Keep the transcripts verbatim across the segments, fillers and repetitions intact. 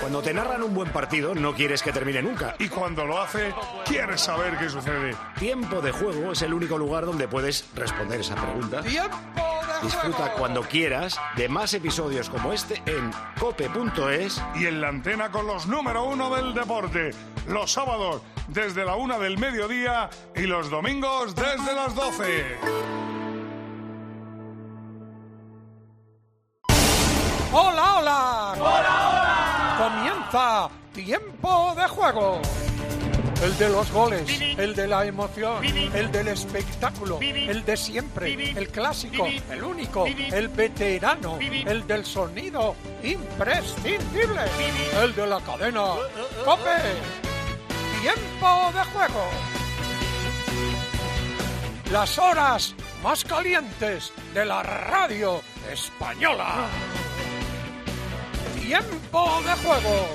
Cuando te narran un buen partido, no quieres que termine nunca. Y cuando lo hace, quieres saber qué sucede. Tiempo de Juego es el único lugar donde puedes responder esa pregunta. ¡Tiempo de Disfruta juego! cuando quieras de más episodios como este en cope punto es. Y en la antena con los número uno del deporte. Los sábados desde la una del mediodía y los domingos desde las doce. ¡Hola, hola! ¡Hola, hola! Comienza Tiempo de Juego. El de los goles, el de la emoción, el del espectáculo, el de siempre, el clásico, el único, el veterano, el del sonido imprescindible, el de la cadena COPE. Tiempo de Juego. Las horas más calientes de la radio española. Tiempo de Juego.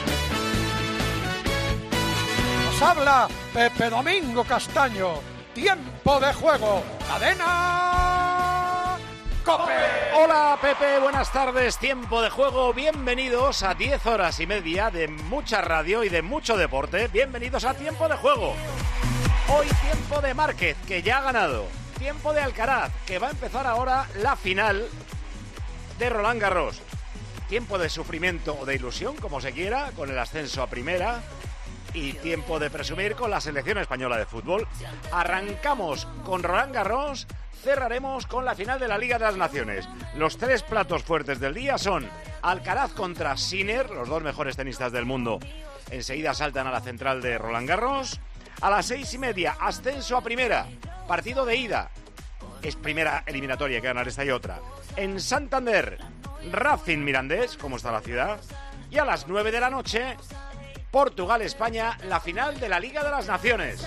Nos habla Pepe Domingo Castaño. Tiempo de Juego. Cadena COPE. Hola Pepe, buenas tardes. Tiempo de Juego. Bienvenidos a diez horas y media de mucha radio y de mucho deporte. Bienvenidos a Tiempo de Juego. Hoy tiempo de Márquez, que ya ha ganado. Tiempo de Alcaraz, que va a empezar ahora la final de Roland Garros. Tiempo de sufrimiento o de ilusión, como se quiera, con el ascenso a primera. Y tiempo de presumir con la selección española de fútbol. Arrancamos con Roland Garros, cerraremos con la final de la Liga de las Naciones. Los tres platos fuertes del día son Alcaraz contra Sinner, los dos mejores tenistas del mundo. Enseguida saltan a la central de Roland Garros. A las seis y media, ascenso a primera, partido de ida. Es primera eliminatoria, que ganar esta y otra. En Santander, Racing Mirandés, como está la ciudad. Y a las nueve de la noche, Portugal-España, la final de la Liga de las Naciones.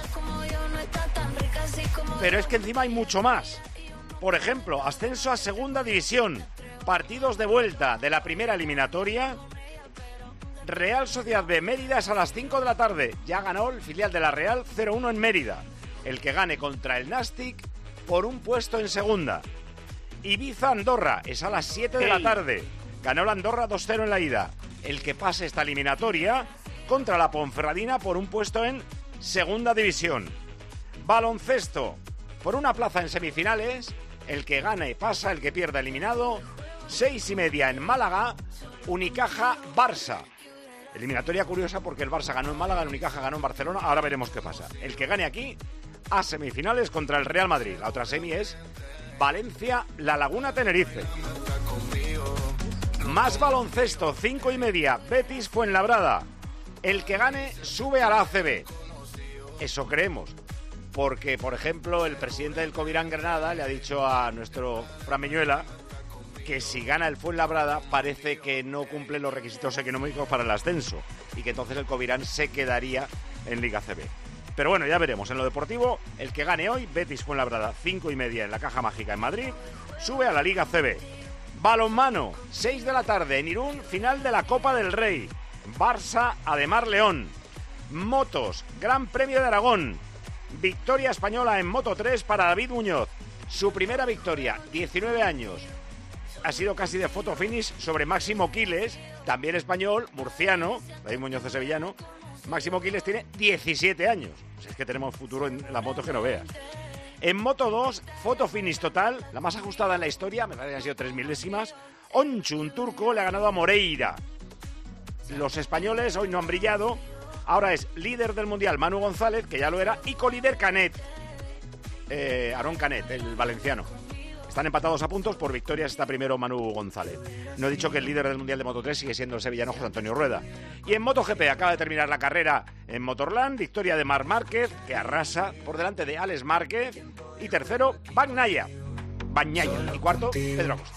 Pero es que encima hay mucho más. Por ejemplo, ascenso a segunda división, partidos de vuelta de la primera eliminatoria. Real Sociedad de Mérida es a las cinco de la tarde. Ya ganó el filial de la Real cero uno en Mérida. El que gane contra el Nastic por un puesto en segunda. Ibiza-Andorra es a las siete de la tarde. Ganó la Andorra dos cero en la ida. El que pase esta eliminatoria contra la Ponferradina por un puesto en segunda división. Baloncesto, por una plaza en semifinales. El que gane pasa, el que pierda eliminado. Seis y media en Málaga, Unicaja-Barça. Eliminatoria curiosa porque el Barça ganó en Málaga, el Unicaja ganó en Barcelona. Ahora veremos qué pasa. El que gane aquí a semifinales contra el Real Madrid. La otra semi es Valencia-La Laguna-Tenerife. Más baloncesto, cinco y media, Betis-Fuenlabrada. El que gane sube a la A C B. Eso creemos. Porque, por ejemplo, el presidente del Covirán Granada le ha dicho a nuestro Fran Meñuela que si gana el Fuenlabrada parece que no cumple los requisitos económicos para el ascenso y que entonces el Covirán se quedaría en Liga C B. Pero bueno, ya veremos. En lo deportivo, el que gane hoy, Betis Fuenlabrada, cinco y media en la Caja Mágica en Madrid, sube a la Liga C B. Balonmano, seis de la tarde en Irún, final de la Copa del Rey. Barça, Ademar León. Motos, Gran Premio de Aragón. Victoria española en Moto tres para David Muñoz. Su primera victoria, diecinueve años. Ha sido casi de photo finish sobre Máximo Quiles, también español, murciano, David Muñoz es sevillano. Máximo Quiles tiene diecisiete años. Pues es que tenemos futuro en la moto que no veas. En Moto dos, photo finish total, la más ajustada en la historia, me parece que han sido tres milésimas. Onchu, un turco, le ha ganado a Moreira. Los españoles hoy no han brillado. Ahora es líder del mundial Manu González, que ya lo era, y colíder Canet, eh, Aarón Canet, el valenciano. Están empatados a puntos, por victorias está primero Manu González. No he dicho que el líder del mundial de Moto tres sigue siendo el sevillano José Antonio Rueda. Y en MotoGP acaba de terminar la carrera en Motorland, victoria de Marc Márquez, que arrasa por delante de Alex Márquez, y tercero Bagnaia. Bagnaia. Y cuarto, Pedro Acosta.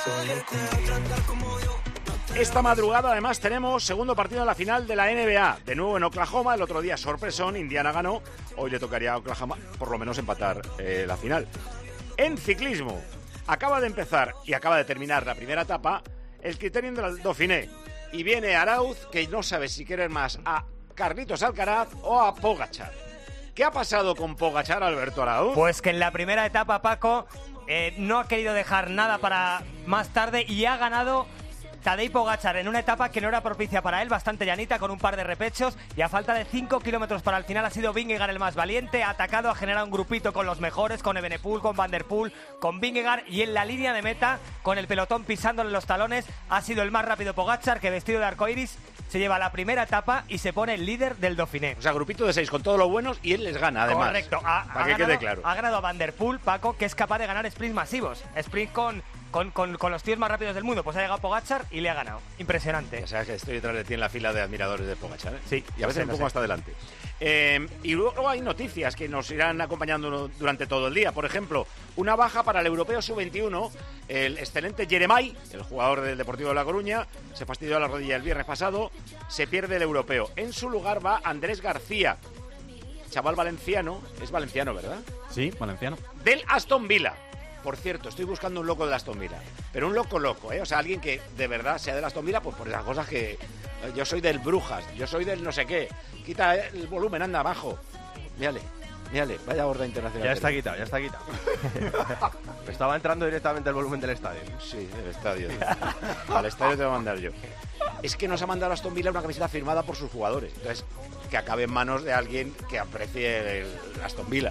Esta madrugada además tenemos segundo partido en la final de la N B A. De nuevo en Oklahoma, el otro día sorpresón, Indiana ganó. Hoy le tocaría a Oklahoma por lo menos empatar eh, la final. En ciclismo, acaba de empezar y acaba de terminar la primera etapa el Criterium del Dauphiné. Y viene Arauz, que no sabe si quiere más a Carlitos Alcaraz o a Pogačar. ¿Qué ha pasado con Pogačar, Alberto Arauz? Pues que en la primera etapa, Paco, eh, no ha querido dejar nada para más tarde y ha ganado Tadej Pogačar en una etapa que no era propicia para él, bastante llanita, con un par de repechos, y a falta de cinco kilómetros para el final ha sido Vingegaard el más valiente, ha atacado, ha generado un grupito con los mejores, con Evenepoel, con Van der Poel, con Vingegaard, y en la línea de meta, con el pelotón pisándole los talones, ha sido el más rápido Pogačar, que vestido de arcoiris se lleva la primera etapa y se pone el líder del Dauphiné. O sea, grupito de seis con todos los buenos y él les gana, además. Correcto. Ha, para ha que ganado, quede claro. Ha ganado a Van der Poel, Paco, que es capaz de ganar sprints masivos. Sprint con, con, con, con los tíos más rápidos del mundo. Pues ha llegado Pogačar y le ha ganado. Impresionante. Ya sabes que estoy detrás de ti en la fila de admiradores de Pogačar, ¿eh? Sí. Y a veces sé, un no poco sé. hasta adelante. Eh, y luego hay noticias que nos irán acompañando durante todo el día. Por ejemplo, una baja para el europeo sub veintiuno. El excelente Jeremai, el jugador del Deportivo de La Coruña, se fastidió la rodilla el viernes pasado, se pierde el europeo. En su lugar va Andrés García, chaval valenciano, es valenciano, ¿verdad? Sí, valenciano. Del Aston Villa. Por cierto, estoy buscando un loco del Aston Villa, pero un loco loco, ¿eh? O sea, alguien que de verdad sea del Aston Villa, pues por esas cosas que... eh, yo soy del Brujas, yo soy del no sé qué. Quita el volumen, anda abajo. Mírale, mírale, vaya horda internacional. Ya está quitado, ya está quitado. Estaba entrando directamente el volumen del estadio. Sí, del estadio. Al estadio te voy a mandar yo. Es que nos ha mandado Aston Villa una camiseta firmada por sus jugadores. Entonces, que acabe en manos de alguien que aprecie el Aston Villa.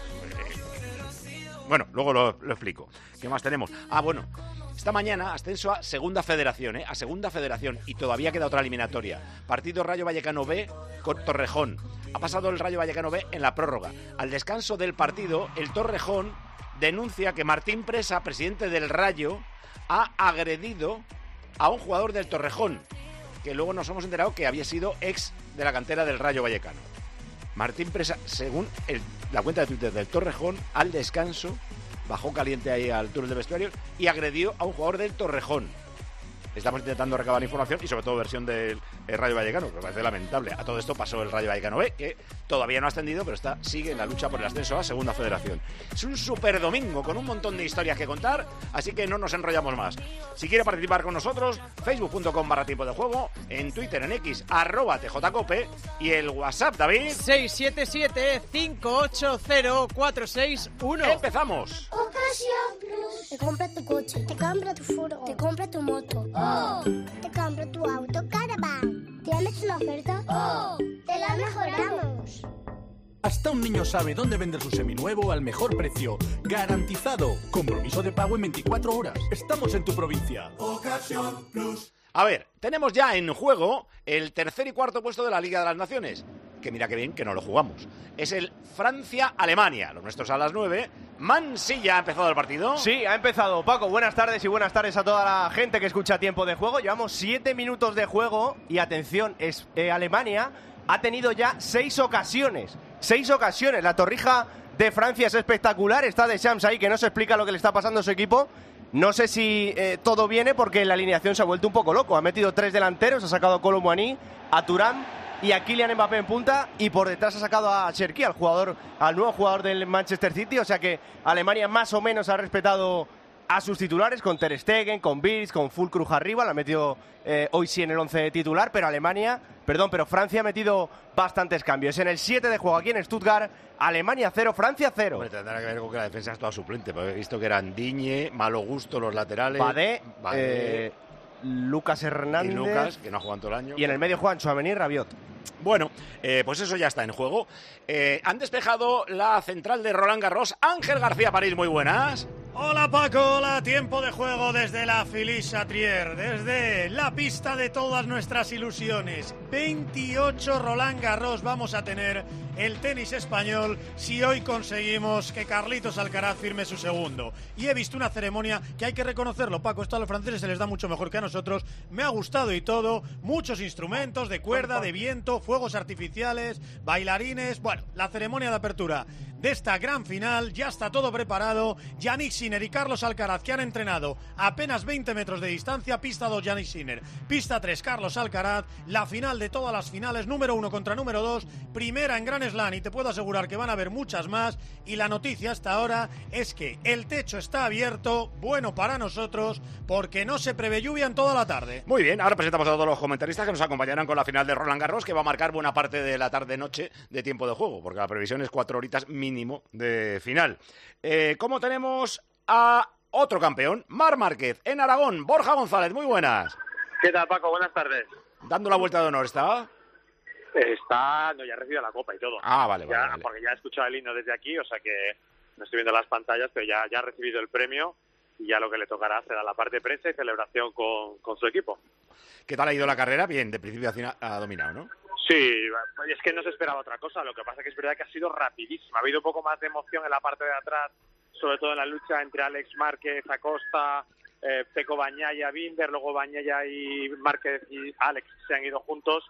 Bueno, luego lo, lo explico. ¿Qué más tenemos? Ah, bueno, esta mañana ascenso a Segunda Federación, ¿eh? A Segunda Federación. Y todavía queda otra eliminatoria. Partido Rayo Vallecano B con Torrejón. Ha pasado el Rayo Vallecano B en la prórroga. Al descanso del partido, el Torrejón denuncia que Martín Presa, presidente del Rayo, ha agredido a un jugador del Torrejón, que luego nos hemos enterado que había sido ex de la cantera del Rayo Vallecano. Martín Presa, según el, la cuenta de Twitter del Torrejón, al descanso bajó caliente ahí al túnel de vestuarios y agredió a un jugador del Torrejón. Estamos intentando recabar información y sobre todo versión del Rayo Vallecano, que me parece lamentable. A todo esto pasó el Rayo Vallecano B, que todavía no ha ascendido, pero está, sigue en la lucha por el ascenso a Segunda Federación. Es un super domingo con un montón de historias que contar, así que no nos enrollamos más. Si quiere participar con nosotros, facebook punto com barra tiempo de juego, en Twitter, en X, arroba tjcope, y el WhatsApp, David. seis siete siete, cinco ocho cero, cuatro seis uno. ¡Empezamos! Ocasión Plus. Te compra tu coche, te compra tu furgo, te compra tu moto. ¡Oh! Te compra tu auto Caravan. ¿Tienes una oferta? ¡Oh! ¡Te la mejoramos! Hasta un niño sabe dónde vender su seminuevo al mejor precio. Garantizado. Compromiso de pago en veinticuatro horas. Estamos en tu provincia. Ocasión Plus. A ver, tenemos ya en juego el tercer y cuarto puesto de la Liga de las Naciones. Que mira que bien que no lo jugamos. Es el Francia-Alemania. Los nuestros a las nueve. Mansilla, ¿ha empezado el partido? Sí, ha empezado. Paco, buenas tardes y buenas tardes a toda la gente que escucha Tiempo de Juego. Llevamos siete minutos de juego y atención, es, eh, Alemania ha tenido ya seis ocasiones. Seis ocasiones. La torrija de Francia es espectacular. Está Deschamps ahí que no se explica lo que le está pasando a su equipo. No sé si eh, todo viene porque la alineación se ha vuelto un poco loco. Ha metido tres delanteros, ha sacado a Kolo Muani, a Thuram y a Kylian Mbappé en punta, y por detrás ha sacado a Cherki, al jugador, al nuevo jugador del Manchester City. O sea que Alemania más o menos ha respetado a sus titulares, con Ter Stegen, con Wirtz, con Füllkrug arriba. Lo ha metido eh, hoy sí en el once titular, pero Alemania, perdón, pero Francia ha metido bastantes cambios. En el siete de juego aquí en Stuttgart, Alemania cero, Francia cero. Hombre, tendrá que ver con que la defensa es toda suplente, porque he visto que eran Digne, Malo Gusto los laterales. Badé, Badé eh, Lucas Hernández y Lucas, que no ha jugado todo el año. Y en el medio juegan Tchouaméni y Rabiot. Bueno, eh, pues eso ya está en juego. Eh, han despejado la central de Roland Garros. Ángel García París, muy buenas. Hola Paco, hola, tiempo de juego desde la Philippe Chatrier, desde la pista de todas nuestras ilusiones. veintiocho Roland Garros vamos a tener el tenis español si hoy conseguimos que Carlitos Alcaraz firme su segundo. Y he visto una ceremonia que hay que reconocerlo, Paco, esto a los franceses se les da mucho mejor que a nosotros. Me ha gustado y todo, muchos instrumentos de cuerda, de viento, fuegos artificiales, bailarines. Bueno, la ceremonia de apertura de esta gran final, ya está todo preparado. Jannik Sinner y Carlos Alcaraz, que han entrenado a apenas veinte metros de distancia. Pista dos, Jannik Sinner. Pista tres, Carlos Alcaraz. La final de todas las finales, número uno contra número dos. Primera en Grand Slam, y te puedo asegurar que van a haber muchas más. Y la noticia hasta ahora es que el techo está abierto, bueno para nosotros, porque no se prevé lluvia en toda la tarde. Muy bien, ahora presentamos a todos los comentaristas que nos acompañarán con la final de Roland Garros, que va a marcar buena parte de la tarde-noche de tiempo de juego, porque la previsión es cuatro horitas mínimo de final. Eh, ¿Cómo tenemos a otro campeón? Marc Márquez en Aragón. Borja González, muy buenas. ¿Qué tal, Paco? Buenas tardes. Dando la vuelta de honor, ¿estaba? Está, no, ya ha recibido la copa y todo. Ah, vale, ya, vale, vale. Porque ya he escuchado el himno desde aquí, o sea que no estoy viendo las pantallas, pero ya, ya ha recibido el premio y ya lo que le tocará será la parte de prensa y celebración con, con su equipo. ¿Qué tal ha ido la carrera? Bien, de principio a fin ha dominado, ¿no? Sí, es que no se esperaba otra cosa, lo que pasa es que es verdad que ha sido rapidísima. Ha habido un poco más de emoción en la parte de atrás, sobre todo en la lucha entre Alex Márquez, Acosta, eh, Pecco Bagnaia, Binder, luego Bagnaia y Márquez y Alex se han ido juntos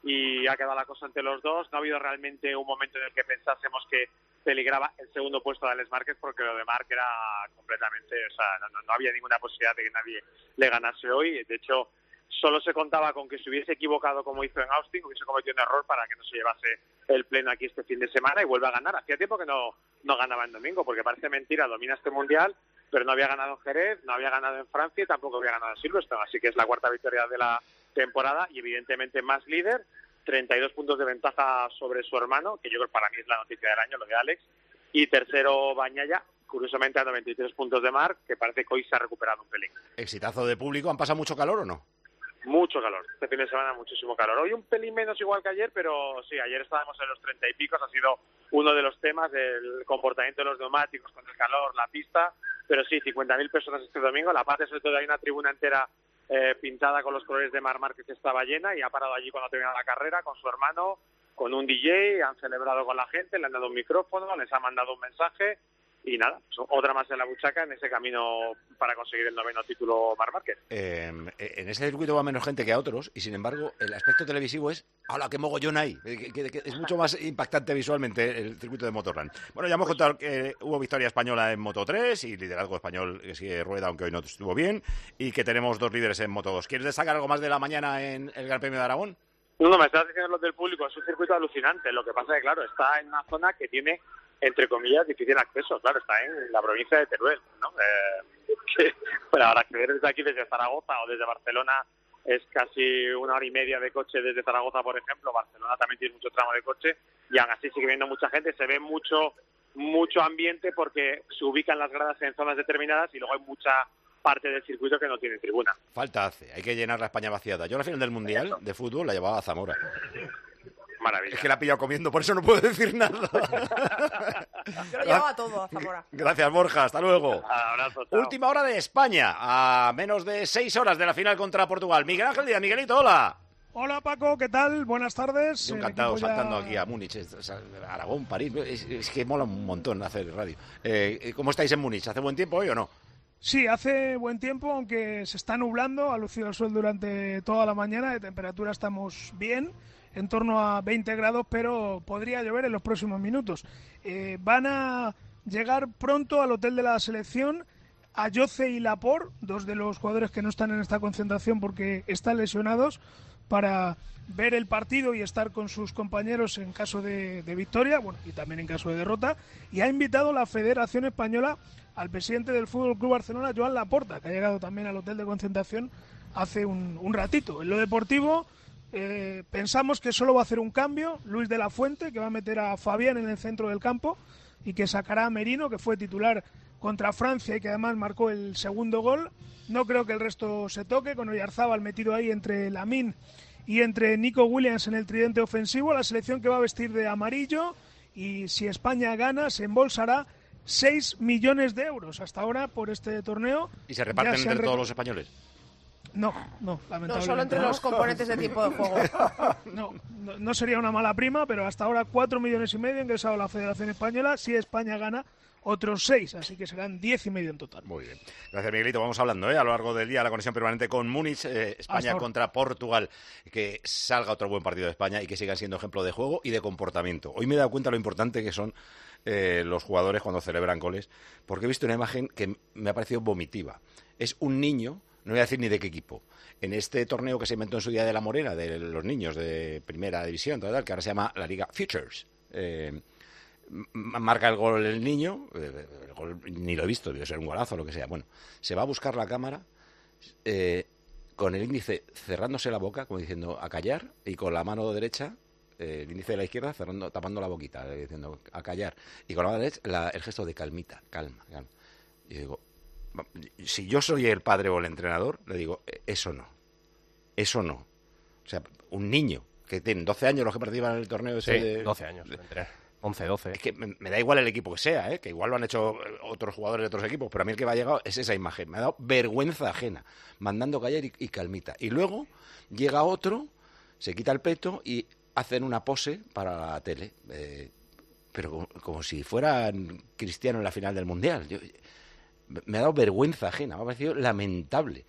y ha quedado la cosa entre los dos. No ha habido realmente un momento en el que pensásemos que peligraba el segundo puesto de Alex Márquez, porque lo de Marc era completamente, o sea, no, no, no había ninguna posibilidad de que nadie le ganase hoy. De hecho, solo se contaba con que se hubiese equivocado como hizo en Austin, hubiese cometido un error para que no se llevase el pleno aquí este fin de semana y vuelva a ganar. Hacía tiempo que no, no ganaba en domingo, porque parece mentira, domina este mundial, pero no había ganado en Jerez, no había ganado en Francia y tampoco había ganado en Silverstone, así que es la cuarta victoria de la temporada y evidentemente más líder, treinta y dos puntos de ventaja sobre su hermano, que yo creo que para mí es la noticia del año, lo de Alex, y tercero Bagnaia, curiosamente a noventa y tres puntos de Marc, que parece que hoy se ha recuperado un pelín. Exitazo de público, ¿han pasado mucho calor o no? Mucho calor, este fin de semana muchísimo calor. Hoy un pelín menos igual que ayer, pero sí, ayer estábamos en los treinta y picos, ha sido uno de los temas del comportamiento de los neumáticos con el calor, la pista, pero sí, cincuenta mil personas este domingo, la parte sobre todo hay una tribuna entera eh, pintada con los colores de Marc Márquez que estaba llena y ha parado allí cuando termina la carrera con su hermano, con un D J, han celebrado con la gente, le han dado un micrófono, les ha mandado un mensaje y nada, pues otra más en la buchaca en ese camino para conseguir el noveno título Marc Márquez. Eh, en ese circuito va menos gente que a otros y sin embargo el aspecto televisivo es ¡hala, qué mogollón hay! Que, que, que es mucho más impactante visualmente el circuito de Motorland. Bueno, ya hemos contado que hubo victoria española en Moto tres y liderazgo español que sigue rueda, aunque hoy no estuvo bien, y que tenemos dos líderes en Moto dos. ¿Quieres destacar algo más de la mañana en el Gran Premio de Aragón? No, no, me estás diciendo lo del público, es un circuito alucinante. Lo que pasa es que, claro, está en una zona que tiene, entre comillas, difícil acceso. Claro, está en la provincia de Teruel, ¿no? Eh, que, bueno, para acceder desde aquí, desde Zaragoza o desde Barcelona, es casi una hora y media de coche desde Zaragoza, por ejemplo. Barcelona también tiene mucho tramo de coche y aún así sigue viendo mucha gente. Se ve mucho, mucho ambiente porque se ubican las gradas en zonas determinadas y luego hay mucha parte del circuito que no tiene tribuna. Falta hace, hay que llenar la España vaciada. Yo la final del Mundial de fútbol la llevaba a Zamora. Maravilla. Es que la ha pillado comiendo, por eso no puedo decir nada. Yo lo llevaba todo a Zamora. Gracias, Borja, hasta luego. Abrazo, chao. Última hora de España, a menos de seis horas de la final contra Portugal. Miguel Ángel Díaz, Miguelito, hola. Hola Paco, ¿qué tal? Buenas tardes. Yo encantado, ya... saltando aquí a Múnich, o sea, Aragón, París, es, es que mola un montón hacer radio. Eh, ¿Cómo estáis en Múnich? ¿Hace buen tiempo hoy o no? Sí, hace buen tiempo, aunque se está nublando, ha lucido el sol durante toda la mañana, de temperatura estamos bien, en torno a veinte grados, pero podría llover en los próximos minutos. Eh, van a llegar pronto al hotel de la selección Ayoce y Laporte, dos de los jugadores que no están en esta concentración porque están lesionados, para ver el partido y estar con sus compañeros en caso de, de victoria, bueno, y también en caso de derrota, y ha invitado la Federación Española al presidente del Fútbol Club Barcelona, Joan Laporta, que ha llegado también al hotel de concentración hace un, un ratito. En lo deportivo, eh, pensamos que solo va a hacer un cambio, Luis de la Fuente, que va a meter a Fabián en el centro del campo y que sacará a Merino, que fue titular contra Francia y que además marcó el segundo gol. No creo que el resto se toque, con Oyarzábal metido ahí entre Lamine y entre Nico Williams en el tridente ofensivo. La selección que va a vestir de amarillo, y si España gana se embolsará seis millones de euros hasta ahora por este torneo. ¿Y se reparten se entre re... todos los españoles? No, no, lamentablemente. No, solo entre no. los componentes de tiempo de juego. no, no, no sería una mala prima, pero hasta ahora cuatro millones y medio ha ingresado la Federación Española. Si España gana, otros seis, así que serán diez y medio en total. Muy bien. Gracias, Miguelito. Vamos hablando ¿eh? a lo largo del día, la conexión permanente con Múnich, eh, España contra Portugal. Que salga otro buen partido de España y que sigan siendo ejemplo de juego y de comportamiento. Hoy me he dado cuenta lo importante que son eh, los jugadores cuando celebran goles, porque he visto una imagen que me ha parecido vomitiva. Es un niño, no voy a decir ni de qué equipo, en este torneo que se inventó en su día de la Morena, de los niños de primera división, tal, que ahora se llama la Liga Futures. Eh, marca el gol el niño, el gol ni lo he visto, debe ser un golazo o lo que sea. Bueno, se va a buscar la cámara eh, con el índice cerrándose la boca, como diciendo a callar, y con la mano derecha, eh, el índice de la izquierda cerrando, tapando la boquita, eh, diciendo a callar, y con la mano derecha la, el gesto de calmita, calma, calma. Y digo, si yo soy el padre o el entrenador, le digo, eso no. Eso no. O sea, un niño que tiene doce años los que participan en el torneo ese Sí, de... doce años, entre once, doce. Es que me, me da igual el equipo que sea, ¿eh? Que igual lo han hecho otros jugadores de otros equipos, pero a mí el que me ha llegado es esa imagen. Me ha dado vergüenza ajena, mandando callar y, y calmita. Y luego llega otro, se quita el peto y hacen una pose para la tele. Eh, pero como, como si fueran Cristiano en la final del Mundial. Yo, me ha dado vergüenza ajena, me ha parecido lamentable.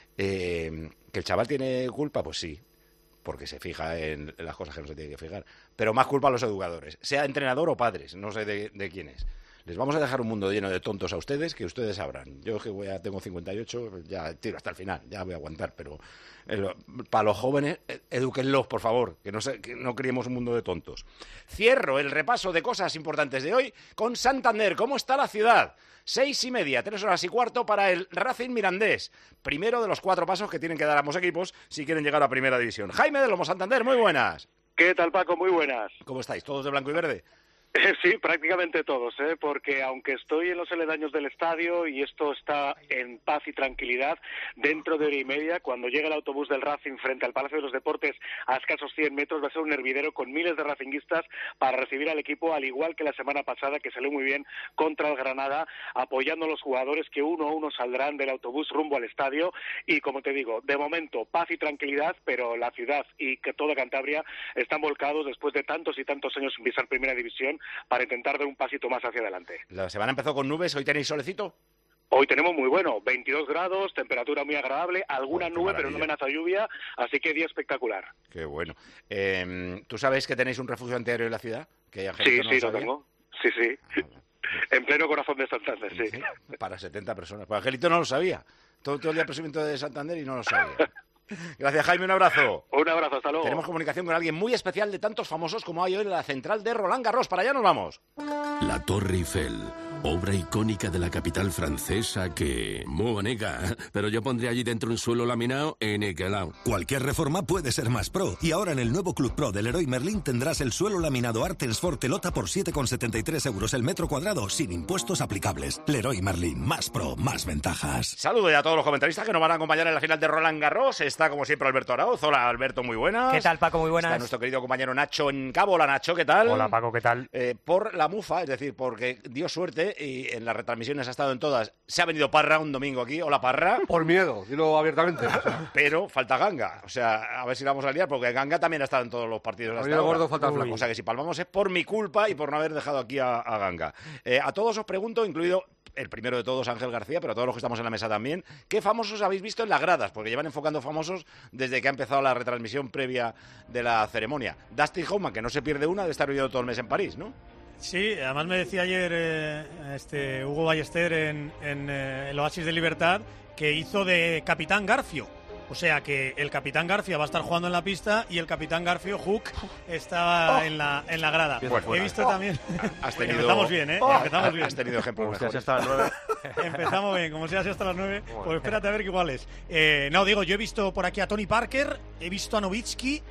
Eh, ¿Que el chaval tiene culpa? Pues sí, porque se fija en las cosas que no se tiene que fijar. Pero más culpa a los educadores, sea entrenador o padres, no sé de, de quién es. Les vamos a dejar un mundo lleno de tontos a ustedes, que ustedes sabrán. Yo que voy a, tengo cincuenta y ocho, ya tiro hasta el final, ya voy a aguantar, pero eh, para los jóvenes, eh, edúquenlos, por favor, que no, se, que no criemos un mundo de tontos. Cierro el repaso de cosas importantes de hoy con Santander. ¿Cómo está la ciudad? Seis y media, tres horas y cuarto para el Racing Mirandés. Primero de los cuatro pasos que tienen que dar ambos equipos si quieren llegar a Primera División. Jaime de Lomo, Santander, muy buenas. ¿Qué tal, Paco? Muy buenas. ¿Cómo estáis? ¿Todos de blanco y verde? Sí, prácticamente todos, ¿eh? Porque aunque estoy en los aledaños del estadio y esto está en paz y tranquilidad, dentro de hora y media, cuando llegue el autobús del Racing frente al Palacio de los Deportes a escasos cien metros, va a ser un hervidero con miles de racinguistas para recibir al equipo, al igual que la semana pasada, que salió muy bien contra el Granada, apoyando a los jugadores que uno a uno saldrán del autobús rumbo al estadio. Y como te digo, de momento paz y tranquilidad, pero la ciudad y que toda Cantabria están volcados después de tantos y tantos años sin pisar Primera División, para intentar dar un pasito más hacia adelante. La semana empezó con nubes, ¿hoy tenéis solecito? Hoy tenemos muy bueno, veintidós grados, temperatura muy agradable, alguna oh, nube, maravilla. Pero no amenaza lluvia, así que día espectacular. Qué bueno. Eh, ¿Tú sabes que tenéis un refugio antiaéreo en la ciudad? Que sí, no sí, lo tengo. Sí, sí. En pleno corazón de Santander, sí. sí. Para setenta personas. Pues Angelito no lo sabía. Todo, todo el día presumiendo de Santander y no lo sabía. Gracias, Jaime, un abrazo. Un abrazo, hasta luego. Tenemos comunicación con alguien muy especial de tantos famosos como hay hoy en la central de Roland Garros. Para allá nos vamos. La Torre Eiffel, obra icónica de la capital francesa que... Muy bonita, pero yo pondría allí dentro un suelo laminado en niquelado. Cualquier reforma puede ser más pro. Y ahora en el nuevo Club Pro del Leroy Merlin tendrás el suelo laminado Artensford Telota por siete con setenta y tres euros el metro cuadrado, sin impuestos aplicables. Leroy Merlin, más pro, más ventajas. Saludo a todos los comentaristas que nos van a acompañar en la final de Roland Garros. Está como siempre Alberto Arauz. Hola Alberto, muy buenas. ¿Qué tal, Paco? Muy buenas. Está nuestro querido compañero Nacho en Cabo. Hola Nacho, ¿qué tal? Hola Paco, ¿qué tal? Eh, por la mufa, es decir, porque dio suerte y en las retransmisiones ha estado en todas. Se ha venido Parra un domingo aquí. Hola Parra. Por miedo, dilo abiertamente. Pero falta Ganga. O sea, a ver si la vamos a liar, porque Ganga también ha estado en todos los partidos hasta ahora. Gordo, falta flaco. O sea que si palmamos es por mi culpa y por no haber dejado aquí a, a Ganga. Eh, a todos os pregunto, incluido el primero de todos, Ángel García, pero a todos los que estamos en la mesa también, ¿qué famosos habéis visto en las gradas? Porque llevan enfocando famosos desde que ha empezado la retransmisión previa de la ceremonia. Dustin Hoffman, que no se pierde una, de estar viviendo todo el mes en París, ¿no? Sí, además me decía ayer eh, este Hugo Ballester en, en eh, el Oasis de Libertad que hizo de Capitán Garfio. O sea que el Capitán Garfio va a estar jugando en la pista y el Capitán Garfio, Hook, está oh. en, la, en la grada. Bueno, He visto oh. también... Has tenido... Empezamos bien, ¿eh? Oh. Empezamos bien. Has tenido ejemplos mejores. Hasta las nueve. Empezamos bien, como sea así hasta las nueve. Pues espérate a ver qué igual es. Eh, no, digo, yo he visto por aquí a Tony Parker, he visto a Nowitzki,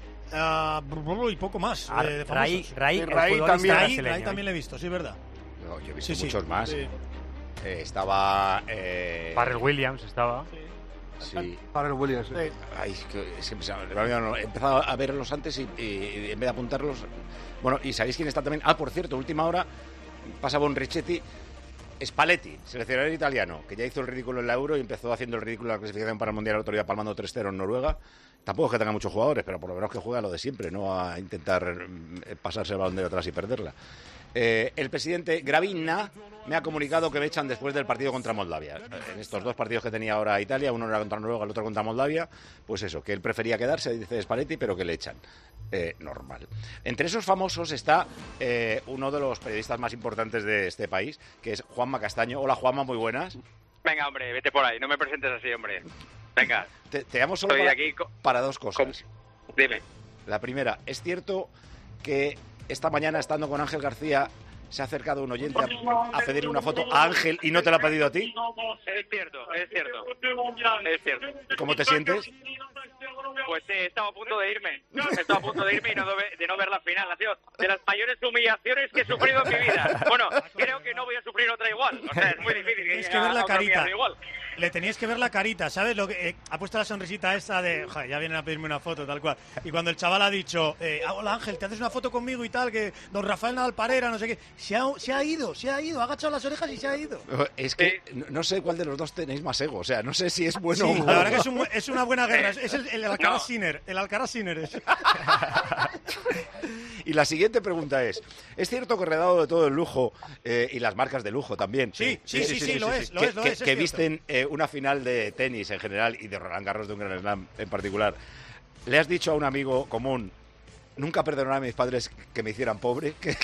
uh, y poco más. Ah, eh, Ray, Ray, Ray también, Ray, Ray también le he visto, sí, es verdad. No, yo he visto sí, muchos sí. más. Sí. Eh, estaba... Eh... Pharrell Williams estaba... Sí. Sí. Pharrell Williams. Sí. Ay, es que, es que he empezado a verlos antes y, y, y en vez de apuntarlos... Bueno, ¿y sabéis quién está también? Ah, por cierto, última hora pasa Bonrichetti. Spalletti, seleccionador italiano, que ya hizo el ridículo en la Euro y empezó haciendo el ridículo en la clasificación para el Mundial el otro día palmando tres cero en Noruega. Tampoco es que tenga muchos jugadores, pero por lo menos que juega lo de siempre, no a intentar pasarse el balón de atrás y perderla. Eh, el presidente Gravina me ha comunicado que me echan después del partido contra Moldavia. En estos dos partidos que tenía ahora Italia, uno era contra Noruega, el otro contra Moldavia, pues eso, que él prefería quedarse, dice Spalletti, pero que le echan. Eh, normal. Entre esos famosos está eh, uno de los periodistas más importantes de este país, que es Juanma Castaño. Hola Juanma, muy buenas. Venga, hombre, vete por ahí, no me presentes así, hombre. Venga. Te, te llamo solo para, aquí co- para dos cosas. ¿Cómo? Dime. La primera, ¿es cierto que esta mañana, estando con Ángel García, se ha acercado un oyente a, a pedirle una foto a Ángel y no te la ha pedido a ti? Es cierto, es cierto. Es cierto. ¿Cómo te sientes? Pues sí, he estado a punto de irme. He estado a punto de irme y no de, de no ver la final. Ha sido de las mayores humillaciones que he sufrido en mi vida. Bueno, creo que no voy a sufrir otra igual. O sea, es muy difícil. Es que ver la carita. Igual. le teníais que ver la carita, ¿sabes? Lo que eh, ha puesto la sonrisita esa de, joder, ya vienen a pedirme una foto, tal cual. Y cuando el chaval ha dicho, eh, ah, hola Ángel, ¿te haces una foto conmigo y tal? Que don Rafael Nadal Parera, no sé qué. Se ha, se ha ido, se ha ido, ha agachado las orejas y se ha ido. Es que no, no sé cuál de los dos tenéis más ego, o sea, no sé si es bueno sí, o la verdad que es, un, es una buena guerra, es, es el, el Alcaraz no. Sinner, el Alcaraz Sinner es. Y la siguiente pregunta es, ¿es cierto que redado de todo el lujo eh, y las marcas de lujo también? Sí, sí, sí, sí, sí, sí, sí lo es, lo que, es, lo que, es. es que visten eh, una final de tenis en general y de Roland Garros de un Grand Slam en particular. ¿Le has dicho a un amigo común, nunca perdonaré a mis padres que me hicieran pobre? Es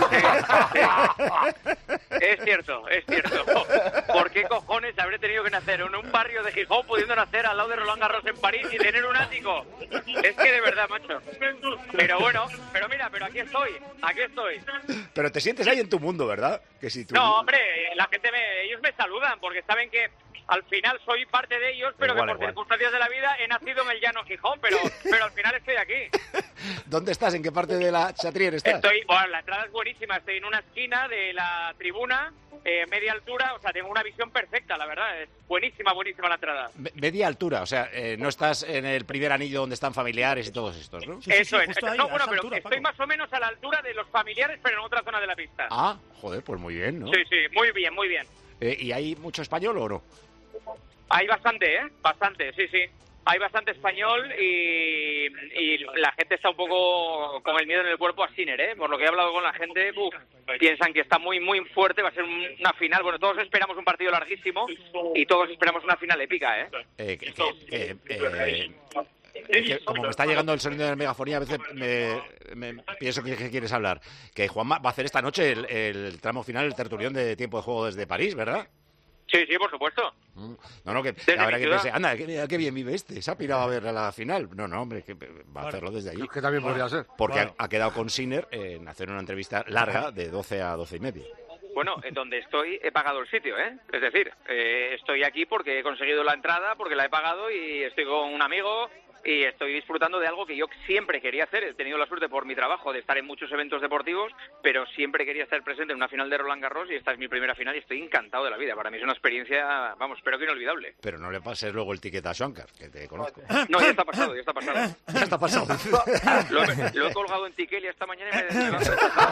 cierto, es cierto. ¿Por qué cojones habré tenido que nacer en un barrio de Gijón pudiendo nacer al lado de Roland Garros en París y tener un ático? Es que de verdad, macho. Pero bueno, pero mira, pero aquí estoy, aquí estoy. Pero te sientes ahí en tu mundo, ¿verdad? Que si tú... No, hombre, la gente me, ellos me saludan porque saben que al final soy parte de ellos, pero igual, que por igual. circunstancias de la vida he nacido en el llano Gijón, pero, pero al final estoy aquí. ¿Dónde estás? ¿En qué parte de la Chatrier estás? Estoy, bueno, la entrada es buenísima, estoy en una esquina de la tribuna, eh, media altura, o sea, tengo una visión perfecta, la verdad, es buenísima, buenísima la entrada. Me, media altura, o sea, eh, no estás en el primer anillo donde están familiares y todos estos, ¿no? Sí, Eso sí, sí, es, ahí, no, bueno, pero altura, estoy Paco. más o menos a la altura de los familiares, pero en otra zona de la pista. Ah, joder, pues muy bien, ¿no? Sí, sí, muy bien, muy bien. Eh, ¿Y hay mucho español o no? Hay bastante, ¿eh? Bastante, sí, sí. Hay bastante español y, y la gente está un poco con el miedo en el cuerpo a Sinner, ¿eh? Por lo que he hablado con la gente, uf, piensan que está muy, muy fuerte, va a ser una final. Bueno, todos esperamos un partido larguísimo y todos esperamos una final épica, ¿eh? eh, que, que, eh, eh... Que como me está llegando el sonido de la megafonía, a veces me, me pienso que, que quieres hablar. Que Juanma va a hacer esta noche el, el tramo final, el tertulión de tiempo de juego desde París, ¿verdad? Sí, sí, por supuesto. No, no, que ahora que pensé, anda, qué, qué bien vive este, se ha pirado a ver a la final. No, no, hombre, que va a hacerlo desde allí. Que también podría ser. Porque bueno. ha, ha quedado con Sinner en hacer una entrevista larga de doce a doce y media. Bueno, en donde estoy he pagado el sitio, ¿eh? Es decir, eh, estoy aquí porque he conseguido la entrada, porque la he pagado y estoy con un amigo y estoy disfrutando de algo que yo siempre quería hacer. He tenido la suerte por mi trabajo de estar en muchos eventos deportivos, pero siempre quería estar presente en una final de Roland Garros y esta es mi primera final y estoy encantado de la vida. Para mí es una experiencia, vamos, espero que inolvidable. Pero no le pases luego el ticket a Shankar, que te conozco. No, ya está pasado, ya está pasado. Ya está pasado. Lo, lo he colgado en Tiquelia esta mañana y me, me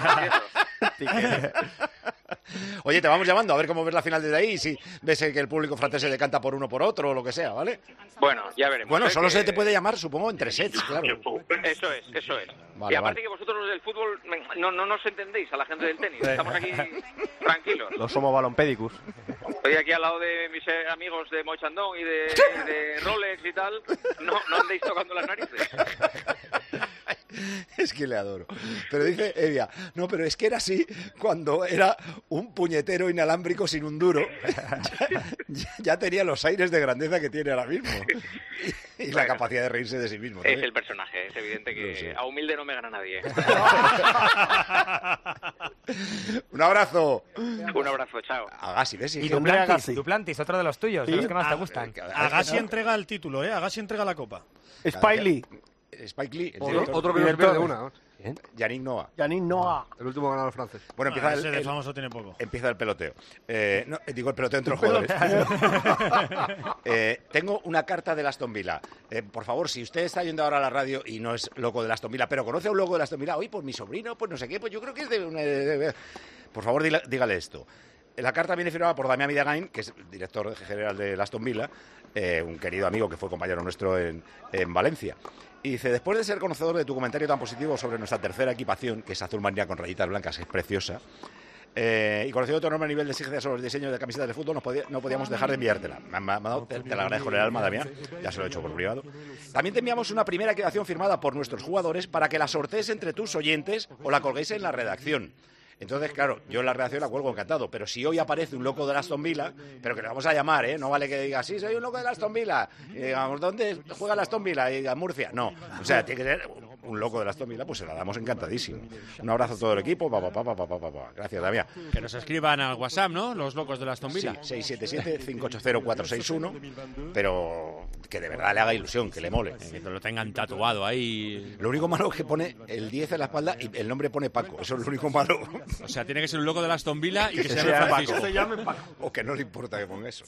Oye, te vamos llamando a ver cómo ves la final desde ahí, si ves que el público francés se decanta por uno por otro o lo que sea, ¿vale? Bueno, ya veremos. Bueno, solo que... se te puede llamar, supongo, entre sets, claro. Eso es, eso es. Vale, y aparte vale. que vosotros los del fútbol no, no nos entendéis a la gente del tenis. Estamos aquí tranquilos. No somos balompédicos. Estoy aquí al lado de mis eh, amigos de Moichandón y de, de Rolex y tal. No, no andéis tocando las narices. Es que le adoro. Pero dice Evia, no, pero es que era así cuando era un puñetero inalámbrico sin un duro. Ya, ya tenía los aires de grandeza que tiene ahora mismo. Y, y la bueno, capacidad de reírse de sí mismo. Es el personaje, es evidente que sí, sí. A humilde no me gana nadie. Un abrazo. Un abrazo, chao. Agassi, ¿ves? Y Duplantis, Duplantis, otro de los tuyos, ¿sí? De los que más te gustan. Agassi entrega el título, ¿eh? Agassi entrega la copa. Spike Lee. Spike Lee. Otro, otro que nos pierde una. Yannick Noah. Yannick Noah. El último ganador francés. Bueno, empieza ah, el, ese de el, famoso tiene poco. Empieza el peloteo. Eh, no, digo el peloteo entre los jugadores. eh, tengo una carta del Aston Villa. Eh, por favor, si usted está yendo ahora a la radio y no es loco del Aston Villa, pero conoce a un loco del Aston Villa, oye, pues mi sobrino, pues no sé qué, pues yo creo que es de... Una, de, de por favor, dígale, dígale esto. La carta viene firmada por Damián Midagain, que es director general de Aston Villa, eh, un querido amigo que fue compañero nuestro en, en Valencia. Y dice, después de ser conocedor de tu comentario tan positivo sobre nuestra tercera equipación, que es azul marina con rayitas blancas, que es preciosa, eh, y conocido tu enorme nivel de exigencia sobre el diseño de camisetas de fútbol, no, podía, no podíamos dejar de enviártela. Me, me, me dado, te, te la agradezco en el alma, Damián, ya se lo he hecho por privado. También te enviamos una primera creación firmada por nuestros jugadores para que la sortees entre tus oyentes o la colguéis en la redacción. Entonces, claro, yo en la redacción la cuelgo encantado, pero si hoy aparece un loco del Aston Villa, pero que le vamos a llamar, ¿eh? No vale que diga, sí, soy un loco del Aston Villa, y digamos, ¿dónde juega el Aston Villa? Y diga, Murcia. No, o sea, tiene que ser un loco de la Aston Villa, pues se la damos encantadísimo. Un abrazo a todo el equipo. Pa, pa, pa, pa, pa, pa, pa. Gracias, Damián. Que nos escriban al WhatsApp, ¿no? Los locos de la Aston Villa. Sí, seis siete siete, cinco ocho cero, cuatro seis uno, pero que de verdad le haga ilusión, que le mole. Que lo tengan tatuado ahí. Lo único malo es que pone el diez en la espalda y el nombre pone Paco. Eso es lo único malo. O sea, tiene que ser un loco de la Aston Villa y que, que se llame Francisco. Paco. Se llame Paco. O que no le importa que ponga eso.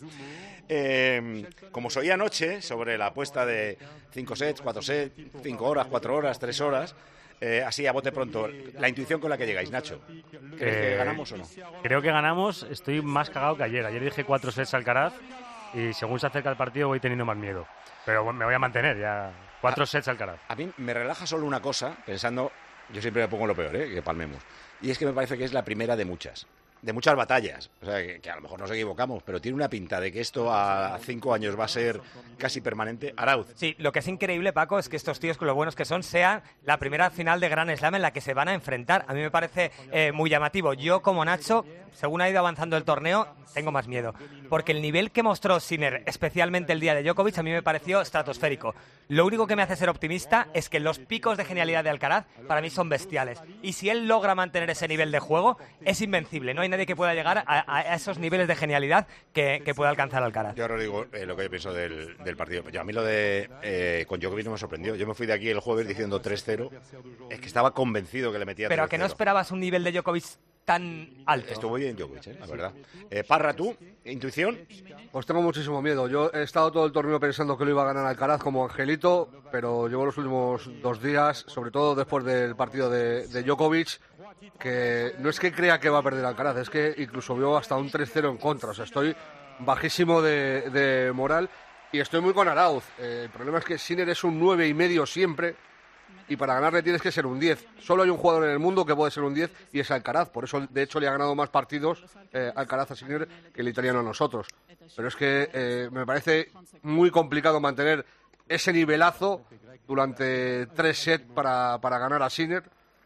Eh, como soy anoche sobre la apuesta de cinco sets, cuatro sets, cinco horas, cuatro horas, tres horas, eh, así a bote pronto, la intuición con la que llegáis, Nacho. ¿Crees eh, que ganamos o no? Creo que ganamos. Estoy más cagado que ayer. Ayer dije cuatro sets al Alcaraz y según se acerca el partido voy teniendo más miedo. Pero me voy a mantener ya. Cuatro a, sets al Alcaraz. A mí me relaja solo una cosa, pensando, yo siempre me pongo lo peor, ¿eh? Que palmemos. Y es que me parece que es la primera de muchas. De muchas batallas, o sea, que, que a lo mejor nos equivocamos, pero tiene una pinta de que esto a cinco años va a ser casi permanente. Arauz. Sí, lo que es increíble, Paco, es que estos tíos, con lo buenos que son, sea la primera final de Grand Slam en la que se van a enfrentar. A mí me parece eh, muy llamativo. Yo, como Nacho, según ha ido avanzando el torneo, tengo más miedo. Porque el nivel que mostró Sinner, especialmente el día de Djokovic, a mí me pareció estratosférico. Lo único que me hace ser optimista es que los picos de genialidad de Alcaraz para mí son bestiales. Y si él logra mantener ese nivel de juego, es invencible. No hay nadie que pueda llegar a, a esos niveles de genialidad que, que pueda alcanzar Alcaraz. Yo ahora digo eh, lo que yo pienso del, del partido. Yo, a mí lo de eh, con Djokovic no me sorprendió. Yo me fui de aquí el jueves diciendo tres cero. Es que estaba convencido que le metía tres cero. Pero que no esperabas un nivel de Djokovic tan alto. Estuvo bien Djokovic, ¿eh? La verdad. Eh, Parra, ¿tú? ¿Intuición? Pues tengo muchísimo miedo. Yo he estado todo el torneo pensando que lo iba a ganar Alcaraz como Angelito, pero llevo los últimos dos días, sobre todo después del partido de, de Djokovic, que no es que crea que va a perder Alcaraz, es que incluso veo hasta un tres cero en contra. O sea, estoy bajísimo de, de moral y estoy muy con Arauz. Eh, el problema es que Sinner es un nueve y medio siempre, y para ganarle tienes que ser un diez. Solo hay un jugador en el mundo que puede ser un diez y es Alcaraz. Por eso, de hecho, le ha ganado más partidos eh, Alcaraz a Sinner que el italiano a nosotros. Pero es que eh, me parece muy complicado mantener ese nivelazo durante tres sets para, para ganar a Sinner.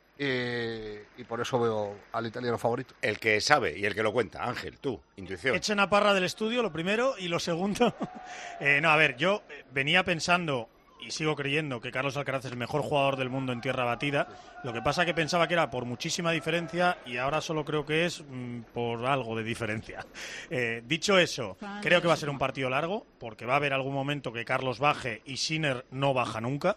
Eh, y por eso veo al italiano favorito. El que sabe y el que lo cuenta. Ángel, tú, intuición. Echen a Parra del estudio, lo primero. Y lo segundo, eh, no, a ver, yo venía pensando... y sigo creyendo que Carlos Alcaraz es el mejor jugador del mundo en tierra batida. Lo que pasa que pensaba que era por muchísima diferencia y ahora solo creo que es mmm, por algo de diferencia. Eh, dicho eso, creo que va a ser un partido largo porque va a haber algún momento que Carlos baje y Sinner no baja nunca.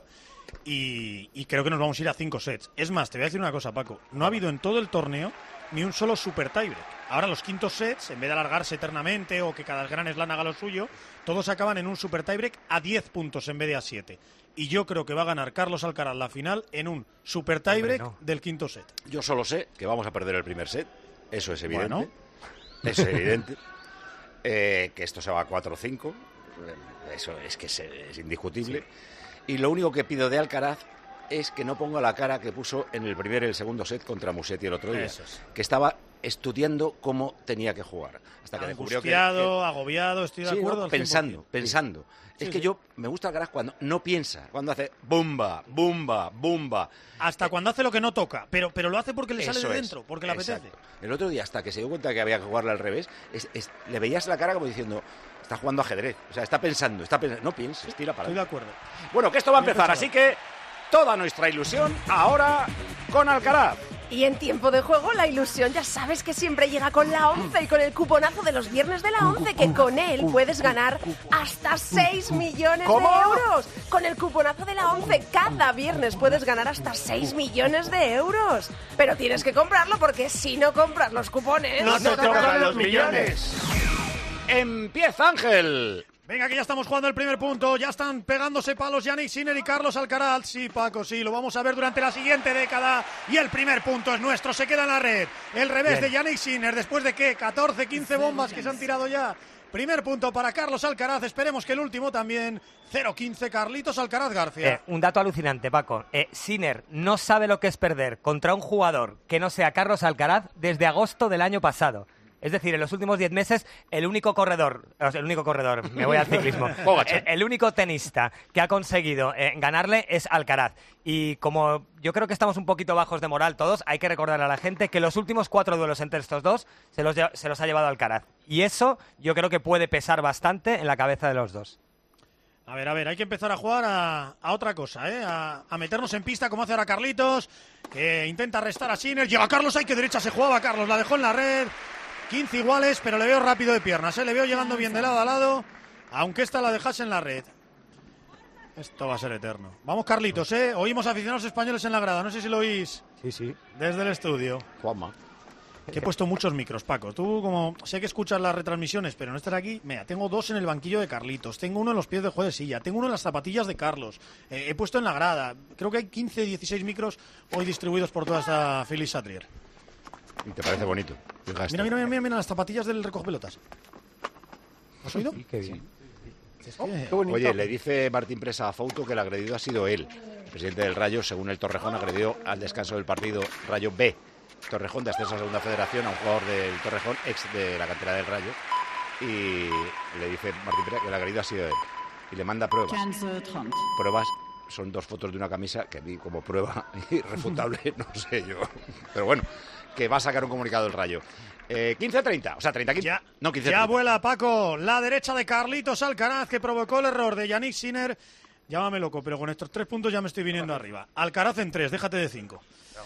Y, y creo que nos vamos a ir a cinco sets. Es más, te voy a decir una cosa, Paco. No ha habido en todo el torneo ni un solo super tiebreak. Ahora los quintos sets, en vez de alargarse eternamente o que cada Grand Slam haga lo suyo, todos acaban en un super tiebreak a diez puntos en vez de a siete. Y yo creo que va a ganar Carlos Alcaraz la final en un super tiebreak no. del quinto set. Yo solo sé que vamos a perder el primer set. Eso es evidente. Bueno. Es evidente. eh, que esto se va a cuatro cinco. Eso es que es, es indiscutible. Sí. Y lo único que pido de Alcaraz es que no ponga la cara que puso en el primer y el segundo set contra Musetti el otro día. Es. Que estaba estudiando cómo tenía que jugar. Hasta que descubrió que... Angustiado, agobiado, estoy de sí, acuerdo. No, pensando, pensando. Sí, es que sí. yo me gusta Alcaraz cuando no piensa, cuando hace bumba, bumba, bumba. Hasta eh, cuando hace lo que no toca, pero, pero lo hace porque le sale de dentro, es. porque le apetece. Exacto. El otro día, hasta que se dio cuenta que había que jugarle al revés, es, es, le veías la cara como diciendo... Está jugando ajedrez, o sea, está pensando, está pensando. No pienses, tira para adelante. Estoy de acuerdo. Bueno, que esto va a empezar, así que toda nuestra ilusión ahora con Alcaraz. Y en tiempo de juego, la ilusión ya sabes que siempre llega con la once y con el cuponazo de los viernes de la once, que con él puedes ganar hasta seis millones ¿Cómo? de euros. Con el cuponazo de la once, cada viernes puedes ganar hasta seis millones de euros. Pero tienes que comprarlo porque si no compras los cupones... ¡No te tocan los millones! ¡Empieza, Ángel! Venga, que ya estamos jugando el primer punto. Ya están pegándose palos Jannik Sinner y Carlos Alcaraz. Sí, Paco, sí, lo vamos a ver durante la siguiente década. Y el primer punto es nuestro, se queda en la red. El revés Bien. de Jannik Sinner, después de ¿qué? catorce, quince bombas que se han tirado ya. Primer punto para Carlos Alcaraz, esperemos que el último también. cero quince, Carlitos Alcaraz García. Eh, un dato alucinante, Paco. Eh, Sinner no sabe lo que es perder contra un jugador que no sea Carlos Alcaraz desde agosto del año pasado. Es decir, en los últimos diez meses, el único corredor, el único corredor, me voy al ciclismo, el, el único tenista que ha conseguido eh, ganarle es Alcaraz. Y como yo creo que estamos un poquito bajos de moral todos, hay que recordarle a la gente que los últimos cuatro duelos entre estos dos se los, se los ha llevado Alcaraz. Y eso yo creo que puede pesar bastante en la cabeza de los dos. A ver, a ver, hay que empezar a jugar a, a otra cosa, ¿eh? A, a meternos en pista como hace ahora Carlitos, que intenta restar a Sinner. Llega Carlos, ay, que derecha se jugaba Carlos, la dejó en la red. quince iguales, pero le veo rápido de piernas, ¿eh? Le veo llegando bien de lado a lado, aunque esta la dejase en la red. Esto va a ser eterno. Vamos, Carlitos, ¿eh? Oímos aficionados españoles en la grada, no sé si lo oís. Sí, sí. Desde el estudio. Juanma. Que he puesto muchos micros, Paco. Tú, como sé que escuchas las retransmisiones, pero no estás aquí. Mira, tengo dos en el banquillo de Carlitos, tengo uno en los pies del juez de silla, tengo uno en las zapatillas de Carlos. Eh, he puesto en la grada. Creo que hay quince, dieciséis micros hoy distribuidos por toda esta Philly Satrier. ¿Y te parece bonito? Mira, mira, mira, mira, mira las zapatillas del recogepelotas. ¿Has oído? Sí, qué bien. Es Oh, que... Oye, le dice Martín Presa a Fouto que el agredido ha sido él. El presidente del Rayo, según el Torrejón, agredió al descanso del partido Rayo B. Torrejón, de ascenso a Segunda Federación, a un jugador del Torrejón, ex de la cantera del Rayo. Y le dice Martín Presa que el agredido ha sido él. Y le manda pruebas. Pruebas son dos fotos de una camisa que a mí como prueba irrefutable, no sé yo. Pero bueno, que va a sacar un comunicado del Rayo. Eh, quince a treinta, o sea, treinta a quince. Ya, no, quince a ya treinta. vuela, Paco, la derecha de Carlitos Alcaraz, que provocó el error de Yannick Sinner. Llámame loco, pero con estos tres puntos ya me estoy viniendo arriba. Alcaraz en tres, déjate de cinco.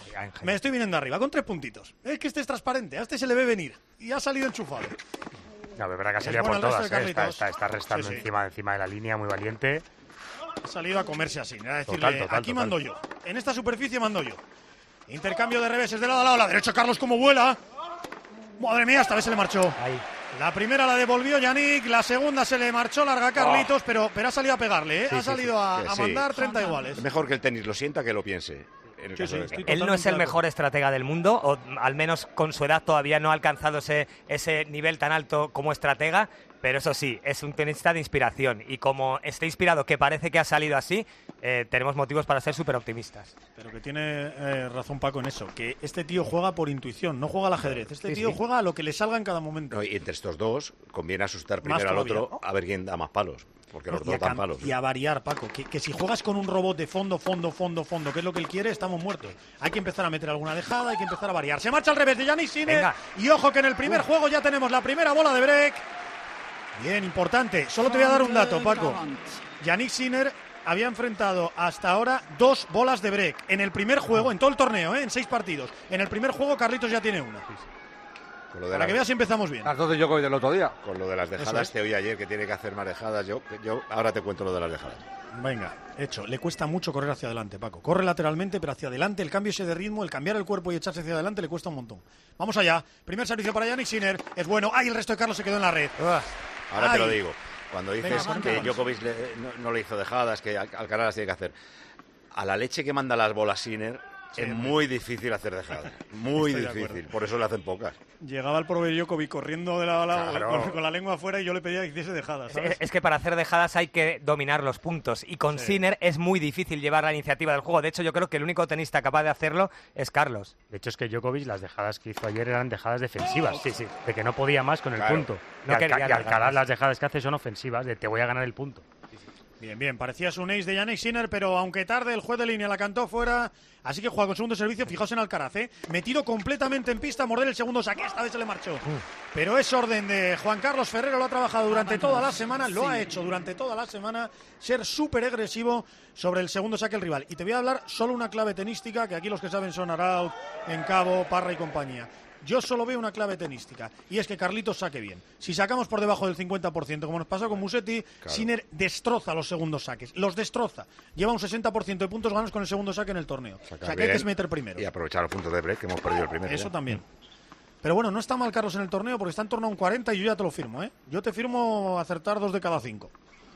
Me estoy viniendo arriba, con tres puntitos. Es que este es transparente, a este se le ve venir. Y ha salido enchufado. No, pero verdad que ha Es salido bueno por el resto todas, de ¿eh? está, Carlitos. está, está restando Sí, sí. Encima, encima de la línea, muy valiente. Ha salido a comerse así, a decirle, Total, total, aquí total. mando yo. En esta superficie mando yo. Intercambio de reveses de lado a lado. La derecha, Carlos, como vuela. Madre mía, esta vez se le marchó. La primera la devolvió Yannick, la segunda se le marchó larga a Carlitos, pero, pero ha salido a pegarle, ¿eh? Sí, ha sí, salido sí, a, que a sí. mandar treinta iguales. Es mejor que el tenis lo sienta que lo piense. En el Sí, caso sí, de estoy Carlos. Él no es el mejor estratega del mundo, o al menos con su edad todavía no ha alcanzado ese, ese nivel tan alto como estratega, pero eso sí, es un tenista de inspiración y como esté inspirado, que parece que ha salido así, eh, tenemos motivos para ser súper optimistas. Pero que tiene eh, razón Paco en eso, que este tío juega por intuición, no juega al ajedrez. Este Sí, tío sí. juega a lo que le salga en cada momento. No, y entre estos dos conviene asustar Más primero al todavía, otro a ver quién da más palos. Porque los y, a dos dan cam- palos. y a variar, Paco, que, que si juegas con un robot de fondo, fondo, fondo, fondo, que es lo que él quiere, estamos muertos. Hay que empezar a meter alguna dejada, hay que empezar a variar. Se marcha al revés de Yannick Sinner. Venga. Y ojo que en el primer juego ya tenemos la primera bola de break. Bien, importante. Solo te voy a dar un dato, Paco. Yannick Sinner había enfrentado hasta ahora dos bolas de break. En el primer juego, en todo el torneo, ¿eh? En seis partidos. En el primer juego, Carlitos ya tiene una. Con lo de Para la- que veas si empezamos bien. Las dos de Djokovic del otro día. Con lo de las Eso dejadas, es. te oí ayer que tiene que hacer más dejadas. Yo, yo ahora te cuento lo de las dejadas. Venga, hecho. Le cuesta mucho correr hacia adelante, Paco. Corre lateralmente, pero hacia adelante. El cambio ese de ritmo, el cambiar el cuerpo y echarse hacia adelante le cuesta un montón. Vamos allá. Primer servicio para Yannick Sinner. Es bueno. ¡Ay! El resto de Carlos se quedó en la red. Ahora Ay. te lo digo. Cuando dices Venga, que cuéntanos. Djokovic le- no, no le hizo dejadas, que Al- Alcaraz las tiene que hacer. A la leche que manda las bolas Sinner, Sí, es hombre. muy difícil hacer dejadas. Muy Estoy de difícil. acuerdo. Por eso le hacen pocas. Llegaba el pobre Djokovic corriendo de lado a lado Claro. con, con la lengua afuera y yo le pedía que hiciese dejadas, ¿sabes? Es, es que para hacer dejadas hay que dominar los puntos y con Sí. Sinner es muy difícil llevar la iniciativa del juego. De hecho, yo creo que el único tenista capaz de hacerlo es Carlos. De hecho, es que Djokovic, las dejadas que hizo ayer eran dejadas defensivas. Sí, sí. De que no podía más con el Claro. punto. No y, Alca- quería y largarlas. Alcaraz las dejadas que hace son ofensivas, de te voy a ganar el punto. Bien, bien, parecía un ace de Yannick Sinner, pero aunque tarde el juez de línea la cantó fuera, así que juega con segundo servicio, fijaos en Alcaraz, ¿eh? Metido completamente en pista a morder el segundo saque, esta vez se le marchó. Pero es orden de Juan Carlos Ferrero, lo ha trabajado durante toda la semana, lo ha hecho durante toda la semana, ser súper agresivo sobre el segundo saque del rival. Y te voy a hablar solo una clave tenística, que aquí los que saben son Arauz, Encabo, Parra y compañía. Yo solo veo una clave tenística, y es que Carlitos saque bien. Si sacamos por debajo del cincuenta por ciento, como nos pasó con Musetti, Claro. Sinner destroza los segundos saques, los destroza. Lleva un sesenta por ciento de puntos ganados con el segundo saque en el torneo. Sacar o sea que hay bien que meter primero. Y aprovechar los puntos de break que hemos perdido el primero. Eso ya. también. Pero bueno, no está mal Carlos en el torneo porque está en torno a un cuarenta y yo ya te lo firmo, ¿eh? Yo te firmo acertar dos de cada cinco.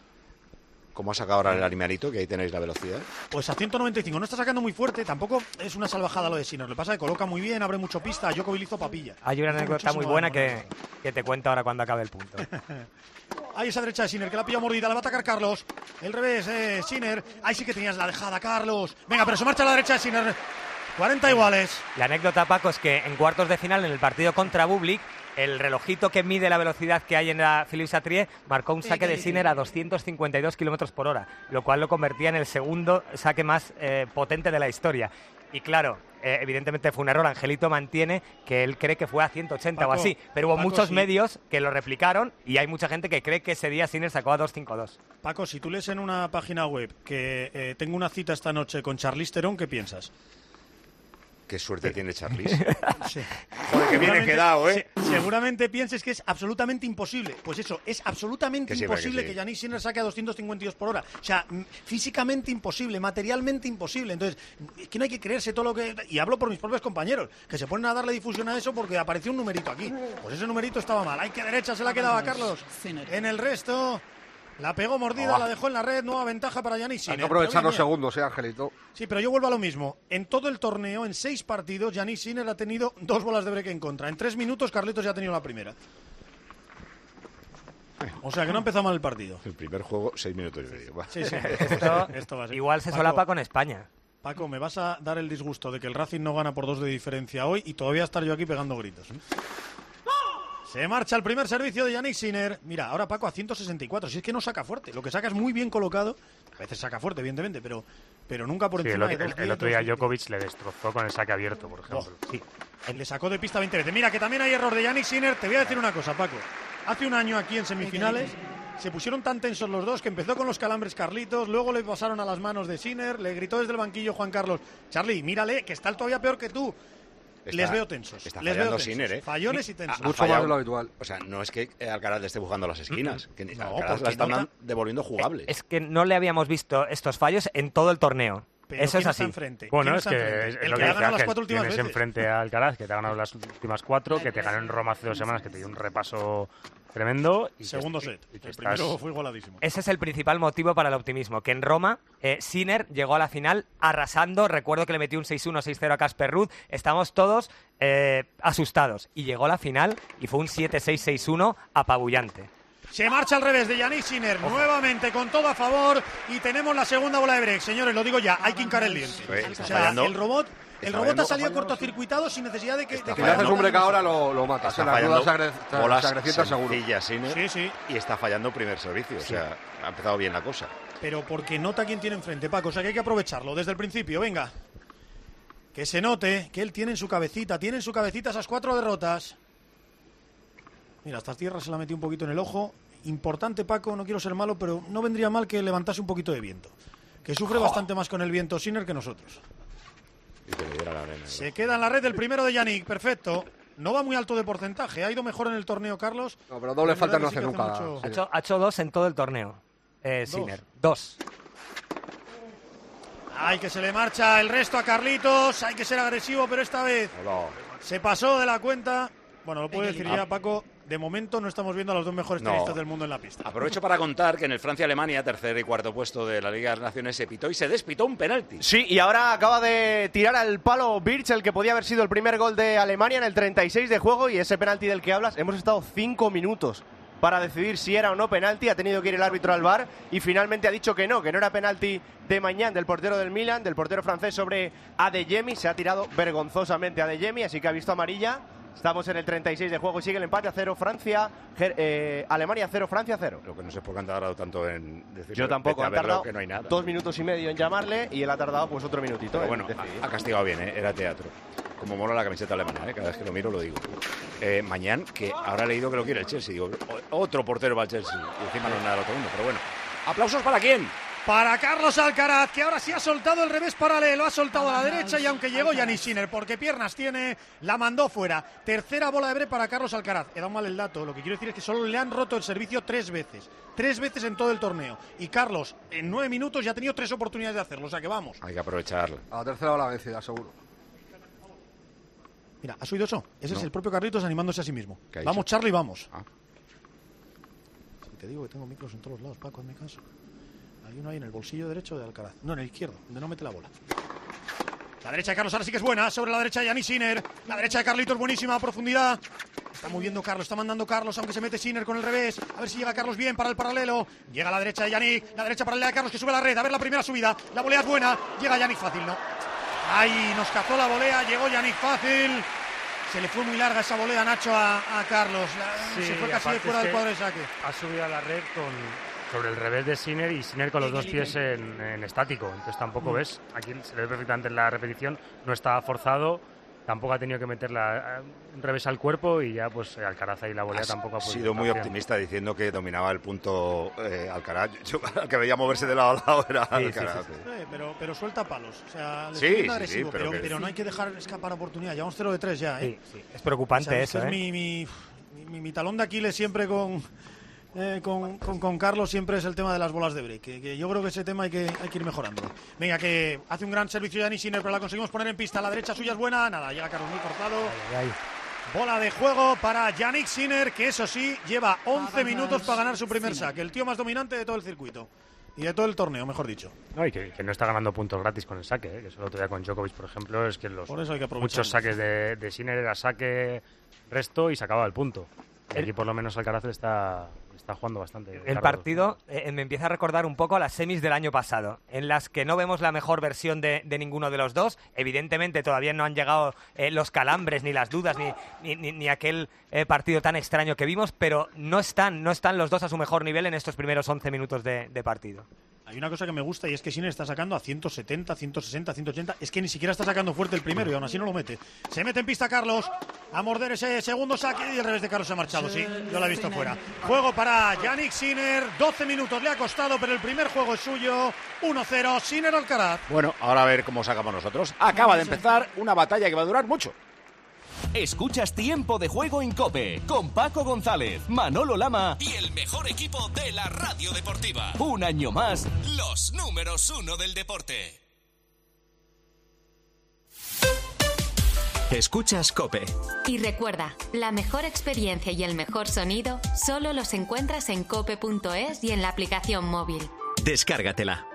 ¿Cómo ha sacado ahora el animalito? Que ahí tenéis la velocidad. Pues a ciento noventa y cinco, no está sacando muy fuerte, tampoco es una salvajada lo de Sinner. Lo que pasa es que coloca muy bien, abre mucho pista, a Djokovic hizo papilla. Hay una Hizo anécdota muy muchísimo buena daño. que, que te cuento ahora cuando acabe el punto. Ahí esa derecha de Sinner, que la pilla mordida, la va a atacar Carlos. El revés, eh, Sinner. Ahí sí que tenías la dejada, Carlos. Venga, pero se marcha a la derecha de Sinner. cuarenta iguales. La anécdota, Paco, es que en cuartos de final, en el partido contra Bublik, el relojito que mide la velocidad que hay en la Philippe Chatrier marcó un saque de Sinner a doscientos cincuenta y dos kilómetros por hora, lo cual lo convertía en el segundo saque más eh, potente de la historia. Y claro, eh, evidentemente fue un error. Angelito mantiene que él cree que fue a ciento ochenta Paco, o así, pero hubo Paco, muchos sí. medios que lo replicaron y hay mucha gente que cree que ese día Sinner sacó a dos cinco dos. Paco, si tú lees en una página web que eh, tengo una cita esta noche con Charlize Theron, ¿qué piensas? Qué suerte tiene Charlize. Sí. Joder, que bien he Seguramente- quedado, ¿eh? se- seguramente pienses que es absolutamente imposible. Pues eso, es absolutamente Que sí, imposible que que, sí. Yannick Sinner saque a doscientos cincuenta y dos por hora. O sea, mm, físicamente imposible, materialmente imposible. Entonces, es que no hay que creerse todo lo que... Y hablo por mis propios compañeros, que se ponen a darle difusión a eso porque apareció un numerito aquí. Pues ese numerito estaba mal. Hay que derecha se la quedaba Carlos. En el resto... La pegó mordida, Oh. la dejó en la red, nueva ventaja para Yannick Sinner. Hay que aprovechar Pero, los oye, mira, segundos, ¿eh, Angelito? Sí, pero yo vuelvo a lo mismo. En todo el torneo, en seis partidos, Yannick Sinner ha tenido dos bolas de break en contra. En tres minutos, Carlitos ya ha tenido la primera. O sea, que no ha empezado mal el partido. El primer juego, seis minutos y medio. va. Sí, sí. Esto Esto va a ser. igual se Paco, solapa con España. Paco, me vas a dar el disgusto de que el Racing no gana por dos de diferencia hoy y todavía estar yo aquí pegando gritos. ¿eh? Se marcha el primer servicio de Yannick Sinner. Mira, ahora Paco a ciento sesenta y cuatro. Si es que no saca fuerte. Lo que saca es muy bien colocado. A veces saca fuerte, evidentemente, pero, pero nunca por Sí, el, encima otro- de el- dos el otro día Djokovic le destrozó con el saque abierto, por ejemplo. Sí. Le sacó de pista veinte veces. Mira, que también hay error de Yannick Sinner. Te voy a decir una cosa, Paco. Hace un año aquí en semifinales se pusieron tan tensos los dos que empezó con los calambres Carlitos, luego le pasaron a las manos de Sinner, le gritó desde el banquillo Juan Carlos: Charlie, mírale, que está el todavía peor que tú. Está- Les veo tensos. Está les veo fallando tensos. Sinner, ¿eh? Fallones y tensos. Ha- ha fallado. O sea, no es que Alcaraz le esté buscando las esquinas. Que ni- No, Alcaraz porque la está nota- devolviendo jugable. Es que no le habíamos visto estos fallos en todo el torneo. Pero Eso ¿quién es está así. enfrente? Bueno, ¿Quién es está que enfrente? es, El es lo que que ha dice ganado las Ángel. cuatro últimas Tienes veces. enfrente a Alcaraz, que te ha ganado las últimas cuatro, que te ganó en Roma hace dos semanas, que te dio un repaso tremendo. Y que- Segundo y- set. y que El estás- primero fue igualadísimo. Ese es el principal motivo para el optimismo, que en Roma eh, Sinner llegó a la final arrasando. Recuerdo que le metió un seis uno, seis cero a Casper Ruud. Estamos todos eh, asustados. Y llegó a la final y fue un siete seis, seis uno apabullante. Se marcha al revés de Yannick Sinner, nuevamente con todo a favor, y tenemos la segunda bola de break. Señores, lo digo ya, hay que hincar el diente. Sí, está O sea, fallando. el robot, el Está robot ha fallando. salido cortocircuitado sin necesidad de que... de Si que le haces haya un break ahora, lo, lo matas. Está En las fallando dudas se agre- se bolas agresientas seguro. sencillas, Sinner, Sí, sí. y está fallando primer servicio. O sea, ha empezado bien la cosa. Pero porque nota quién tiene enfrente, Paco. O sea que hay que aprovecharlo desde el principio. Venga. Que se note que él tiene en su cabecita, tiene en su cabecita esas cuatro derrotas. Mira, esta tierra se la metió un poquito en el ojo. Importante, Paco, no quiero ser malo, pero no vendría mal que levantase un poquito de viento. Que sufre bastante más con el viento Sinner que nosotros. Y que le diera la arena. Se queda en la red el primero de Yannick, perfecto. No va muy alto de porcentaje, ha ido mejor en el torneo, Carlos. No, pero doble Es falta verdad no que hace sí que nunca. mucho- Ha hecho, ha hecho dos en todo el torneo, eh, Dos. Sinner. Dos. Ay, que se le marcha el resto a Carlitos. Hay que ser agresivo, pero esta vez se pasó de la cuenta. Bueno, lo puedo decir ya, Paco. De momento no estamos viendo a los dos mejores No. tenistas del mundo en la pista. Aprovecho para contar que en el Francia-Alemania, tercer y cuarto puesto de la Liga de las Naciones, se pitó y se despitó un penalti. Sí, y ahora acaba de tirar al palo Birch, el que podía haber sido el primer gol de Alemania en el treinta y seis de juego, y ese penalti del que hablas, hemos estado cinco minutos para decidir si era o no penalti, ha tenido que ir el árbitro al V A R y finalmente ha dicho que no, que no era penalti de Mañán, del portero del Milan, del portero francés sobre Adeyemi, se ha tirado vergonzosamente Adeyemi, así que ha visto amarilla. Estamos en el treinta y seis de juego y sigue el empate a cero, Francia, Ger- eh, Alemania cero, Francia cero. Lo que no sé por qué han tardado tanto en decir Yo tampoco, a han verlo, tardado que no hay nada. dos minutos y medio en llamarle y él ha tardado pues otro minutito. Pero en bueno, decidir. ha, ha castigado bien, ¿eh? Era teatro. Como mola la camiseta alemana, ¿eh? Cada vez que lo miro lo digo. Eh, Mañán, que ahora he leído que lo quiere el Chelsea. Digo, o- otro portero para el Chelsea. Y encima no es nada del otro mundo. Pero bueno, ¿aplausos para quién? Para Carlos Alcaraz, que ahora sí ha soltado el revés paralelo, ha soltado a la derecha y aunque llegó Yannick Sinner, porque piernas tiene, la mandó fuera. Tercera bola de break para Carlos Alcaraz. He dado mal el dato, lo que quiero decir es que solo le han roto el servicio tres veces. Tres veces en todo el torneo. Y Carlos, en nueve minutos ya ha tenido tres oportunidades de hacerlo, o sea que vamos. Hay que aprovecharlo. A la tercera hora vencida, seguro. Mira, ¿has oído eso? Ese No. es el propio Carlitos animándose a sí mismo. ¿Qué ha Vamos, dicho? Charlie, vamos. Ah. Si te digo que tengo micros en todos lados, Paco, hazme caso. Hay uno ahí en el bolsillo derecho de Alcaraz. No, en el izquierdo, donde no mete la bola. La derecha de Carlos ahora sí que es buena. Sobre la derecha de Yannick Sinner. La derecha de Carlitos buenísima a profundidad. Está moviendo Carlos, está mandando Carlos, aunque se mete Sinner con el revés. A ver si llega Carlos bien para el paralelo. Llega a la derecha de Yannick. La derecha paralela de Carlos que sube a la red. A ver la primera subida. La volea es buena. Llega Yannick fácil, ¿no? Ahí nos cazó la volea. Llegó Yannick fácil. Se le fue muy larga esa volea, Nacho, a, a Carlos. La- Sí, se fue casi aparte fuera es del que cuadro de saque. Ha subido a la red con, sobre el revés de Sinner y Sinner con los dos pies en, en estático. Entonces tampoco mm. ves, aquí se ve perfectamente en la repetición, no estaba forzado, tampoco ha tenido que meter la, un revés al cuerpo y ya pues Alcaraz ahí la volea Has tampoco ha podido. sido muy optimista diciendo que dominaba el punto eh, Alcaraz. Yo, el que veía moverse de lado a lado era sí, Alcaraz. Sí, sí, sí. Eh, pero, pero suelta palos. O sea, le sí, estoy sí, agresivo, sí, pero, pero, que... pero no hay que dejar escapar oportunidad. Llevamos cero de tres ya, ¿eh? Sí, sí. Es preocupante ¿Sabes? eso, Es ¿eh? mi, mi, mi, mi talón de Aquiles siempre con... Eh, con, con, con Carlos siempre es el tema de las bolas de break, que, que yo creo que ese tema hay que, hay que ir mejorando. Venga, que hace un gran servicio Yannick Sinner, pero la conseguimos poner en pista. A la derecha suya es buena, nada, llega Carlos muy cortado. Ay, ay. Bola de juego para Yannick Sinner, que eso sí, lleva once minutos para ganar su primer saque. El tío más dominante de todo el circuito. Y de todo el torneo, mejor dicho. No, y que, que no está ganando puntos gratis con el saque, ¿eh? Que eso el otro día con Djokovic, por ejemplo, es que los por eso hay que muchos saques de, de Sinner era saque, resto y sacaba el punto. Y aquí por lo menos Alcaraz le está, está jugando bastante. El Carlos. partido eh, me empieza a recordar un poco a las semis del año pasado, en las que no vemos la mejor versión de, de ninguno de los dos. Evidentemente todavía no han llegado eh, los calambres, ni las dudas, ni, ni, ni, ni aquel eh, partido tan extraño que vimos, pero no están, no están los dos a su mejor nivel en estos primeros once minutos de, de partido. Hay una cosa que me gusta y es que Sinner está sacando a ciento setenta, ciento sesenta, ciento ochenta. Es que ni siquiera está sacando fuerte el primero y aún así no lo mete. Se mete en pista Carlos a morder ese segundo saque y el revés de Carlos se ha marchado. Sí, yo lo he visto fuera. Juego para Yannick Sinner. doce minutos le ha costado, pero el primer juego es suyo. uno cero, Sinner Alcaraz. Bueno, ahora a ver cómo sacamos nosotros. Acaba de empezar una batalla que va a durar mucho. Escuchas Tiempo de Juego en COPE con Paco González, Manolo Lama y el mejor equipo de la radio deportiva. Un año más, los números uno del deporte. Escuchas COPE. Y recuerda, la mejor experiencia y el mejor sonido solo los encuentras en cope punto es y en la aplicación móvil. Descárgatela.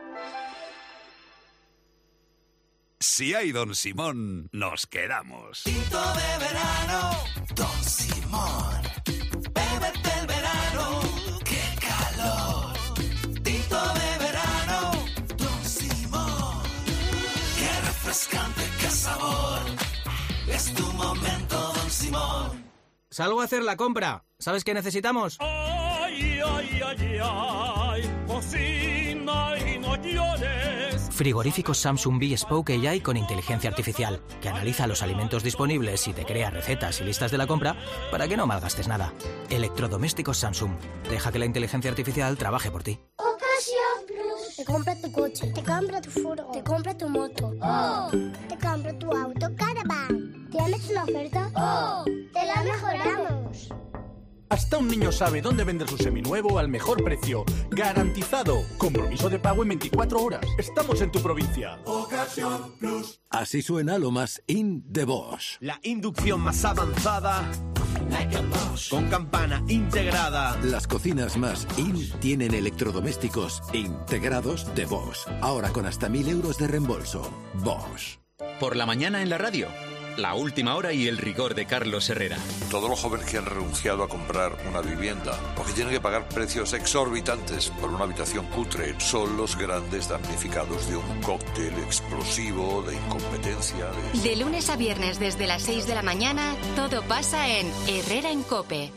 Si hay Don Simón, nos quedamos. Tinto de verano, Don Simón. Bébete el verano, qué calor. Tinto de verano, Don Simón. Qué refrescante, qué sabor. Es tu momento, Don Simón. Salgo a hacer la compra. ¿Sabes qué necesitamos? Ay, ay, ay, ay, cocina y no llores. Frigoríficos Samsung Bespoke A I con inteligencia artificial, que analiza los alimentos disponibles y te crea recetas y listas de la compra para que no malgastes nada. Electrodomésticos Samsung. Deja que la inteligencia artificial trabaje por ti. Ocasión Plus. Te compra tu coche, te compra tu furgo, te compra tu moto. Oh. Te compra tu auto Caravan. ¿Tienes una oferta? Oh. Te la mejoramos. Hasta un niño sabe dónde vender su seminuevo al mejor precio. ¡Garantizado! Compromiso de pago en veinticuatro horas. Estamos en tu provincia. Ocasión Plus. Así suena lo más in de Bosch. La inducción más avanzada. Like a Bosch. Con campana integrada. Las cocinas más in tienen electrodomésticos integrados de Bosch. Ahora con hasta mil euros de reembolso. Bosch. Por la mañana en la radio. La última hora y el rigor de Carlos Herrera. Todos los jóvenes que han renunciado a comprar una vivienda porque tienen que pagar precios exorbitantes por una habitación cutre son los grandes damnificados de un cóctel explosivo de incompetencia. De... de lunes a viernes desde las seis de la mañana, todo pasa en Herrera en COPE.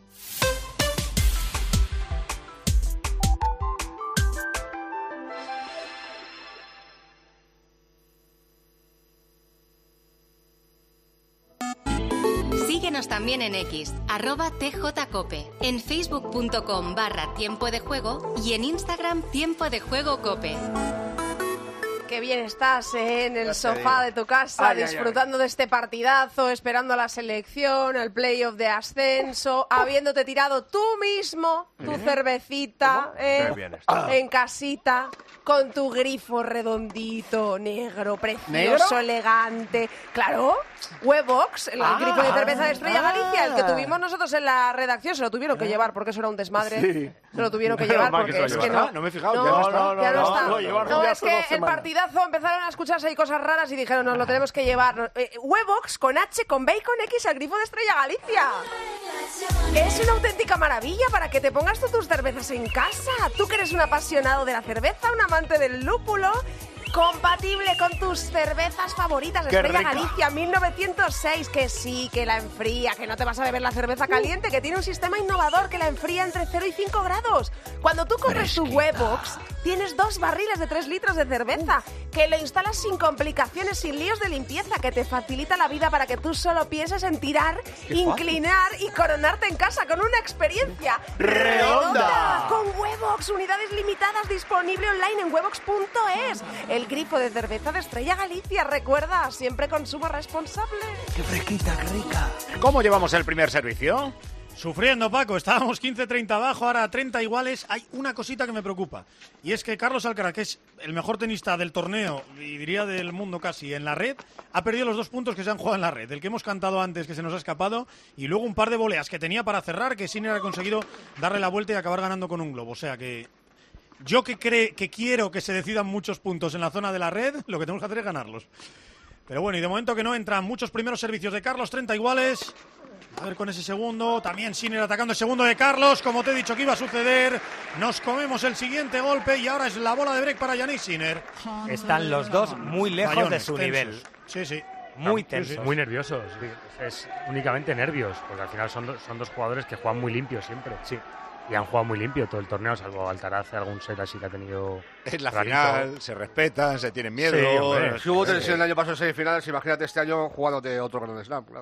Síguenos también en X, arroba tjcope, en facebook.com barra tiempo de juego y en Instagram tiempo de juego cope. Qué bien estás, ¿eh? En el sofá de tu casa, ay, disfrutando ay, ay. de este partidazo, esperando a la selección, el playoff de ascenso, habiéndote tirado tú mismo tu ¿Eh? cervecita ¿eh? en casita, con tu grifo redondito, negro, precioso, ¿negro? Elegante. Claro, Webox, el ah, grifo de cerveza de Estrella ah, Galicia, el que tuvimos nosotros en la redacción, se lo tuvieron que llevar porque eso era un desmadre. Sí. Se lo tuvieron que llevar porque que es que no. No me he fijado, no, ya no, no, no, ya no, está. no, No, no, es que el partidazo empezaron a escucharse ahí cosas raras y dijeron, nos lo tenemos que llevar. Eh, Webox con H, con B y con X, el grifo de Estrella Galicia. Es una auténtica maravilla para que te pongas tú tus cervezas en casa. Tú que eres un apasionado de la cerveza, un amante del lúpulo, compatible con tus cervezas favoritas. Estrella Galicia mil novecientos seis, que sí, que la enfría, que no te vas a beber la cerveza caliente, que tiene un sistema innovador que la enfría entre cero y cinco grados. Cuando tú compras tu Webbox, tienes dos barriles de tres litros de cerveza, que lo instalas sin complicaciones, sin líos de limpieza, que te facilita la vida para que tú solo pienses en tirar, inclinar y coronarte en casa con una experiencia redonda. Con Webbox, unidades limitadas, disponible online en webbox punto es. El grifo de cerveza de Estrella Galicia. Recuerda, siempre consumo responsable. ¡Qué fresquita, qué rica! ¿Cómo llevamos el primer servicio? Sufriendo, Paco. Estábamos quince treinta abajo, ahora treinta iguales. Hay una cosita que me preocupa. Y es que Carlos Alcaraz, que es el mejor tenista del torneo, y diría del mundo casi, en la red, ha perdido los dos puntos que se han jugado en la red. El que hemos cantado antes, que se nos ha escapado, y luego un par de voleas que tenía para cerrar, que Sinner ha conseguido darle la vuelta y acabar ganando con un globo. O sea que yo que, cree, que quiero que se decidan muchos puntos en la zona de la red, lo que tenemos que hacer es ganarlos. Pero bueno, y de momento que no entran muchos primeros servicios de Carlos, treinta iguales. A ver con ese segundo, también Sinner atacando el segundo de Carlos, como te he dicho que iba a suceder. Nos comemos el siguiente golpe y ahora es la bola de break para Yannick Sinner. Están los dos muy lejos Fallones, de su tensos. nivel. Sí, sí. Muy Sí, tensos. sí. Muy nerviosos. Es únicamente nervios, porque al final son, do- son dos jugadores que juegan muy limpio siempre. Sí. Y han jugado muy limpio todo el torneo, salvo Alcaraz, algún set así que ha tenido. Es la rarito. final, se respetan, se tienen miedo. Sí, hombre. Si hubo tensión el año pasado en semifinales, imagínate este año jugándote otro Grand Slam, claro.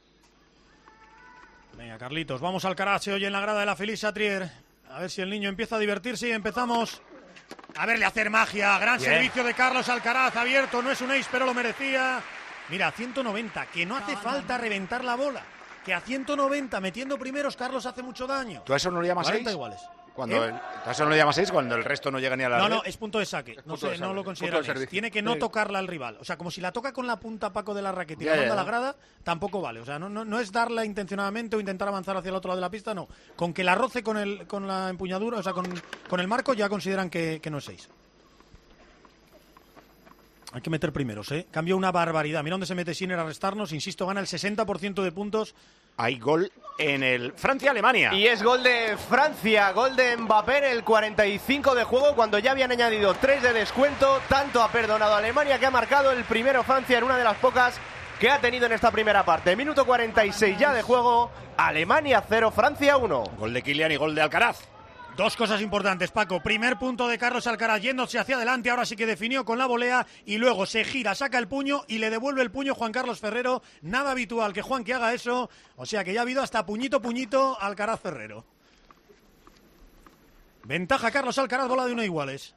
Venga, Carlitos, vamos al Alcaraz, se oye en la grada de la Felicia Trier. A ver si el niño empieza a divertirse y empezamos a verle hacer magia. Gran Bien. servicio de Carlos Alcaraz, abierto, no es un ace, pero lo merecía. Mira, ciento noventa, que no hace falta reventar la bola. Que a ciento noventa, metiendo primeros, Carlos hace mucho daño. ¿Tú a eso no le llamas cuarenta seis? iguales. Cuando ¿Eh? el, ¿tú a eso no le llamas seis cuando el resto no llega ni a la No, red? no, es punto de saque. No, punto de sé, no saque, lo punto consideran. de servicio. Tiene que no Sí. tocarla al rival. O sea, como si la toca con la punta, Paco, de la raqueta y Ya, la manda ya. a la grada, tampoco vale. O sea, no, no, no es darla intencionadamente o intentar avanzar hacia el otro lado de la pista, no. Con que la roce con, el, con la empuñadura, o sea, con, con el marco, ya consideran que, que no es seis. Hay que meter primeros, ¿eh? Cambió una barbaridad. Mira dónde se mete Sinner a restarnos. Insisto, gana el sesenta por ciento de puntos. Hay gol en el Francia-Alemania. Y es gol de Francia, gol de Mbappé en el cuarenta y cinco de juego, cuando ya habían añadido tres de descuento. Tanto ha perdonado Alemania, que ha marcado el primero Francia en una de las pocas que ha tenido en esta primera parte. Minuto cuarenta y seis ya de juego. Alemania cero, Francia uno. Gol de Kylian y gol de Alcaraz. Dos cosas importantes, Paco. Primer punto de Carlos Alcaraz yéndose hacia adelante, ahora sí que definió con la volea y luego se gira, saca el puño y le devuelve el puño Juan Carlos Ferrero. Nada habitual que Juan que haga eso, o sea que ya ha habido hasta puñito puñito Alcaraz Ferrero. Ventaja Carlos Alcaraz, bola de uno iguales.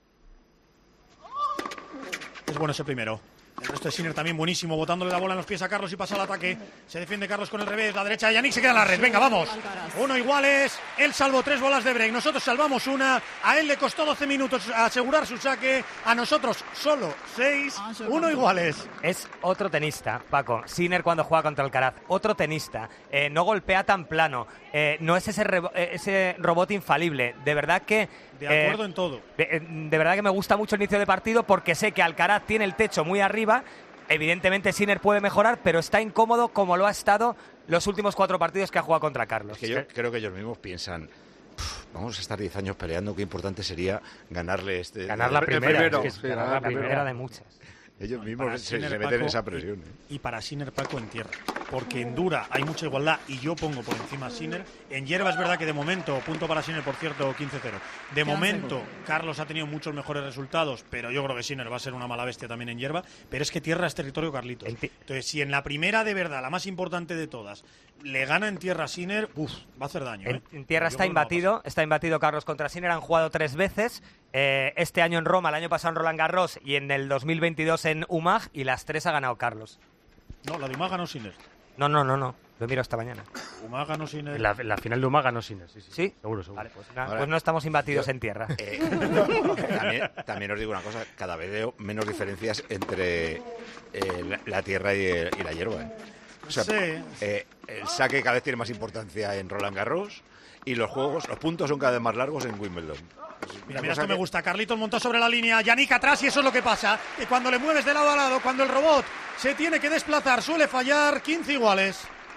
Es bueno ese primero. El resto de Sinner también buenísimo, botándole la bola en los pies a Carlos y pasa al ataque. Se defiende Carlos con el revés, la derecha de Yannick, se queda en la red. Venga, vamos. Uno iguales. Él salvó tres bolas de break. Nosotros salvamos una. A él le costó doce minutos asegurar su saque. A nosotros solo seis. Uno iguales. Es otro tenista, Paco. Sinner cuando juega contra Alcaraz. Otro tenista. Eh, no golpea tan plano. Eh, no es ese, rebo- eh, ese robot infalible. De verdad que... De eh, acuerdo en todo. De, de verdad que me gusta mucho el inicio de partido porque sé que Alcaraz tiene el techo muy arriba. Evidentemente Sinner puede mejorar, pero está incómodo como lo ha estado los últimos cuatro partidos que ha jugado contra Carlos. Es que yo creo que ellos mismos piensan, "Puf, vamos a estar diez años peleando, qué importante sería ganarle este... Ganar la el primera, primero". es que es Sí, ganar la primera de muchas. Ellos mismos Para se, Sinner, se meten en Paco, esa presión. ¿eh? Y para Sinner, Paco, en tierra. Porque en dura hay mucha igualdad y yo pongo por encima a Sinner. En hierba es verdad que de momento, punto para Sinner, por cierto, quince cero. De momento, Carlos ha tenido muchos mejores resultados, pero yo creo que Sinner va a ser una mala bestia también en hierba. Pero es que tierra es territorio Carlitos. Entonces, si en la primera de verdad, la más importante de todas, le gana en tierra a Sinner, uf, va a hacer daño. En, ¿eh? en tierra Yo está creo que no va a imbatido, está imbatido Carlos contra Sinner, han jugado tres veces, eh, este año en Roma, el año pasado en Roland Garros y en el dos mil veintidós en U M A G, y las tres ha ganado Carlos. pasar. No, la de Umaga no Sinner. No, no, no, no, lo miro esta mañana. Umaga no Sinner. En la, en la final de Uma ganó Sinner, sí, sí. ¿Sí? Seguro, seguro. Vale, pues, na- Ahora, pues no estamos imbatidos yo- en tierra. Eh, también, también os digo una cosa, cada vez veo menos diferencias entre eh, la, la tierra y, el- y la hierba. ¿eh? O sea, Sí. eh, el saque cada vez tiene más importancia en Roland Garros y los juegos, los puntos son cada vez más largos en Wimbledon. Es Mira, una mira, cosa esto me que- gusta. Carlitos montó sobre la línea, Yannick atrás y eso es lo que pasa. Que cuando le mueves de lado a lado, cuando el robot se tiene que desplazar, suele fallar. quince iguales.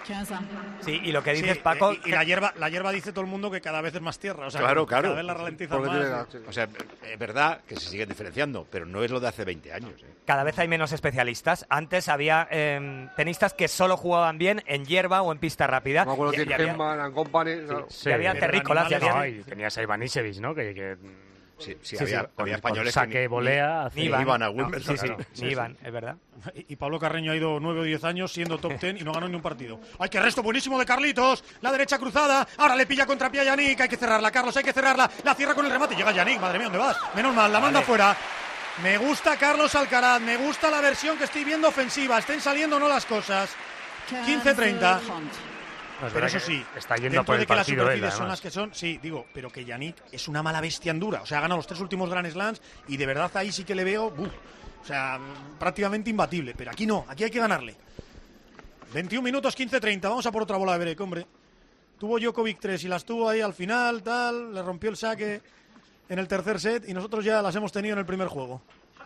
Sí, y lo que dices, Sí, Paco... Y, y la hierba la hierba dice todo el mundo que cada vez es más tierra. O sea, Claro, que claro. Cada vez la ralentiza Porque más. tiene- O sea, es verdad que se siguen diferenciando, pero no es lo de hace veinte años. ¿eh? Cada vez hay menos especialistas. Antes había eh, tenistas que solo jugaban bien en hierba o en pista rápida. Me acuerdo Y- de y había- Hinman and Company. claro. Sí, y había terrícolas. y había- No, y tenías a Ivanisevic, ¿no? Que, que Sí, sí, Sí, había, sí. había con españoles saque, que ni- volea, ni, hace- ni iban a No, Wimbledon. sí, sí, claro. ni iban, es verdad. Y Pablo Carreño ha ido nueve o diez años siendo top ten y no ganó ni un partido. ¡Ay, qué resto buenísimo de Carlitos! La derecha cruzada. Ahora le pilla contra pie a Yannick. Hay que cerrarla, Carlos, hay que cerrarla. La cierra con el remate. Llega Yannick. Madre mía, ¿dónde vas? Menos mal, la manda Vale. fuera. Me gusta Carlos Alcaraz. Me gusta la versión que estoy viendo ofensiva. Estén saliendo o no las cosas. quince treinta. No, es Pero verdad eso que sí, está yendo dentro por de el que las partido él, superficies son además. las que son, sí, digo, pero que Yannick es una mala bestia en dura. O sea, ha ganado los tres últimos Grand Slams y de verdad ahí sí que le veo, uf, o sea, prácticamente imbatible. Pero aquí no, aquí hay que ganarle. veintiún minutos, quince treinta. Vamos a por otra bola de break, hombre. Tuvo Djokovic tres y las tuvo ahí al final, tal. Le rompió el saque en el tercer set y nosotros ya las hemos tenido en el primer juego.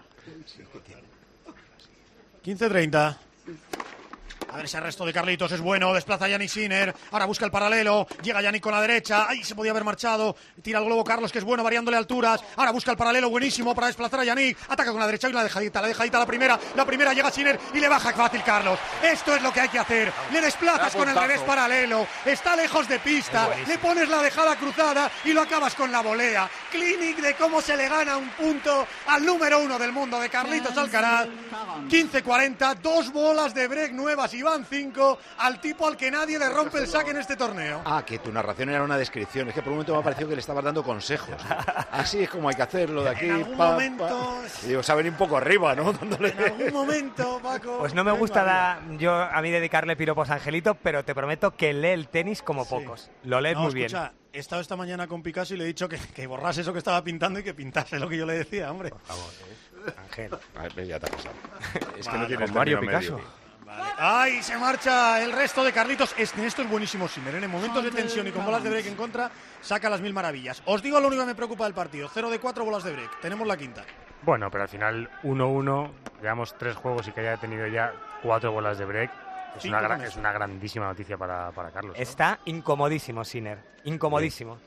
quince treinta. A ver ese resto de Carlitos, es bueno, desplaza a Yannick Sinner, ahora busca el paralelo, llega Yannick con la derecha, ahí se podía haber marchado, tira el globo Carlos, que es bueno, variándole alturas, ahora busca el paralelo, buenísimo para desplazar a Yannick, ataca con la derecha y una dejadita, la dejadita la primera, la primera llega Sinner y le baja fácil Carlos, esto es lo que hay que hacer, le desplazas con el revés paralelo, está lejos de pista, le pones la dejada cruzada y lo acabas con la volea, clinic de cómo se le gana un punto al número uno del mundo de Carlitos Alcaraz, quince cuarenta, dos bolas de break nuevas y van cinco al tipo al que nadie le rompe el saque en este torneo. Ah, que tu narración era una descripción. Es que por un momento me ha parecido que le estabas dando consejos. Así es como hay que hacerlo de aquí. En algún pa, momento- pa. Y digo, se ha venido un poco arriba, ¿no? Dándole... En algún momento, Paco. Pues no me venga, gusta venga. da- yo a mí dedicarle piropos a Angelito, pero te prometo que lee el tenis como Sí. pocos. Lo lees No, muy bien. escucha, he estado esta mañana con Picasso y le he dicho que, que borrase eso que estaba pintando y que pintase lo que yo le decía, hombre. Ángel. A ver, ya te ha pasado. Es que Vale, no tienes con Mario término Picasso. medio. ¡Ay! Se marcha el resto de Carlitos. Este, esto es buenísimo, Sinner. En momentos de tensión y con bolas de break en contra, saca las mil maravillas. Os digo lo único que me preocupa del partido. cero de cuatro bolas de break. Tenemos la quinta. Bueno, pero al final uno uno, llevamos tres juegos y que haya tenido ya cuatro bolas de break. Es, Sí, una, con gran- eso. es una grandísima noticia para, para Carlos. ¿no? Está incomodísimo, Sinner. Incomodísimo.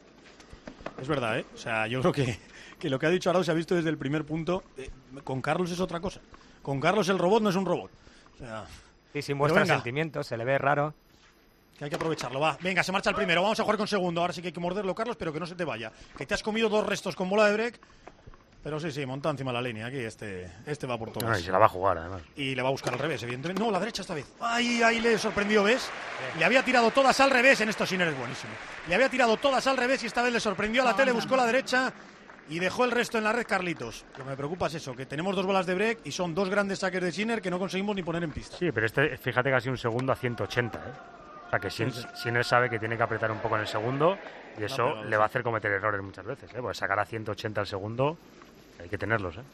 Es verdad, ¿eh? O sea, yo creo que, que lo que ha dicho Arau se ha visto desde el primer punto. Eh, con Carlos es otra cosa. Con Carlos el robot no es un robot. O sea, Sí, sin pero muestra venga, sentimientos, se le ve raro. que hay que aprovecharlo. Va, venga, se marcha el primero. Vamos a jugar con segundo. Ahora sí que hay que morderlo, Carlos, pero que no se te vaya. Que te has comido dos restos con bola de break. Pero sí, sí, monta encima la línea. Aquí este, este va por todas. No, y se la va a jugar, además. Y le va a buscar al revés, evidentemente. No, la derecha esta vez. Ay, ahí le sorprendió, ¿ves? Le había tirado todas al revés. En esto Sinner es buenísimo. Le había tirado todas al revés y esta vez le sorprendió a la tele, buscó la derecha y dejó el resto en la red Carlitos. Lo que me preocupa es eso, que tenemos dos bolas de break y son dos grandes saques de Sinner que no conseguimos ni poner en pista. Sí, pero este, fíjate que ha sido un segundo a ciento ochenta, ¿eh? O sea, que Sin- Sí, sí. Sinner sabe que tiene que apretar un poco en el segundo y eso pero- le va a hacer cometer errores muchas veces, ¿eh? Porque sacar a ciento ochenta al segundo hay que tenerlos, ¿eh?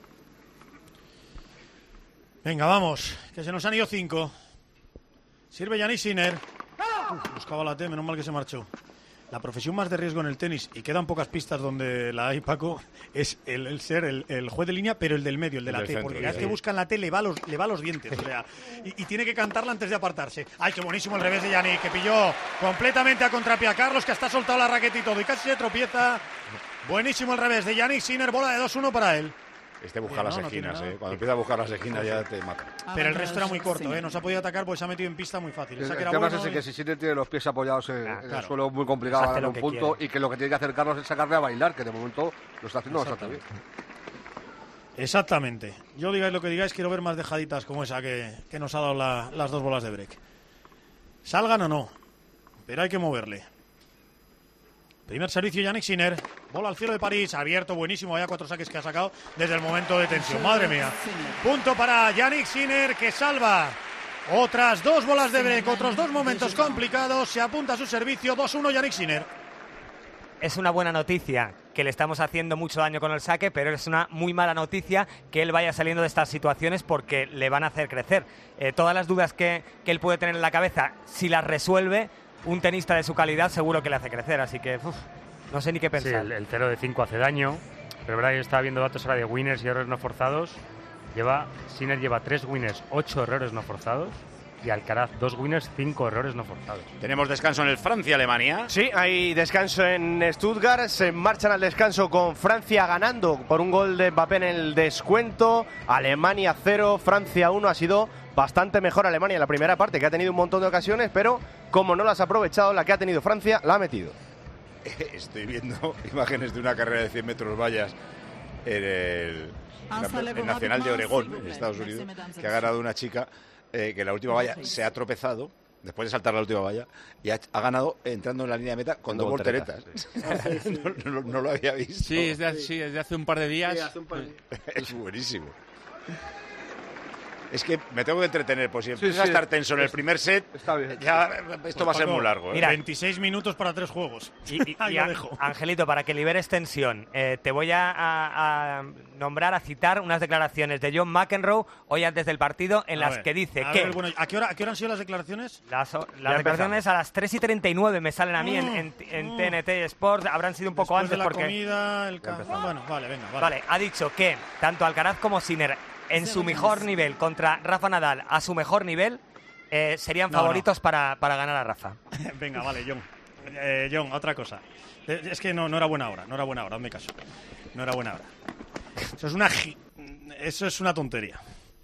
Venga, vamos, que se nos han ido cinco. Sirve Yannick Sinner. Uf, buscaba la T, menos mal que se marchó. La profesión más de riesgo en el tenis, y quedan pocas pistas donde la hay, Paco, es el, el ser el, el juez de línea, pero el del medio, el de El la del T, centro, porque cada vez sí. que buscan la T le va a los, le va a los dientes, o sea, y, y tiene que cantarla antes de apartarse. ¡Ay, qué buenísimo el revés de Yannick, que pilló completamente a contrapié a Carlos, que hasta ha soltado la raqueta y todo, y casi se tropieza! Buenísimo el revés de Yannick Sinner, bola de dos uno para él. Este busca Bien, las no, no tiene esquinas, nada. ¿eh? Cuando empieza a buscar las esquinas ya te mata. Pero el resto era muy corto, ¿eh? No se ha podido atacar porque se ha metido en pista muy fácil. El, El saque el era tema bueno es ese, y- que si Sinner tiene los pies apoyados en, Ah, en el claro. suelo, muy complicado Hace ganar lo un que punto quiere. y que lo que tiene que hacer Carlos es sacarle a bailar, que de momento lo está haciendo bastante bien. Exactamente. Yo digáis lo que digáis, quiero ver más dejaditas como esa que, que nos ha dado la- las dos bolas de break. Salgan o no, pero hay que moverle. Primer servicio Yannick Sinner. Bola al cielo de París, abierto, buenísimo. Vaya cuatro saques que ha sacado desde el momento de tensión. Madre mía. Punto para Yannick Sinner, que salva otras dos bolas de break, otros dos momentos complicados. Se apunta a su servicio, dos uno Yannick Sinner. Es una buena noticia que le estamos haciendo mucho daño con el saque, pero es una muy mala noticia que él vaya saliendo de estas situaciones porque le van a hacer crecer. Eh, todas las dudas que, que él puede tener en la cabeza, si las resuelve, un tenista de su calidad seguro que le hace crecer. Así que uf, no sé ni qué Sí, pensar. el, el cero de cinco hace daño, pero es verdad que yo estaba viendo datos ahora de winners y errores no forzados. Lleva, Sinner lleva tres winners, ocho errores no forzados. y Alcaraz, dos winners, cinco errores no forzados. Tenemos descanso en el Francia-Alemania. Sí, hay descanso en Stuttgart. Se marchan al descanso con Francia ganando por un gol de Mbappé en el descuento. Alemania cero, Francia uno. Ha sido bastante mejor Alemania en la primera parte, que ha tenido un montón de ocasiones, pero como no las ha aprovechado, la que ha tenido Francia la ha metido. Estoy viendo imágenes de una carrera de cien metros vallas en el, en el Nacional de Oregón, en Estados Unidos, que ha ganado una chica eh, que en la última valla se ha tropezado después de saltar la última valla y ha, ha ganado entrando en la línea de meta con dos volteretas. Sí. no, no, no lo había visto. Sí, es de, sí, es de hace un par de días. Sí, hace un par de... Es buenísimo. Es que me tengo que entretener, pues si empieza sí, sí, a estar tenso en el primer set, está bien. Ya esto pues va a ser muy largo. ¿eh? Mira, veintiséis minutos para tres juegos. Y, y, y a, Angelito, para que liberes tensión, eh, te voy a, a, a nombrar, a citar unas declaraciones de John McEnroe hoy antes del partido, en a las ver, que dice a que... Ver, bueno, ¿a, qué hora, ¿A qué hora han sido las declaraciones? Las, las declaraciones a las tres y treinta y nueve me salen a mí mm, en, en, en mm. T N T Sports, habrán sido un poco Después antes de la porque... comida, el ca... Bueno, vale, venga, vale. Vale, ha dicho que tanto Alcaraz como Sinner en su mejor nivel contra Rafa Nadal a su mejor nivel eh, serían no, favoritos no. Para, para ganar a Rafa. Venga, vale, John. Eh, John, otra cosa. Es que no, no era buena hora, no era buena hora, hazme caso. No era buena hora. Eso es una, eso es una tontería.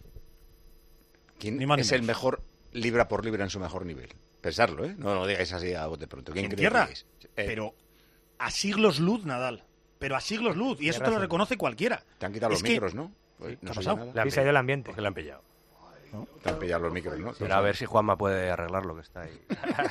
¿Quién ni más es ni el mejor libra por libra en su mejor nivel? Pensarlo, ¿eh? No lo digáis así a bote pronto. ¿Quién en cree tierra, que es? Eh, pero a siglos luz Nadal. Pero a siglos luz, y eso te lo reconoce cualquiera. Te han quitado es los que... micros, ¿no? Pues ¿Qué ha pasado? Le han pillado el ambiente. Porque le han pillado. ¿No? Te han pillado los micros, ¿no? Pero a ver si Juanma puede arreglar lo que está ahí.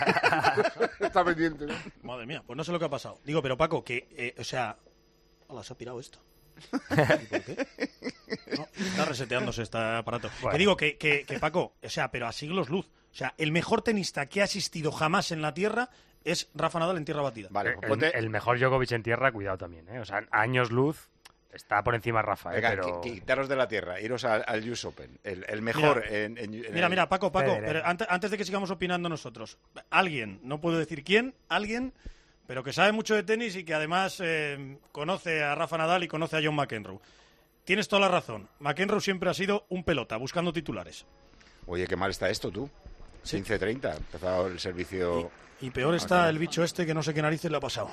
Está pendiente, ¿no? Madre mía, pues no sé lo que ha pasado. Digo, pero Paco, que, eh, o sea... Hola, se ha pirado esto. ¿Y por qué? No, está reseteándose este aparato. Bueno. Que digo que, que, que, Paco, o sea, pero a siglos luz. O sea, el mejor tenista que ha existido jamás en la Tierra es Rafa Nadal en tierra batida. Vale, pues ponte... el, el mejor Djokovic en tierra, cuidado también, ¿eh? O sea, años luz... Está por encima Rafa, Venga, ¿eh? Pero... quitaros de la tierra, iros al, al U S Open, el, el mejor mira, en, en, en Mira, el... mira, Paco, Paco, pero antes, antes de que sigamos opinando nosotros, alguien, no puedo decir quién, alguien, pero que sabe mucho de tenis y que además eh, conoce a Rafa Nadal y conoce a John McEnroe. Tienes toda la razón, McEnroe siempre ha sido un pelota, buscando titulares. Oye, qué mal está esto, tú. ¿Sí? quince treinta, ha empezado el servicio... Y, y peor está el bicho este que no sé qué narices le ha pasado.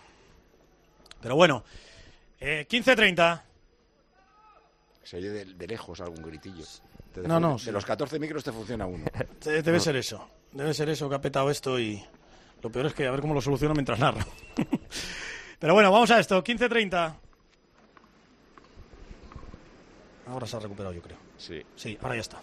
Pero bueno... Eh, quince treinta. Se oye de, de lejos algún gritillo. Te no, no. De sí. los catorce micros te funciona uno. Debe no. ser eso. Debe ser eso que ha petado esto y lo peor es que a ver cómo lo soluciono mientras narro. Pero bueno, vamos a esto. quince treinta. Ahora se ha recuperado, yo creo. Sí. Sí, ahora ya está.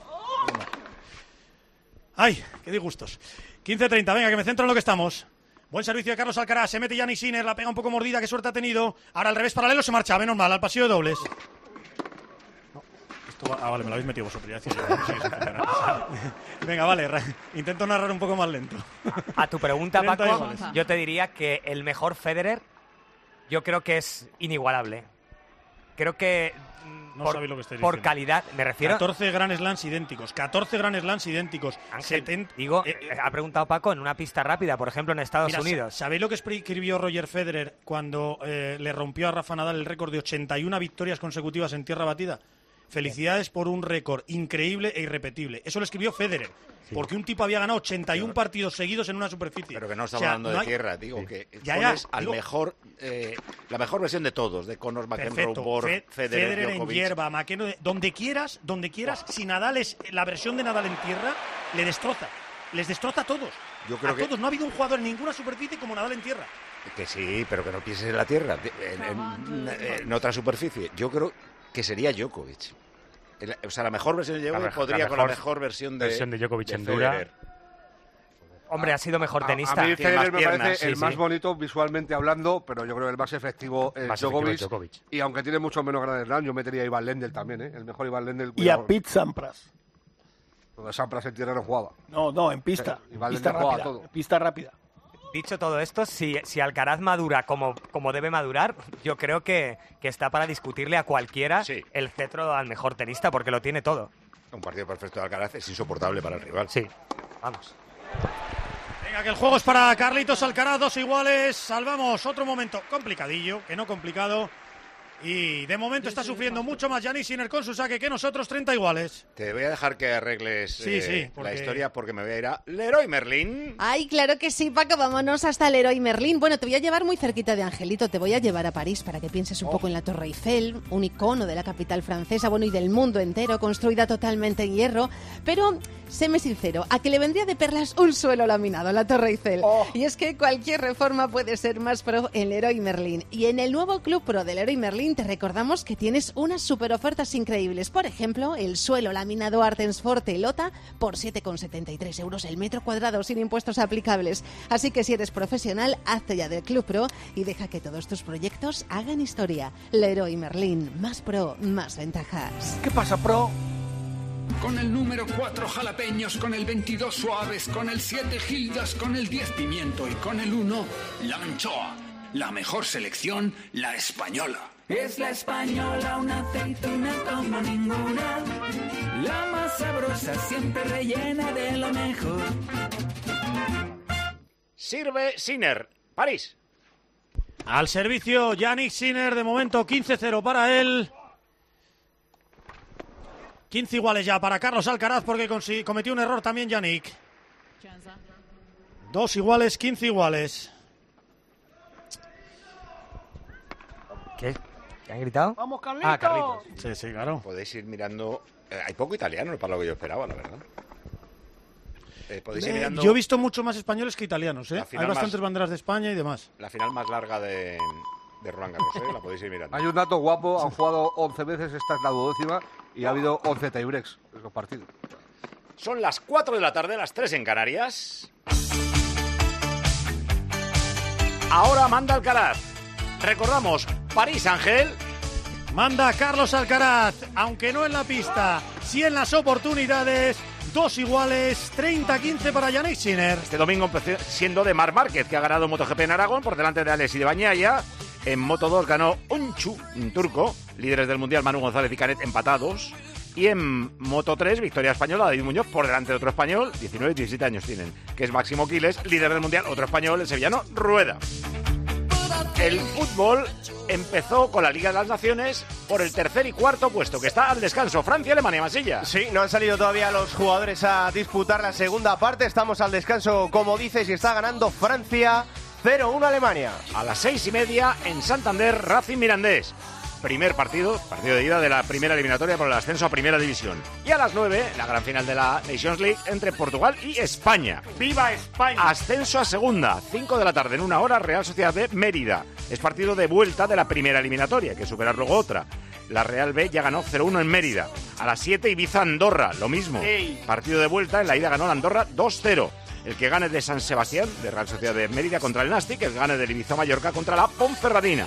¡Ay! ¡Qué disgustos! quince treinta, venga, que me centro en lo que estamos. Buen servicio de Carlos Alcaraz, se mete Yannick Sinner, la pega un poco mordida, qué suerte ha tenido. Ahora al revés paralelo se marcha, menos mal, al pasillo de dobles. No, esto va... Ah, vale, me lo habéis metido vosotros, ya, sí, sí, sí, venga, vale, intento narrar un poco más lento. A tu pregunta, Paco, yo te diría que el mejor Federer, yo creo que es inigualable. Creo que... No por, sabéis lo que estoy por diciendo. calidad, me refiero... catorce Grand Slams idénticos, catorce Grand Slams idénticos. Ángel, setenta... digo, eh, eh, ha preguntado Paco en una pista rápida, por ejemplo, en Estados mira, Unidos. ¿Sabéis lo que escribió Roger Federer cuando eh, le rompió a Rafa Nadal el récord de ochenta y una victorias consecutivas en tierra batida? Felicidades por un récord increíble e irrepetible. Eso lo escribió Federer, sí. Porque un tipo había ganado ochenta y uno partidos seguidos en una superficie. Pero que no estamos o sea, hablando no de hay... tierra, digo, sí. que ya, ya, pones al digo... mejor, eh, la mejor versión de todos, de Connors, McEnroe, Borg, Fe Federer, Federer Djokovic. en hierba, McEnroe, donde quieras, donde quieras, wow. Si Nadal es la versión de Nadal en tierra, le destroza. Les destroza a todos. Yo creo a que... todos. No ha habido un jugador en ninguna superficie como Nadal en tierra. Que sí, pero que no pienses en la tierra, en, en, en, en otra superficie. Yo creo que sería Djokovic. O sea, la mejor versión de Djokovic podría la mejor, con la mejor versión de, versión de Djokovic de en dura. Hombre, ha sido mejor tenista. A, a mí Federer me piernas, parece sí, el sí. más bonito visualmente hablando, pero yo creo que el más efectivo es más Djokovic, efectivo Djokovic. Y aunque tiene mucho menos Grand Slam, yo metería a Ivan Lendl también, ¿eh? El mejor Ivan Lendl. Y a Pete Sampras. Porque Sampras en tierra no jugaba. No, no, en pista. Sí, Ivan pista Lendl jugaba rápida. todo. Pista rápida. Dicho todo esto, si, si Alcaraz madura como, como debe madurar, yo creo que, que está para discutirle a cualquiera sí. el cetro al mejor tenista, porque lo tiene todo. Un partido perfecto de Alcaraz es insoportable para el rival. Sí, vamos. Venga, que el juego es para Carlitos Alcaraz, dos iguales. Salvamos otro momento complicadillo, que no complicado. Y de momento está sufriendo mucho más Jannik Sinner con su saque que nosotros, treinta iguales. Te voy a dejar que arregles sí, eh, sí, porque... la historia porque me voy a ir a Leroy Merlin. Ay, claro que sí, Paco, vámonos hasta el Leroy Merlin. Bueno, te voy a llevar muy cerquita de Angelito, te voy a llevar a París para que pienses un oh. poco en la Torre Eiffel, un icono de la capital francesa, bueno, y del mundo entero, construida totalmente en hierro. Pero, séme sincero, a que le vendría de perlas un suelo laminado, la Torre Eiffel. Oh. Y es que cualquier reforma puede ser más pro en Leroy Merlin. Y en el nuevo Club Pro de Leroy Merlin te recordamos que tienes unas super ofertas increíbles. Por ejemplo, el suelo laminado Artens Forte Lota por siete con setenta y tres euros el metro cuadrado sin impuestos aplicables. Así que si eres profesional, hazte ya del Club Pro y deja que todos tus proyectos hagan historia. Leroy Merlin, más pro, más ventajas. ¿Qué pasa, pro? Con el número cuatro jalapeños, con el veintidós suaves, con el siete gildas, con el diez pimiento y con el uno la anchoa. La mejor selección, la española. Es la española, una aceituna como ninguna. La más sabrosa, siempre rellena de lo mejor. Sirve Sinner, París. Al servicio Jannik Sinner, de momento quince cero para él. quince iguales ya para Carlos Alcaraz porque cometió un error también Jannik. Dos iguales, quince iguales. ¿Qué? ¿Qué han gritado? ¡Vamos, Carlitos! Ah, Carlitos. Sí, sí, claro. Podéis ir mirando... Eh, hay poco italiano para lo que yo esperaba, la verdad. Eh, podéis ir eh, mirando... Yo he visto mucho más españoles que italianos, ¿eh? Hay bastantes más... banderas de España y demás. La final más larga de, de Roland Garros, ¿eh? La podéis ir mirando. Hay un dato guapo, han jugado once veces, esta es la duodécima, y ha habido once tiebreaks en los partidos. Son las cuatro de la tarde, las tres en Canarias. Ahora manda Alcaraz. Recordamos, París, Ángel. Manda Carlos Alcaraz, aunque no en la pista, sí en las oportunidades. Dos iguales, treinta quince para Jannik Sinner. Este domingo empezó siendo de Marc Márquez, que ha ganado MotoGP en Aragón por delante de Alex y de Bañaya. En Moto dos ganó Unchu, un turco. Líderes del Mundial, Manu González y Canet empatados. Y en Moto tres, victoria española, David Muñoz por delante de otro español, diecinueve y diecisiete años tienen, que es Máximo Quiles, líder del Mundial, otro español, el sevillano Rueda. El fútbol empezó con la Liga de las Naciones por el tercer y cuarto puesto, que está al descanso. Francia, Alemania, Masilla. Sí, no han salido todavía los jugadores a disputar la segunda parte. Estamos al descanso, como dices, y está ganando Francia cero uno Alemania. A las seis y media en Santander, Racing Mirandés. Primer partido, partido de ida de la primera eliminatoria por el ascenso a Primera División. Y a las nueve, la gran final de la Nations League entre Portugal y España. ¡Viva España! Ascenso a segunda, cinco de la tarde, en una hora, Real Sociedad B, Mérida. Es partido de vuelta de la primera eliminatoria, que superar luego otra. La Real B ya ganó cero uno en Mérida. A las siete, Ibiza-Andorra, lo mismo. Ey. Partido de vuelta, en la ida ganó la Andorra dos cero. El que gane de San Sebastián, de Real Sociedad de Mérida contra el Nastic, el que gane del Ibiza-Mallorca contra la Ponferradina.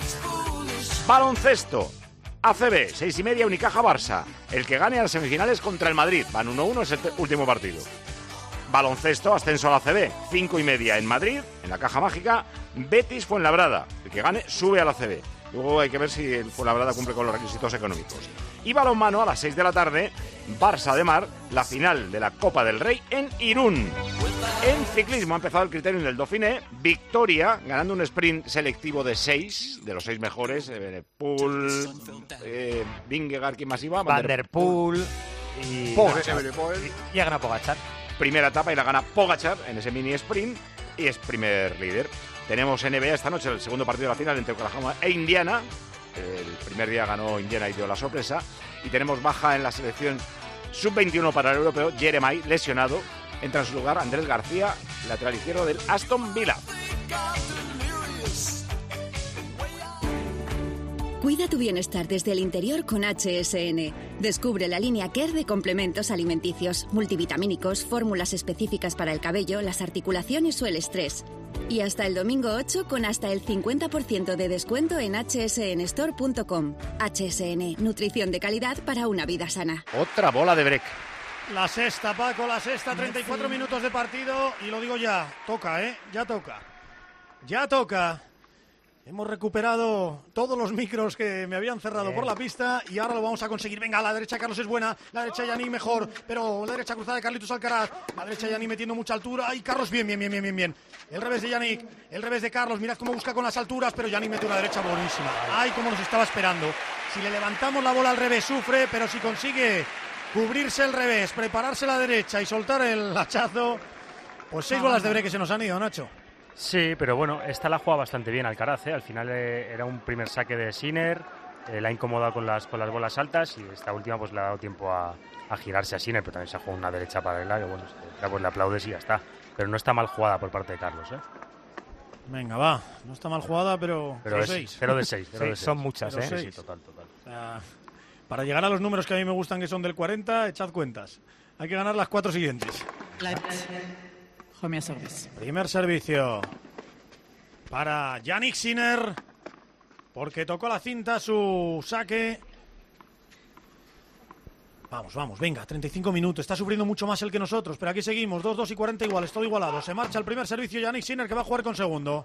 Baloncesto, A C B, seis y media, Unicaja-Barça. El que gane a las semifinales contra el Madrid. Van uno uno, es el último partido. Baloncesto, ascenso a la A C B, cinco y media en Madrid, en la Caja Mágica. Betis, Fuenlabrada. El que gane sube a la A C B. Luego hay que ver si el Fuenlabrada cumple con los requisitos económicos. Y balonmano, a las seis de la tarde, Barça de Mar, la final de la Copa del Rey en Irún. En ciclismo ha empezado el criterium del Dauphiné. Victoria, ganando un sprint selectivo de seis, de los seis mejores. Eh, Poel, eh, Vingegaard, ¿quién más iba? Van der Poel y... Pogačar. Y, y ha ganado Pogačar. Primera etapa y la gana Pogačar en ese mini sprint y es primer líder. Tenemos N B A esta noche, el segundo partido de la final entre Oklahoma e Indiana. El primer día ganó Indiana y dio la sorpresa. Y tenemos baja en la selección sub veintiuno para el europeo, Jeremy, lesionado. Entra en su lugar Andrés García, lateral izquierdo del Aston Villa. Cuida tu bienestar desde el interior con H S N. Descubre la línea Care de complementos alimenticios, multivitamínicos, fórmulas específicas para el cabello, las articulaciones o el estrés. Y hasta el domingo ocho con hasta el cincuenta por ciento de descuento en h s n store punto com. H S N, nutrición de calidad para una vida sana. Otra bola de break. La sexta, Paco, la sexta, treinta y cuatro minutos de partido. Y lo digo ya, toca, ¿eh? Ya toca. Ya toca. Hemos recuperado todos los micros que me habían cerrado Bien. por la pista y ahora lo vamos a conseguir. Venga, la derecha de Carlos es buena, la derecha de Yannick mejor, pero la derecha cruzada de Carlitos Alcaraz, la derecha de Yannick metiendo mucha altura. ¡Ay, Carlos! Bien, bien, bien, bien, bien, bien. El revés de Yannick, el revés de Carlos. Mirad cómo busca con las alturas, pero Yannick mete una derecha buenísima. ¡Ay, cómo nos estaba esperando! Si le levantamos la bola al revés sufre, pero si consigue cubrirse el revés, prepararse la derecha y soltar el hachazo, pues seis bolas de break que se nos han ido, Nacho. Sí, pero bueno, esta la juega bastante bien Alcaraz, ¿eh? Al final eh, era un primer saque de Sinner, eh, la ha incomodado con las, con las bolas altas y esta última pues le ha dado tiempo a, a girarse a Sinner, pero también se ha jugado una derecha paralela que bueno, ya, pues le aplaudes y ya está. Pero no está mal jugada por parte de Carlos, ¿eh? Venga, va. No está mal jugada, pero... Pero es seis. cero de seis. Sí, son muchas, Pero ¿eh? seis. Sí, total, total. O sea, para llegar a los números que a mí me gustan, que son del cuarenta, echad cuentas. Hay que ganar las cuatro siguientes. Primer servicio para Yannick Sinner, porque tocó la cinta su saque. Vamos, vamos, venga, treinta y cinco minutos. Está sufriendo mucho más el que nosotros, pero aquí seguimos. dos, dos y cuarenta iguales, todo igualado. Se marcha el primer servicio Yannick Sinner, que va a jugar con segundo.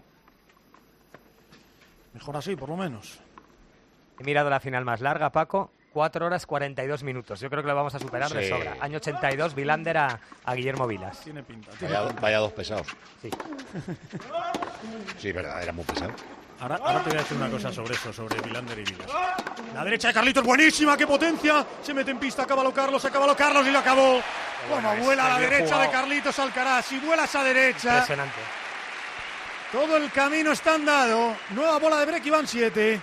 Mejor así, por lo menos. He mirado la final más larga, Paco. cuatro horas cuarenta y dos minutos. Yo creo que lo vamos a superar de Sí. sobra. Año ochenta y dos, Vilander a, a Guillermo Vilas. Tiene pinta. Tiene Vaya, pinta. vaya dos pesados. Sí. Sí, verdad, era muy pesado. Ahora, ahora te voy a decir una cosa sobre eso, sobre Vilander y Vilas. La derecha de Carlitos, buenísima, qué potencia. Se mete en pista, acábalo Carlos, acábalo Carlos y lo acabó. Bueno, Como es vuela la bien derecha jugado. de Carlitos Alcaraz. Si vuela esa derecha, Impresionante. todo el camino está andado. Nueva bola de break y van siete.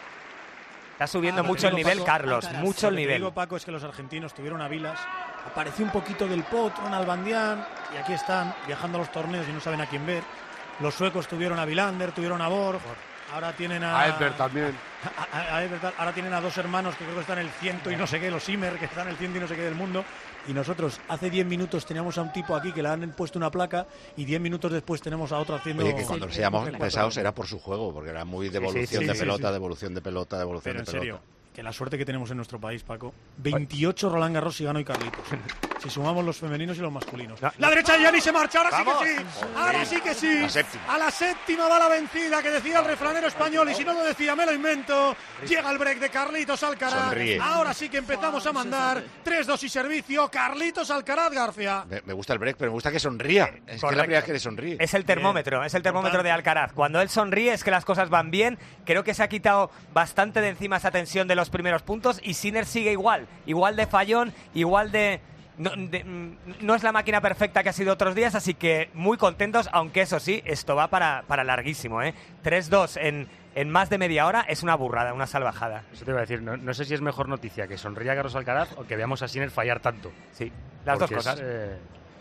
Está subiendo Ah, mucho el te digo, nivel, Paco, Carlos. Alcaraz. Mucho el Lo que te nivel. digo, Paco, es que los argentinos tuvieron a Vilas. Apareció un poquito del Potro, en Albandián. Y aquí están, viajando a los torneos y no saben a quién ver. Los suecos tuvieron a Vilander, tuvieron a Borg. Ahora tienen a... A Edberg también. A, a- a Edberg, ahora tienen a dos hermanos que creo que están en el ciento y no sé qué, los Zimmer, que están en el ciento y no sé qué del mundo. Y nosotros hace diez minutos teníamos a un tipo aquí que le han puesto una placa y diez minutos después tenemos a otro haciendo... Oye, que cuando Sí, seamos cuatro pesados horas. era por su juego, porque era muy devolución sí, sí, de sí, pelota, sí. devolución de pelota, devolución Pero en de pelota. serio, que la suerte que tenemos en nuestro país, Paco. veintiocho Roland Garros y ganó y Carlitos. Si sumamos los femeninos y los masculinos. La derecha de Yanni se marcha, ahora sí ¡Vamos! que sí. Ahora sí que sí. La séptima. A la séptima va la vencida, que decía el refranero español, y si no lo decía, me lo invento. Llega el break de Carlitos Alcaraz. Sonríe. Ahora sí que empezamos a mandar. tres dos y servicio. Carlitos Alcaraz García. Me, me gusta el break, pero me gusta que sonría. Es que es la Correcto. primera vez que le sonríe. Es el termómetro, es el termómetro Total. de Alcaraz. Cuando él sonríe es que las cosas van bien. Creo que se ha quitado bastante de encima esa tensión de los primeros puntos y Sinner sigue igual, igual de fallón, igual de... No, de- mm, no es la máquina perfecta que ha sido otros días, así que muy contentos, aunque eso sí, esto va para, para larguísimo, ¿eh? tres dos en, en más de media hora es una burrada, una salvajada. Eso te iba a decir, no, no sé si es mejor noticia que sonría Carlos Alcaraz o que veamos a Sinner fallar tanto. Sí, las dos Porque es, cosas. eh,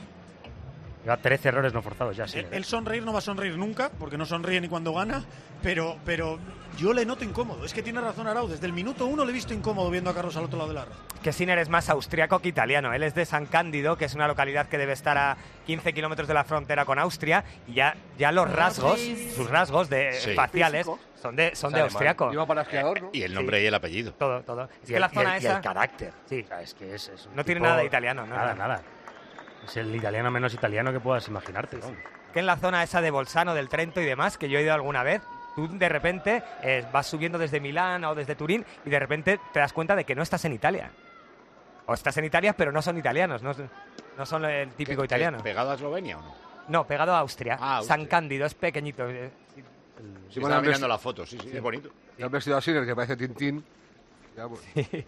lleva trece errores no forzados ya, El, Sinner. el sonreír no va a sonreír nunca, porque no sonríe ni cuando gana, pero, pero yo le noto incómodo. Es que tiene razón Arau, desde el minuto uno le he visto incómodo viendo a Carlos al otro lado de la red. Que Sinner es más austriaco que italiano. Él es de San Cándido, que es una localidad que debe estar a quince kilómetros de la frontera con Austria, y ya, ya los rasgos, sus rasgos de Sí. faciales, son de, son de austriaco. Iba para esquiador, ¿no? Y el nombre y el apellido. Todo, todo. Es Y que el, la y zona el- y esa... el carácter. Sí. O sea, es que es, es un No tiene tipo- nada de italiano, no, Nada, no. nada. Es el italiano menos italiano que puedas imaginarte. vamos. que en la zona esa de Bolzano, del Trento y demás, que yo he ido alguna vez, tú de repente eh, vas subiendo desde Milán o desde Turín y de repente te das cuenta de que no estás en Italia. O estás en Italia, pero no son italianos, no, no son el típico ¿Qué- qué- italiano. ¿Pegado a Eslovenia o no? No, pegado a Austria. Ah, Austria. San Cándido, es pequeñito. eh, Sí, bueno, estaba el mirando vesti- la foto, sí, sí, es bonito. Ya han vestido a Sinner, que parece Tintín. Ya, pues.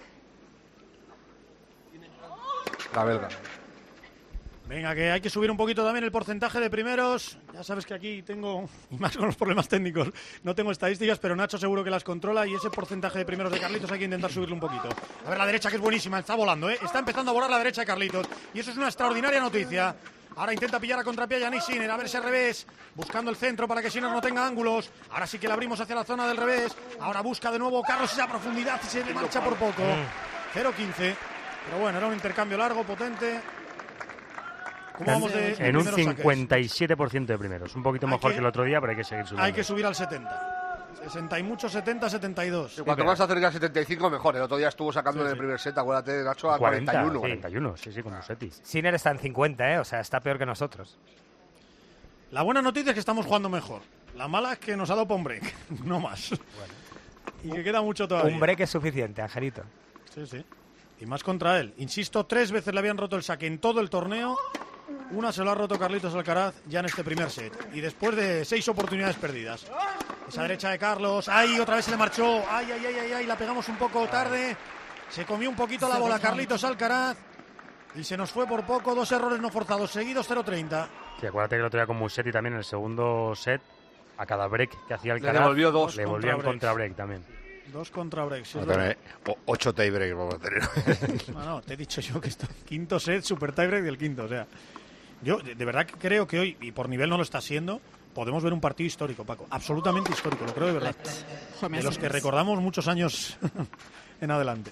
La belga. Venga, que hay que subir un poquito también el porcentaje de primeros. Ya sabes que aquí tengo, y más con los problemas técnicos, no tengo estadísticas, pero Nacho seguro que las controla y ese porcentaje de primeros de Carlitos hay que intentar subirlo un poquito. A ver, la derecha que es buenísima, está volando, ¿eh? Está empezando a volar la derecha de Carlitos y eso es una extraordinaria noticia. Ahora intenta pillar a contrapié a Yannick Sinner, a ver ese revés, buscando el centro para que Sinner no tenga ángulos. Ahora sí que la abrimos hacia la zona del revés. Ahora busca de nuevo Carlos esa profundidad y se le marcha por poco. cero quince. Pero bueno, era un intercambio largo, potente. ¿Cómo vamos de, de En un primeros saques? cincuenta y siete por ciento de primeros. Un poquito Hay mejor que- que el otro día, pero hay que seguir subiendo. Hay que subir al setenta. sesenta y mucho, setenta, setenta y dos. Cuanto más acerca al setenta y cinco, mejor. El otro día estuvo sacando Sí, en el sí. primer set, acuérdate, Nacho, a cuarenta, cuarenta y uno. cuarenta y uno, sí, sí, con Musetti. Sinner está en cincuenta, ¿eh? O sea, está peor que nosotros. La buena noticia es que estamos jugando mejor. La mala es que nos ha dado pa' un break, no más. Bueno. Y que queda mucho todavía. Un break es suficiente, Angelito. Sí, sí. Y más contra él. Insisto, tres veces le habían roto el saque en todo el torneo. Una se lo ha roto Carlitos Alcaraz ya en este primer set. Y después de seis oportunidades perdidas. Esa derecha de Carlos. ¡Ay! Otra vez se le marchó. ¡Ay, ay, ay, ay! ay la pegamos un poco tarde. Se comió un poquito la bola Carlitos Alcaraz. Y se nos fue por poco. Dos errores no forzados. Seguidos cero treinta. Sí, acuérdate que el otro día con Musetti también en el segundo set, a cada break que hacía Alcaraz, le devolvió dos. Le volvían contra break también. Dos contra breaks. Sí, vamos a tener ocho tie breaks vamos a tener. No, no, te he dicho yo que esto quinto set, super tie break del quinto. O sea, yo de, de verdad que creo que hoy, y por nivel no lo está siendo, podemos ver un partido histórico, Paco. Absolutamente histórico, lo creo de verdad. De los que recordamos muchos años en adelante.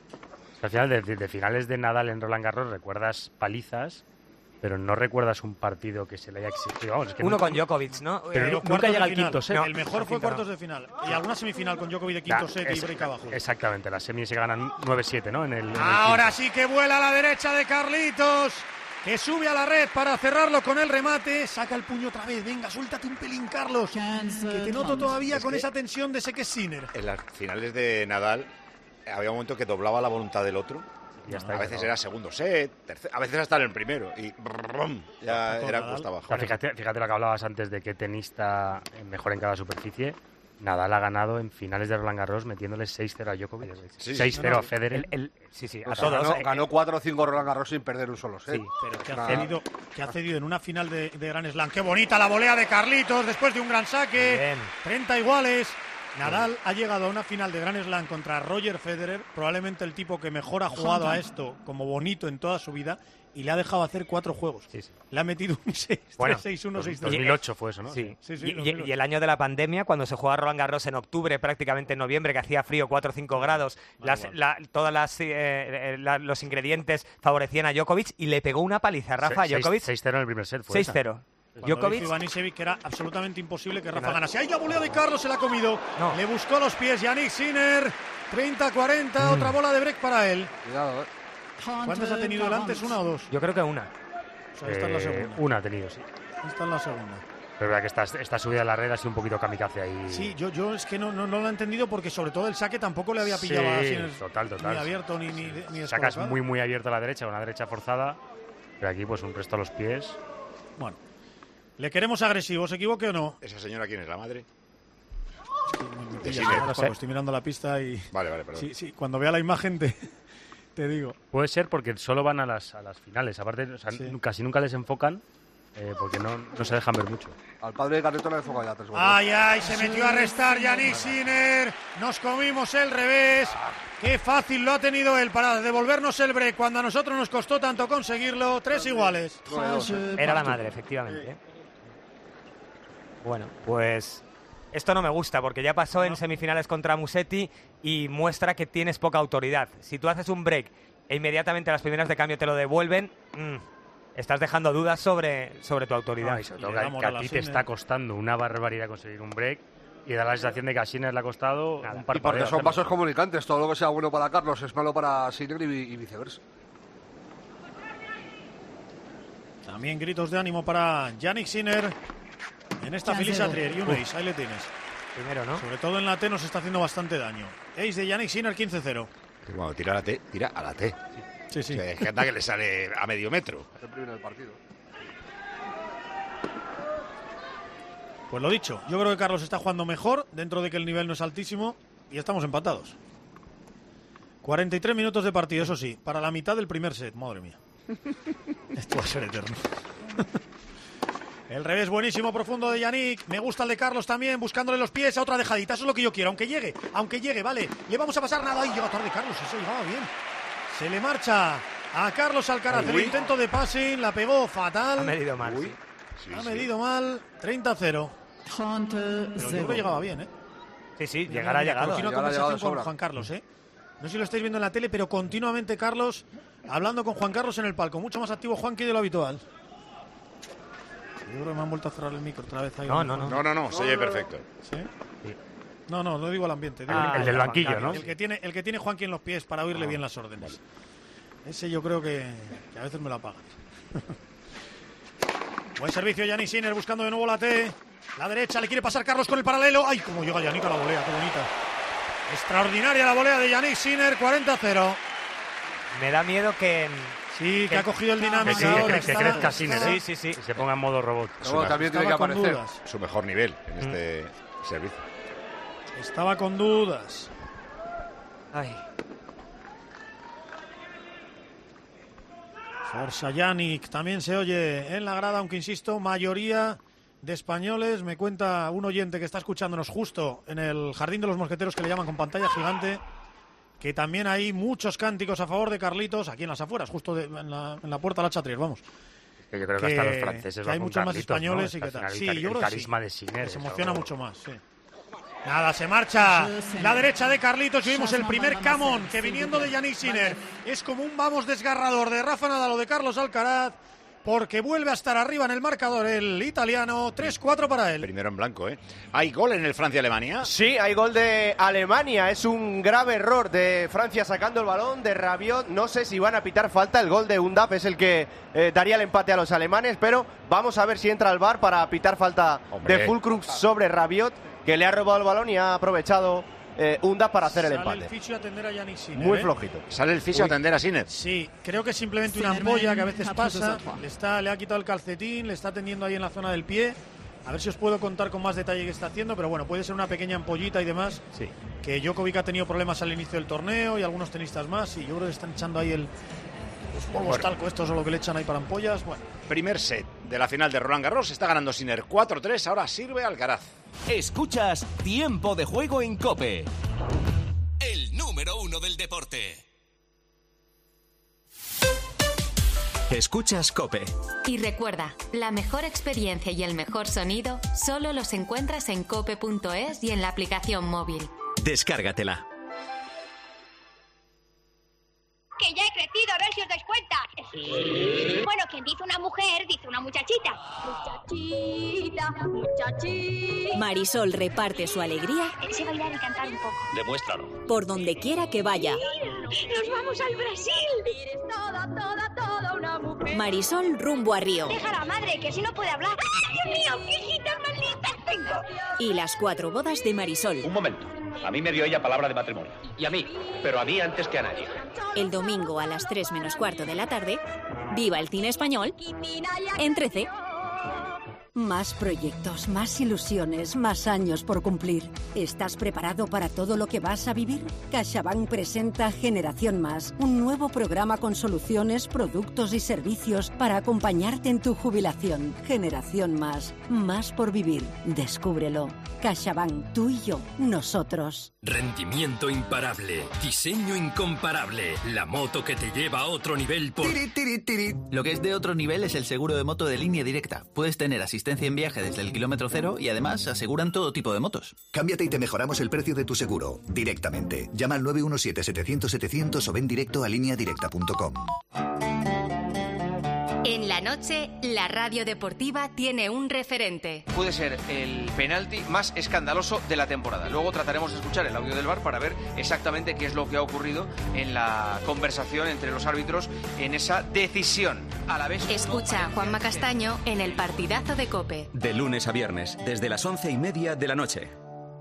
Al final, de, de, de finales de Nadal en Roland Garros, recuerdas palizas, pero no recuerdas un partido que se le haya exigido. Vamos, es que Uno nunca, con Djokovic, ¿no? Pero Eh, nunca llega al final. quinto set. No, el mejor fue quinto cuartos no. de final. Y alguna semifinal con Djokovic de quinto Nah, set y es- break abajo. Exactamente, las semis se ganan nueve siete, ¿no? En el, en el Ahora quinto. sí que vuela a la derecha de Carlitos, que sube a la red para cerrarlo con el remate. Saca el puño otra vez. Venga, suéltate un pelín, Carlos. Que te noto todavía Es con que- esa tensión de ese que es Sinner. En las finales de Nadal había un momento que doblaba la voluntad del otro. Ya está, a ya veces está. era segundo set, tercer- a veces hasta en el primero. Y brum, ya Paco era Nadal. cuesta O abajo. sea, fíjate, fíjate lo que hablabas antes de que tenista mejor en cada superficie. Nadal ha ganado en finales de Roland Garros metiéndole seis cero a Djokovic, Sí, sí. seis cero No, no, a Federer. El- el- sí, sí, a O sea, todos. ganó, eh, ganó cuatro o cinco Roland Garros sin perder un solo set. Sí, Pero que ha, Nah. cedido, que ha cedido en una final de, de Grand Slam. ¡Qué bonita la volea de Carlitos después de un gran saque! Bien. treinta iguales. Nadal ha llegado a una final de Grand Slam contra Roger Federer, probablemente el tipo que mejor ha jugado a esto como bonito en toda su vida, y le ha dejado hacer cuatro juegos. Sí, sí. Le ha metido un seis tres, Bueno, seis uno, seis tres. dos mil ocho fue eso, ¿no? Sí. Sí, sí, y, dos y- mil ocho. y el año de la pandemia, cuando se jugaba Roland Garros en octubre, prácticamente en noviembre, que hacía frío, cuatro o cinco grados, las, la, todas las, eh, eh, la- los ingredientes favorecían a Djokovic y le pegó una paliza a Rafa Se- seis- Djokovic. seis cero en el primer set. Fue seis esa. cero. Cuando Djokovic, dijo Ivanisevic que era absolutamente imposible que Rafa Nada. ganase. ¡Ay, la volea de Carlos! Se la ha comido. No. Le buscó los pies Yannick Sinner. treinta cuarenta, otra bola de break para él. Cuidado, eh. ¿Cuántas ha tenido él antes? ¿Una o dos? yo creo que una. O sea, esta es la Eh, segunda. una ha tenido, sí. Esta es la segunda. Pero verdad que esta, esta subida a la red ha sido un poquito kamikaze ahí. Sí, yo, yo es que no, no, no lo he entendido porque sobre todo el saque tampoco le había pillado Sí, así en el- total, total. ni abierto ni, ni, ni Sacas descolocado. muy, muy abierto a la derecha, una derecha forzada. Pero aquí, pues un resto a los pies. Bueno, le queremos agresivo, ¿se equivoque o no? ¿Esa señora quién es? ¿La madre? Me De pillas Sinner. ahora, Paco, estoy mirando la pista y... Vale, vale, perdón. Sí, sí, cuando vea la imagen te, te digo. Puede ser porque solo van a las, a las finales. Aparte, o sea, Sí. casi nunca les enfocan eh, porque no, no se dejan ver mucho. Al padre de Carlitos le ha enfocado ya tres goles. Ay, ay, se metió a restar Yannick Sinner. Nos comimos el revés. Qué fácil lo ha tenido él para devolvernos el break cuando a nosotros nos costó tanto conseguirlo. Tres iguales. Era la madre, efectivamente. ¿eh? Bueno, pues esto no me gusta porque ya pasó en semifinales contra Musetti y muestra que tienes poca autoridad. Si tú haces un break e inmediatamente las primeras de cambio te lo devuelven, mmm, estás dejando dudas sobre, sobre tu autoridad. No, y sobre todo le que, damos que a a la ti te Sinner. está costando una barbaridad conseguir un break y da la sensación de que a Sinner le ha costado un Y parpadeo. porque son hacerlo. vasos comunicantes. Todo lo que sea bueno para Carlos es malo para Sinner y, y viceversa. También gritos de ánimo para Yannick Sinner en esta Ya Felisa sé. Trier. Y un Uf. ace, ahí le tienes. Primero, ¿no? Sobre todo en la T nos está haciendo bastante daño. Ace de Yannick Sinner, quince cero. Que cuando tira a la T, tira a la T. Sí, sí. O sea, es que anda que le sale a medio metro. El primero del partido. Pues lo dicho, yo creo que Carlos está jugando mejor, dentro de que el nivel no es altísimo, y estamos empatados. cuarenta y tres minutos de partido, eso sí, para la mitad del primer set, madre mía. Esto va a ser eterno. El revés buenísimo, profundo de Yannick. Me gusta el de Carlos también, buscándole los pies a otra dejadita. Eso es lo que yo quiero, aunque llegue, aunque llegue, vale. Le vamos a pasar nada. Ay, llega tarde Carlos, eso llegaba bien. Se le marcha a Carlos Alcaraz el Uy. intento de passing, la pegó fatal. Ha medido mal. Uy. sí. Sí, Ha sí. medido mal, treinta cero. Pero yo creo que llegaba bien, ¿eh? Sí, sí, llegará llegado. Continua Llegará llegado de conversación con sobra. Juan Carlos, ¿eh? No sé si lo estáis viendo en la tele, pero continuamente Carlos hablando con Juan Carlos en el palco. Mucho más activo Juanqui de lo habitual. Yo creo que me han vuelto a cerrar el micro otra vez. Ahí No, a lo no, mejor. No, no, no, se oye perfecto. ¿Sí? No, no, no digo al ambiente. Digo Ah, el del banquillo, ¿no? El que tiene, el que tiene Juanqui en los pies para oírle bien las órdenes. Ese yo creo que, que a veces me lo apagan. Buen servicio Yannick Sinner buscando de nuevo la T. La derecha, le quiere pasar Carlos con el paralelo. ¡Ay, cómo llega Yannick a la volea! ¡Qué bonita! Extraordinaria la volea de Yannick Sinner, cuarenta a cero. Me da miedo que... Sí, que, que ha cogido el dinámico. Que, sí, que, que crezca Sinner, sí, sí, sí. Que se ponga en modo robot. No, también tiene que aparecer. Dudas. Su mejor nivel en este mm. servicio. Estaba con dudas. Ay. Forza Yannick, también se oye en la grada, aunque insisto, mayoría de españoles. Me cuenta un oyente que está escuchándonos justo en el Jardín de los Mosqueteros, que le llaman con pantalla gigante, que también hay muchos cánticos a favor de Carlitos, aquí en las afueras, justo de, en, la, en la puerta de la Chatrier, vamos. Que yo creo que, que hasta los franceses que hay muchos más españoles, ¿no? Y que tal. Sí, yo creo el carisma que de Sinner se emociona algo... mucho más, sí. Nada, se marcha la derecha de Carlitos y vimos el primer camón que viniendo de Yannick Sinner es como un vamos desgarrador de Rafa Nadal o de Carlos Alcaraz, porque vuelve a estar arriba en el marcador el italiano. tres cuatro para él. Primero en blanco, ¿eh? ¿Hay gol en el Francia-Alemania? Sí, hay gol de Alemania. Es un grave error de Francia sacando el balón de Rabiot. No sé si van a pitar falta. El gol de Undaf es el que eh, daría el empate a los alemanes, pero vamos a ver si entra al V A R para pitar falta Hombre. de Füllkrug sobre Rabiot, que le ha robado el balón y ha aprovechado eh, Undaf para hacer Sale el empate. El fisio a atender a Yannick Sinner, Muy ¿eh? flojito. Sale el fisio a atender a Sinner. Sí, creo que es simplemente una ampolla que a veces pasa. Le, está, le ha quitado el calcetín, le está atendiendo ahí en la zona del pie. A ver si os puedo contar con más detalle qué está haciendo, pero bueno, puede ser una pequeña ampollita y demás. Sí. Que Djokovic ha tenido problemas al inicio del torneo y algunos tenistas más, y yo creo que están echando ahí el... los polvos bueno. talco estos o lo que le echan ahí para ampollas. Bueno. Primer set de la final de Roland Garros, está ganando Sinner cuatro tres, ahora sirve Alcaraz. Escuchas Tiempo de Juego en COPE, el número uno del deporte. Escuchas COPE. Y recuerda, la mejor experiencia y el mejor sonido solo los encuentras en cope punto es y en la aplicación móvil. Descárgatela. Que ya he crecido, a ver si os dais cuenta. Sí. Bueno, quien dice una mujer, dice una muchachita. Muchachita, muchachita. Marisol reparte su alegría. Sé bailar y cantar un poco. Demuéstralo. Por donde quiera que vaya. ¡Nos vamos al Brasil! Eres toda, toda, toda una mujer. Marisol rumbo a Río. Deja a la madre, que si no puede hablar. ¡Ay, Dios mío! ¡Qué hijitas más listas tengo! Y las cuatro bodas de Marisol. Un momento. A mí me dio ella palabra de matrimonio. Y a mí. Pero a mí antes que a nadie. El domingo a las tres menos cuarto de la tarde, viva el cine español en trece. Más proyectos, más ilusiones, más años por cumplir. ¿Estás preparado para todo lo que vas a vivir? CaixaBank presenta Generación Más, un nuevo programa con soluciones, productos y servicios para acompañarte en tu jubilación. Generación Más, más por vivir. Descúbrelo. CaixaBank, tú y yo, nosotros. Rendimiento imparable, diseño incomparable, la moto que te lleva a otro nivel por... Tiri, tiri, tiri. Lo que es de otro nivel es el seguro de moto de Línea Directa. Puedes tener asistencia en viaje desde el kilómetro cero y además aseguran todo tipo de motos. Cámbiate y te mejoramos el precio de tu seguro directamente. Llama al nueve uno siete, setecientos, setecientos o ven directo a línea directa punto com. En la noche, la radio deportiva tiene un referente. Puede ser el penalti más escandaloso de la temporada. Luego trataremos de escuchar el audio del V A R para ver exactamente qué es lo que ha ocurrido en la conversación entre los árbitros en esa decisión. A la vez... Escucha a Juanma Castaño en el partidazo de COPE. De lunes a viernes, desde las once y media de la noche.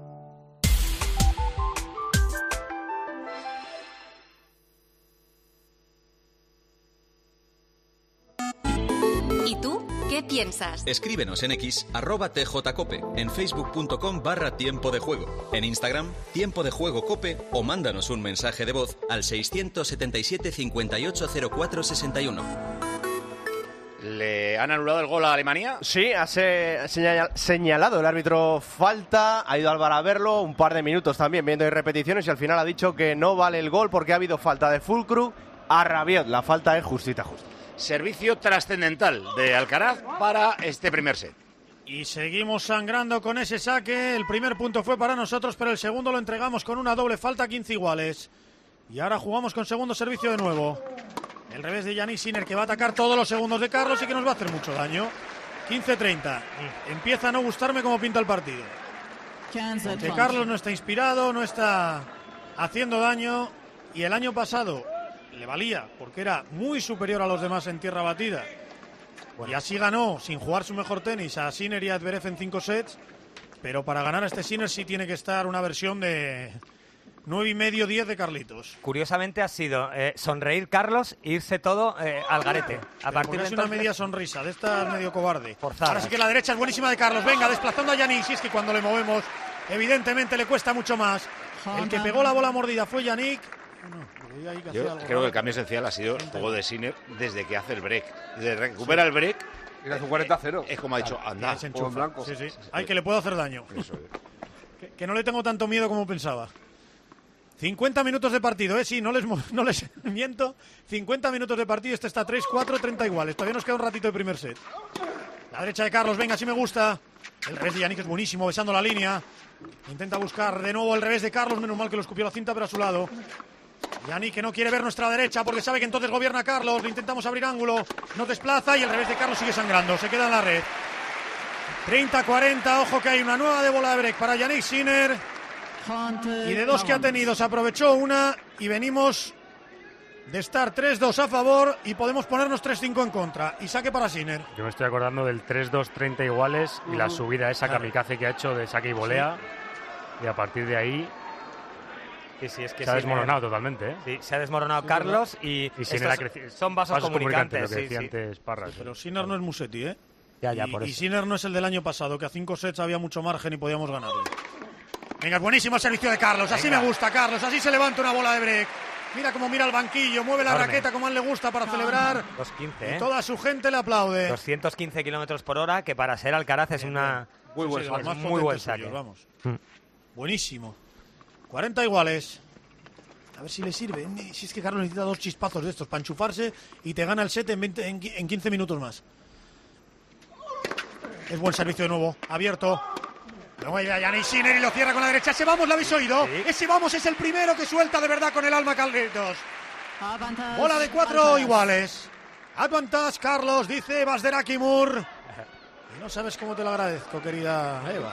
¿Y tú? ¿Qué piensas? Escríbenos en X, arroba tjcope, en facebook.com barra tiempo de juego, en Instagram, tiempo de juego cope, o mándanos un mensaje de voz al seiscientos setenta y siete, cincuenta y ocho, cero cuatro sesenta y uno. ¿Le han anulado el gol a Alemania? Sí, ha señalado el árbitro falta, ha ido al V A R a verlo, un par de minutos también viendo repeticiones y al final ha dicho que no vale el gol porque ha habido falta de Füllkrug a Rabiot. La falta es justita, justa. Servicio trascendental de Alcaraz para este primer set. Y seguimos sangrando con ese saque. El primer punto fue para nosotros, pero el segundo lo entregamos con una doble falta, quince iguales. Y ahora jugamos con segundo servicio de nuevo. El revés de Yannick Sinner, que va a atacar todos los segundos de Carlos y que nos va a hacer mucho daño. quince treinta. Empieza a no gustarme cómo pinta el partido. Porque Carlos no está inspirado, no está haciendo daño. Y el año pasado le valía porque era muy superior a los demás en tierra batida Bueno. Y así ganó, sin jugar su mejor tenis, a Sinner y a Zverev en cinco sets. Pero para ganar a este Sinner sí tiene que estar una versión de nueve y medio, diez de Carlitos. Curiosamente ha sido eh, sonreír Carlos e irse todo eh, al garete. A partir de es entonces... una media sonrisa, de esta medio cobarde. Forzada. Ahora sí que la derecha es buenísima de Carlos. Venga, desplazando a Yannick. Si es que cuando le movemos, evidentemente le cuesta mucho más. El que pegó la bola mordida fue Yannick. Bueno, que Yo creo que el cambio esencial ha sido el juego de Sinner desde que hace el break. Desde que recupera sí. el break. Y hace un cuarenta a cero. Es como ha dicho, anda, en blanco. Sí, sí. Ay, que le puedo hacer daño. Eso es. que, que no le tengo tanto miedo como pensaba. cincuenta minutos de partido, ¿eh? Sí, no les, no les miento. cincuenta minutos de partido, este está tres cuatro, treinta iguales. Todavía nos queda un ratito de primer set. La derecha de Carlos, venga, sí me gusta. El revés de Yannick es buenísimo, besando la línea. Intenta buscar de nuevo el revés de Carlos, menos mal que lo escupió la cinta, pero a su lado. Yannick que no quiere ver nuestra derecha porque sabe que entonces gobierna Carlos. Le intentamos abrir ángulo, nos desplaza y el revés de Carlos sigue sangrando. Se queda en la red. treinta cuarenta, ojo que hay una nueva de bola de break para Yannick Sinner. Y de dos que ha tenido se aprovechó una y venimos de estar tres dos a favor y podemos ponernos tres cinco en contra. Y saque para Sinner. Yo me estoy acordando del tres dos treinta iguales y la subida esa claro. kamikaze que ha hecho de saque y volea. Sí. Y a partir de ahí sí, sí, es que se ha Sinner, desmoronado totalmente. ¿eh? Sí, se ha desmoronado sí, Carlos y, y Sinner ha crecido. Son vasos, vasos comunicantes. comunicantes lo que sí, decía sí. antes Parras. Sí, pero Sinner no es Musetti, ¿eh? Ya, ya, y, por eso. Y Sinner no es el del año pasado, que a cinco sets había mucho margen y podíamos ganarle. Venga, es buenísimo el servicio de Carlos. Así Venga. me gusta, Carlos. Así se levanta una bola de break. Mira cómo mira el banquillo, mueve la Arne. raqueta como a él le gusta para celebrar. doscientos quince, ¿eh? Y toda su gente le aplaude. doscientos quince kilómetros por hora, que para ser Alcaraz es una muy buen sí, saque. Más muy buen saque. Suyos, vamos. Mm. Buenísimo. cuarenta iguales. A ver si le sirve. Si es que Carlos necesita dos chispazos de estos para enchufarse y te gana el set en, veinte, en, en quince minutos más. Es buen servicio de nuevo. Abierto. Luego ya Yannick Sinner y lo cierra con la derecha. Ese vamos, ¿lo habéis oído? Sí. Ese vamos es el primero que suelta de verdad con el alma Carlitos. Bola de cuatro Advantage. iguales. Advantage, Carlos, dice Basderaki Moore. Y no sabes cómo te lo agradezco, querida Eva.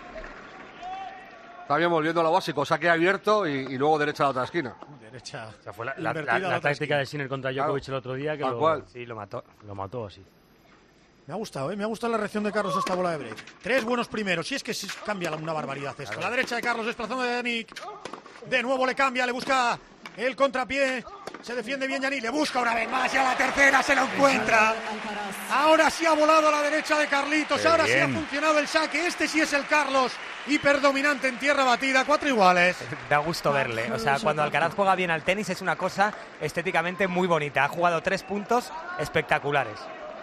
Está bien volviendo a lo básico. Saque abierto y, y luego derecha a la otra esquina. Derecha. O sea, fue la, la, la, la, la táctica de Sinner contra Djokovic claro. el otro día que Tal lo, cual. Sí, lo mató. Lo mató así. Me ha gustado, ¿eh? Me ha gustado la reacción de Carlos a esta bola de break. Tres buenos primeros. Si es que cambia una barbaridad esto. Claro. La derecha de Carlos desplazando de Yannick. De nuevo le cambia, le busca el contrapié. Se defiende bien Yannick. Le busca una vez más y a la tercera se lo encuentra. Ahora sí ha volado a la derecha de Carlitos. Qué Ahora bien. sí ha funcionado el saque. Este sí es el Carlos hiperdominante en tierra batida. Cuatro iguales. Da gusto verle. O sea, cuando Alcaraz juega bien al tenis es una cosa estéticamente muy bonita. Ha jugado tres puntos espectaculares.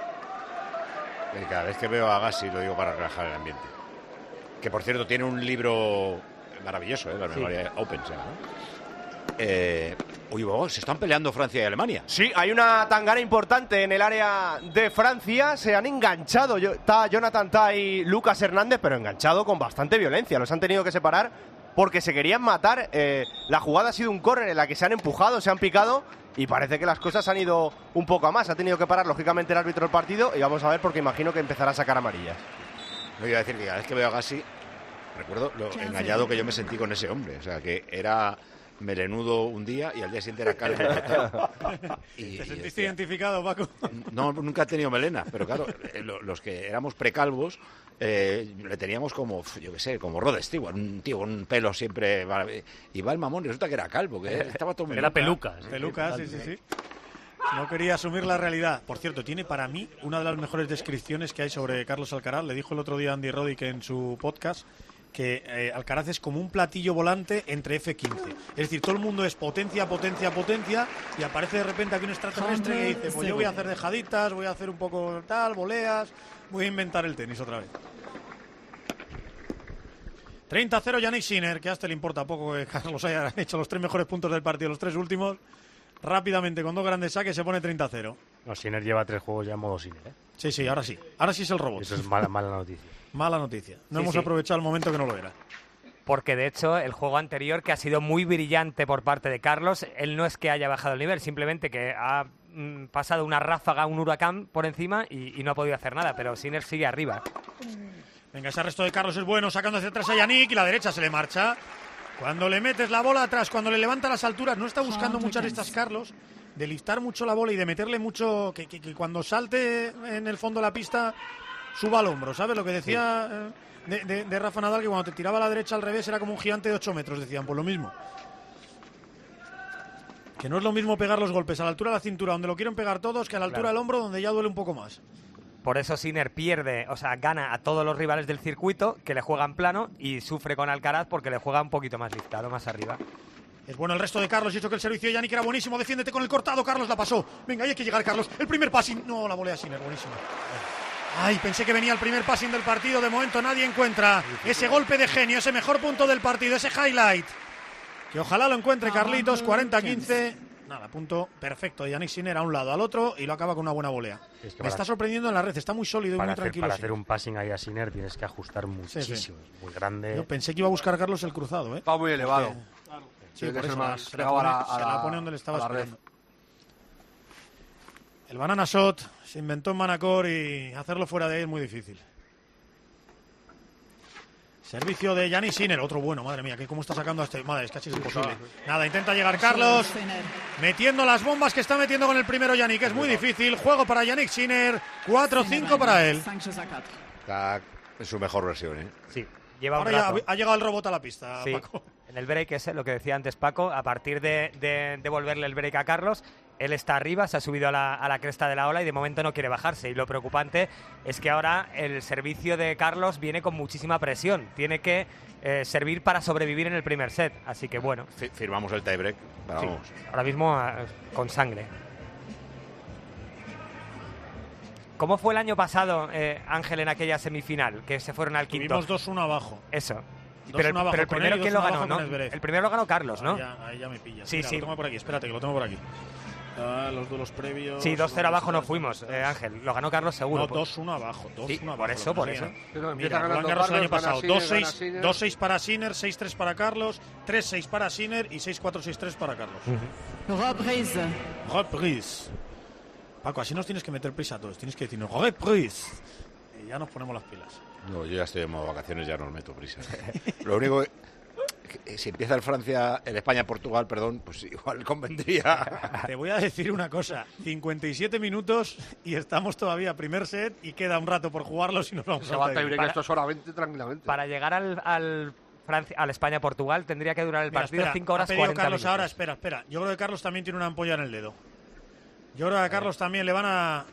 Y cada vez que veo a Agassi lo digo para relajar el ambiente. Que por cierto tiene un libro maravilloso, ¿eh? La memoria sí. Open, ¿no? Eh, oye, oh, se están peleando Francia y Alemania. Sí, hay una tangana importante en el área de Francia. Se han enganchado. Está Jonathan Tah y Lucas Hernández, pero enganchado con bastante violencia. Los han tenido que separar porque se querían matar. Eh, la jugada ha sido un córner en la que se han empujado, se han picado. Y parece que las cosas han ido un poco a más. Ha tenido que parar, lógicamente, el árbitro del partido. Y vamos a ver, porque imagino que empezará a sacar amarillas. No iba a decir que cada vez que veo a Agassi, recuerdo lo engañado que yo me sentí con ese hombre. O sea, que era melenudo un día y al día siguiente era calvo. y, ¿Te sentiste y, identificado, Paco? No, nunca he tenido melena. Pero claro, los que éramos precalvos eh, le teníamos como, yo qué sé, como Rod Stewart, un tío con un pelo siempre. Y va el mamón y resulta que era calvo, que estaba todo Era peluca. ¿sí? Peluca, sí, sí, sí. No quería asumir la realidad. Por cierto, tiene para mí una de las mejores descripciones que hay sobre Carlos Alcaraz. Le dijo el otro día Andy Roddick en su podcast que eh, Alcaraz es como un platillo volante entre efe quince. Es decir, todo el mundo es potencia, potencia, potencia y aparece de repente aquí un extraterrestre que dice, pues yo voy a hacer dejaditas, voy a hacer un poco tal, voleas, voy a inventar el tenis otra vez. treinta a cero Yannick Sinner, que a este le importa poco que Carlos haya hecho los tres mejores puntos del partido, los tres últimos. Rápidamente, con dos grandes saques, se pone treinta a cero. No, Sinner lleva tres juegos ya en modo Sinner, ¿eh? Sí, sí, ahora sí. Ahora sí es el robot. Eso es mala, mala noticia. Mala noticia. No sí, hemos sí. aprovechado el momento que no lo era. Porque, de hecho, el juego anterior, que ha sido muy brillante por parte de Carlos, él no es que haya bajado el nivel, simplemente que ha mm, pasado una ráfaga, un huracán por encima y, y no ha podido hacer nada, pero Sinner sigue arriba. Venga, ese arresto de Carlos es bueno, sacando hacia atrás a Yannick y la derecha se le marcha. Cuando le metes la bola atrás, cuando le levanta las alturas, no está buscando muchas de estas Carlos. de liftar mucho la bola y de meterle mucho, que, que, que cuando salte en el fondo de la pista suba al hombro, ¿sabes? Lo que decía sí. eh, de, de, de Rafa Nadal, que cuando te tiraba a la derecha al revés era como un gigante de ocho metros, decían, pues lo mismo. Que no es lo mismo pegar los golpes a la altura de la cintura, donde lo quieren pegar todos, que a la altura claro. del hombro, donde ya duele un poco más. Por eso Sinner pierde, o sea, gana a todos los rivales del circuito, que le juegan plano, y sufre con Alcaraz porque le juega un poquito más liftado, más arriba. Es bueno el resto de Carlos, y eso que el servicio de Yannick era buenísimo. Defiéndete con el cortado, Carlos la pasó. Venga, ahí hay que llegar, Carlos. El primer passing. No, la volea Sinner, buenísimo. Ay, pensé que venía el primer passing del partido. De momento nadie encuentra ese golpe de genio, ese mejor punto del partido, ese highlight. Que ojalá lo encuentre Carlitos, cuarenta a quince. Nada, punto perfecto. Yannick Sinner a un lado, al otro, y lo acaba con una buena volea. Es que Me está sorprendiendo en la red, está muy sólido y muy hacer, tranquilo. Para hacer un passing ahí a Sinner tienes que ajustar muchísimo, sí, sí. Es muy grande. Yo pensé que iba a buscar Carlos el cruzado, ¿eh? Está muy elevado. Porque... Claro. Sí, Tiene por que eso ser más se, la pone, a la, a se la pone donde le estaba esperando. El banana shot se inventó en Manacor y hacerlo fuera de ahí es muy difícil. Servicio de Yannick Sinner, otro bueno, madre mía, que cómo está sacando a este... Madre, es casi es imposible. Nada, intenta llegar Carlos, metiendo las bombas que está metiendo con el primero Yannick, es muy difícil. Juego para Yannick Sinner, cuatro cinco para él. Está en su mejor versión, ¿eh? Sí, lleva un Ahora ya rato. ha llegado el robot a la pista, Sí. Paco. En el break ese, lo que decía antes Paco, a partir de, de devolverle el break a Carlos, él está arriba, se ha subido a la, a la cresta de la ola y de momento no quiere bajarse. Y lo preocupante es que ahora el servicio de Carlos viene con muchísima presión. Tiene que eh, servir para sobrevivir en el primer set. Así que bueno. Firmamos el tiebreak. Sí, ahora mismo uh, con sangre. ¿Cómo fue el año pasado, eh, Ángel, en aquella semifinal? Que se fueron al quinto. Tuvimos dos uno abajo. Eso. Dos Pero, abajo pero el primero, ¿quién lo ganó? ¿No? El primero lo ganó Carlos, ¿no? Ahí ya, ahí ya me pillas. Sí, Mira, sí. Lo tengo por aquí, espérate, que lo tengo por aquí. Ah, los duelos previos... Sí, dos cero abajo no fuimos, eh, Ángel. Lo ganó Carlos seguro. No, dos uno abajo. dos uno sí, abajo. Por eso, por eso. Mira, Roland Garros el año pasado. dos seis para Sinner, seis tres para Carlos, tres seis para Sinner y seis cuatro seis tres para Carlos. Uh-huh. Reprise. Reprise. Paco, así nos tienes que meter prisa a todos. Tienes que decirnos reprise. Y ya nos ponemos las pilas. No, yo ya estoy en modo vacaciones, ya no os meto prisa. Lo único que, si empieza el Francia, el España-Portugal, perdón, pues igual convendría. Te voy a decir una cosa, cincuenta y siete minutos y estamos todavía primer set y queda un rato por jugarlo si nos vamos Se a va a para, esto solamente tranquilamente. Para llegar al, al, Francia, al España-Portugal tendría que durar el Mira, partido espera, cinco horas ha pedido cuarenta Carlos minutos. ahora, espera, espera. Yo creo que Carlos también tiene una ampolla en el dedo. Yo creo que a Carlos también le van a...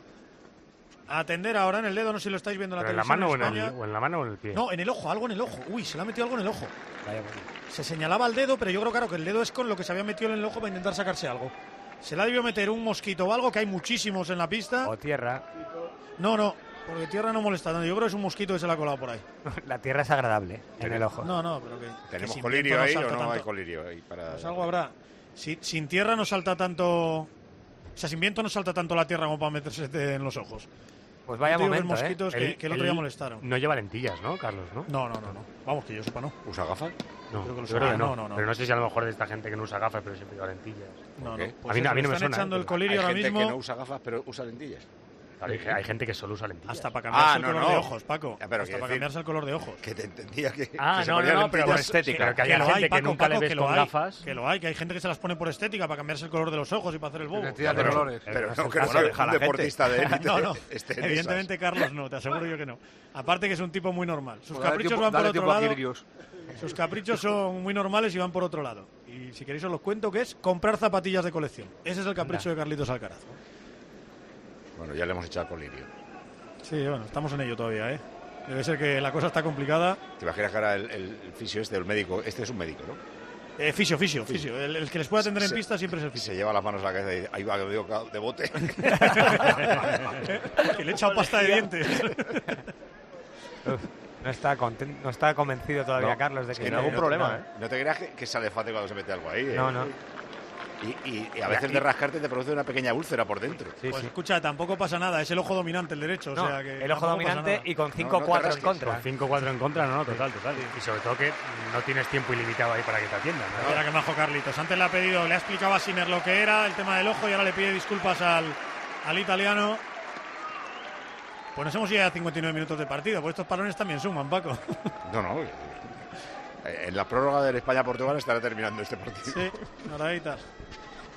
A atender ahora en el dedo, no sé si lo estáis viendo en la ¿Pero en la televisión. mano en o en, el, España. o en la mano o en el pie? No, en el ojo, algo en el ojo. Uy, se le ha metido algo en el ojo. Vaya, bueno. Se señalaba el dedo, pero yo creo claro, que el dedo es con lo que se había metido en el ojo para intentar sacarse algo. Se le ha debido meter un mosquito o algo, que hay muchísimos en la pista. O tierra. No, no, porque tierra no molesta tanto. Yo creo que es un mosquito que se le ha colado por ahí. La tierra es agradable en el ojo. No, no, pero que... ¿Tenemos que colirio no ahí o no tanto. hay colirio ahí? Para... Pues algo habrá. Si, sin tierra no salta tanto... O sea, sin viento no salta tanto la tierra como para meterse en los ojos. Pues vaya Yo momento, ver mosquitos ¿eh? que, Él- que el otro él día molestaron. No lleva lentillas, ¿no, Carlos? ¿no? No, no, no, no. Vamos, que yo sepa, no. ¿Usa gafas? No, Creo que lo yo creo que sabe. no. No, no, no. Pero no sé si a lo mejor de esta gente que no usa gafas, pero siempre lleva lentillas. No, ¿Por no. qué? Pues a mí, eso, a mí no le me están suena. echando ¿eh? el colirio Hay ahora gente mismo. que no usa gafas, pero usa lentillas. Hay, hay gente que solo usa lentillas. Hasta para cambiarse Ah, el no, color no. de ojos, Paco. Ya, pero Hasta quiero para decir- cambiarse el color de ojos. Que te entendía que, Ah, que se no, ponía no, no, pero por lentillas. estética. Pero que haya lo gente hay, que Paco, nunca le Paco, ves que lo con hay, gafas. Que lo hay, que hay gente que se las pone por estética para cambiarse el color de los ojos y para hacer el bobo. Lentillas de pero- colores. Pero no es no el creo caso, que deja un la gente. deportista de élite No, no. esté en Evidentemente Carlos no, te aseguro yo que no. Aparte que es un tipo muy normal. Sus Pues dale caprichos tiempo- van por dale otro tiempo a lado. Kirgios. Sus caprichos son muy normales y van por otro lado. Y si queréis os los cuento que es comprar zapatillas de colección. Ese es el capricho de Carlitos Alcaraz. Bueno, ya le hemos echado colirio. Sí, bueno, estamos en ello todavía, ¿eh? Debe ser que la cosa está complicada. ¿Te imaginas que ahora el, el, el fisio este, el médico, este es un médico, ¿no? Eh, fisio, fisio, fisio. El, el que les puede atender en Se- pista siempre es el fisio. Se lleva las manos a la cabeza y dice, ahí va, que digo, de bote. Que le he echado pasta de dientes. Uf, no, está conten- no está convencido todavía No, Carlos de es que que tiene no- algún problema, ¿eh? No te creas que, que sale fácil cuando se mete algo ahí, ¿eh? No, no. Y, y- y a veces de rascarte te produce una pequeña úlcera por dentro. Sí, Pues sí. escucha, tampoco pasa nada. Es el ojo dominante, el derecho. No, o sea que el ojo tampoco pasa dominante nada. y con No, cinco no te cuatro en rasques. contra. Con cinco cuatro en contra, no, no, total, total. Y sobre todo que no tienes tiempo ilimitado ahí para que te atiendan. ¿no? Mira que majo Carlitos. Antes le ha pedido, le ha explicado a Sinner lo que era el tema del ojo y ahora le pide disculpas al, al italiano. Pues nos hemos llegado a cincuenta y nueve minutos de partido. Pues estos parones también suman, Paco. No, no. En la prórroga del España-Portugal estará terminando este partido. Sí, ahora ahí está.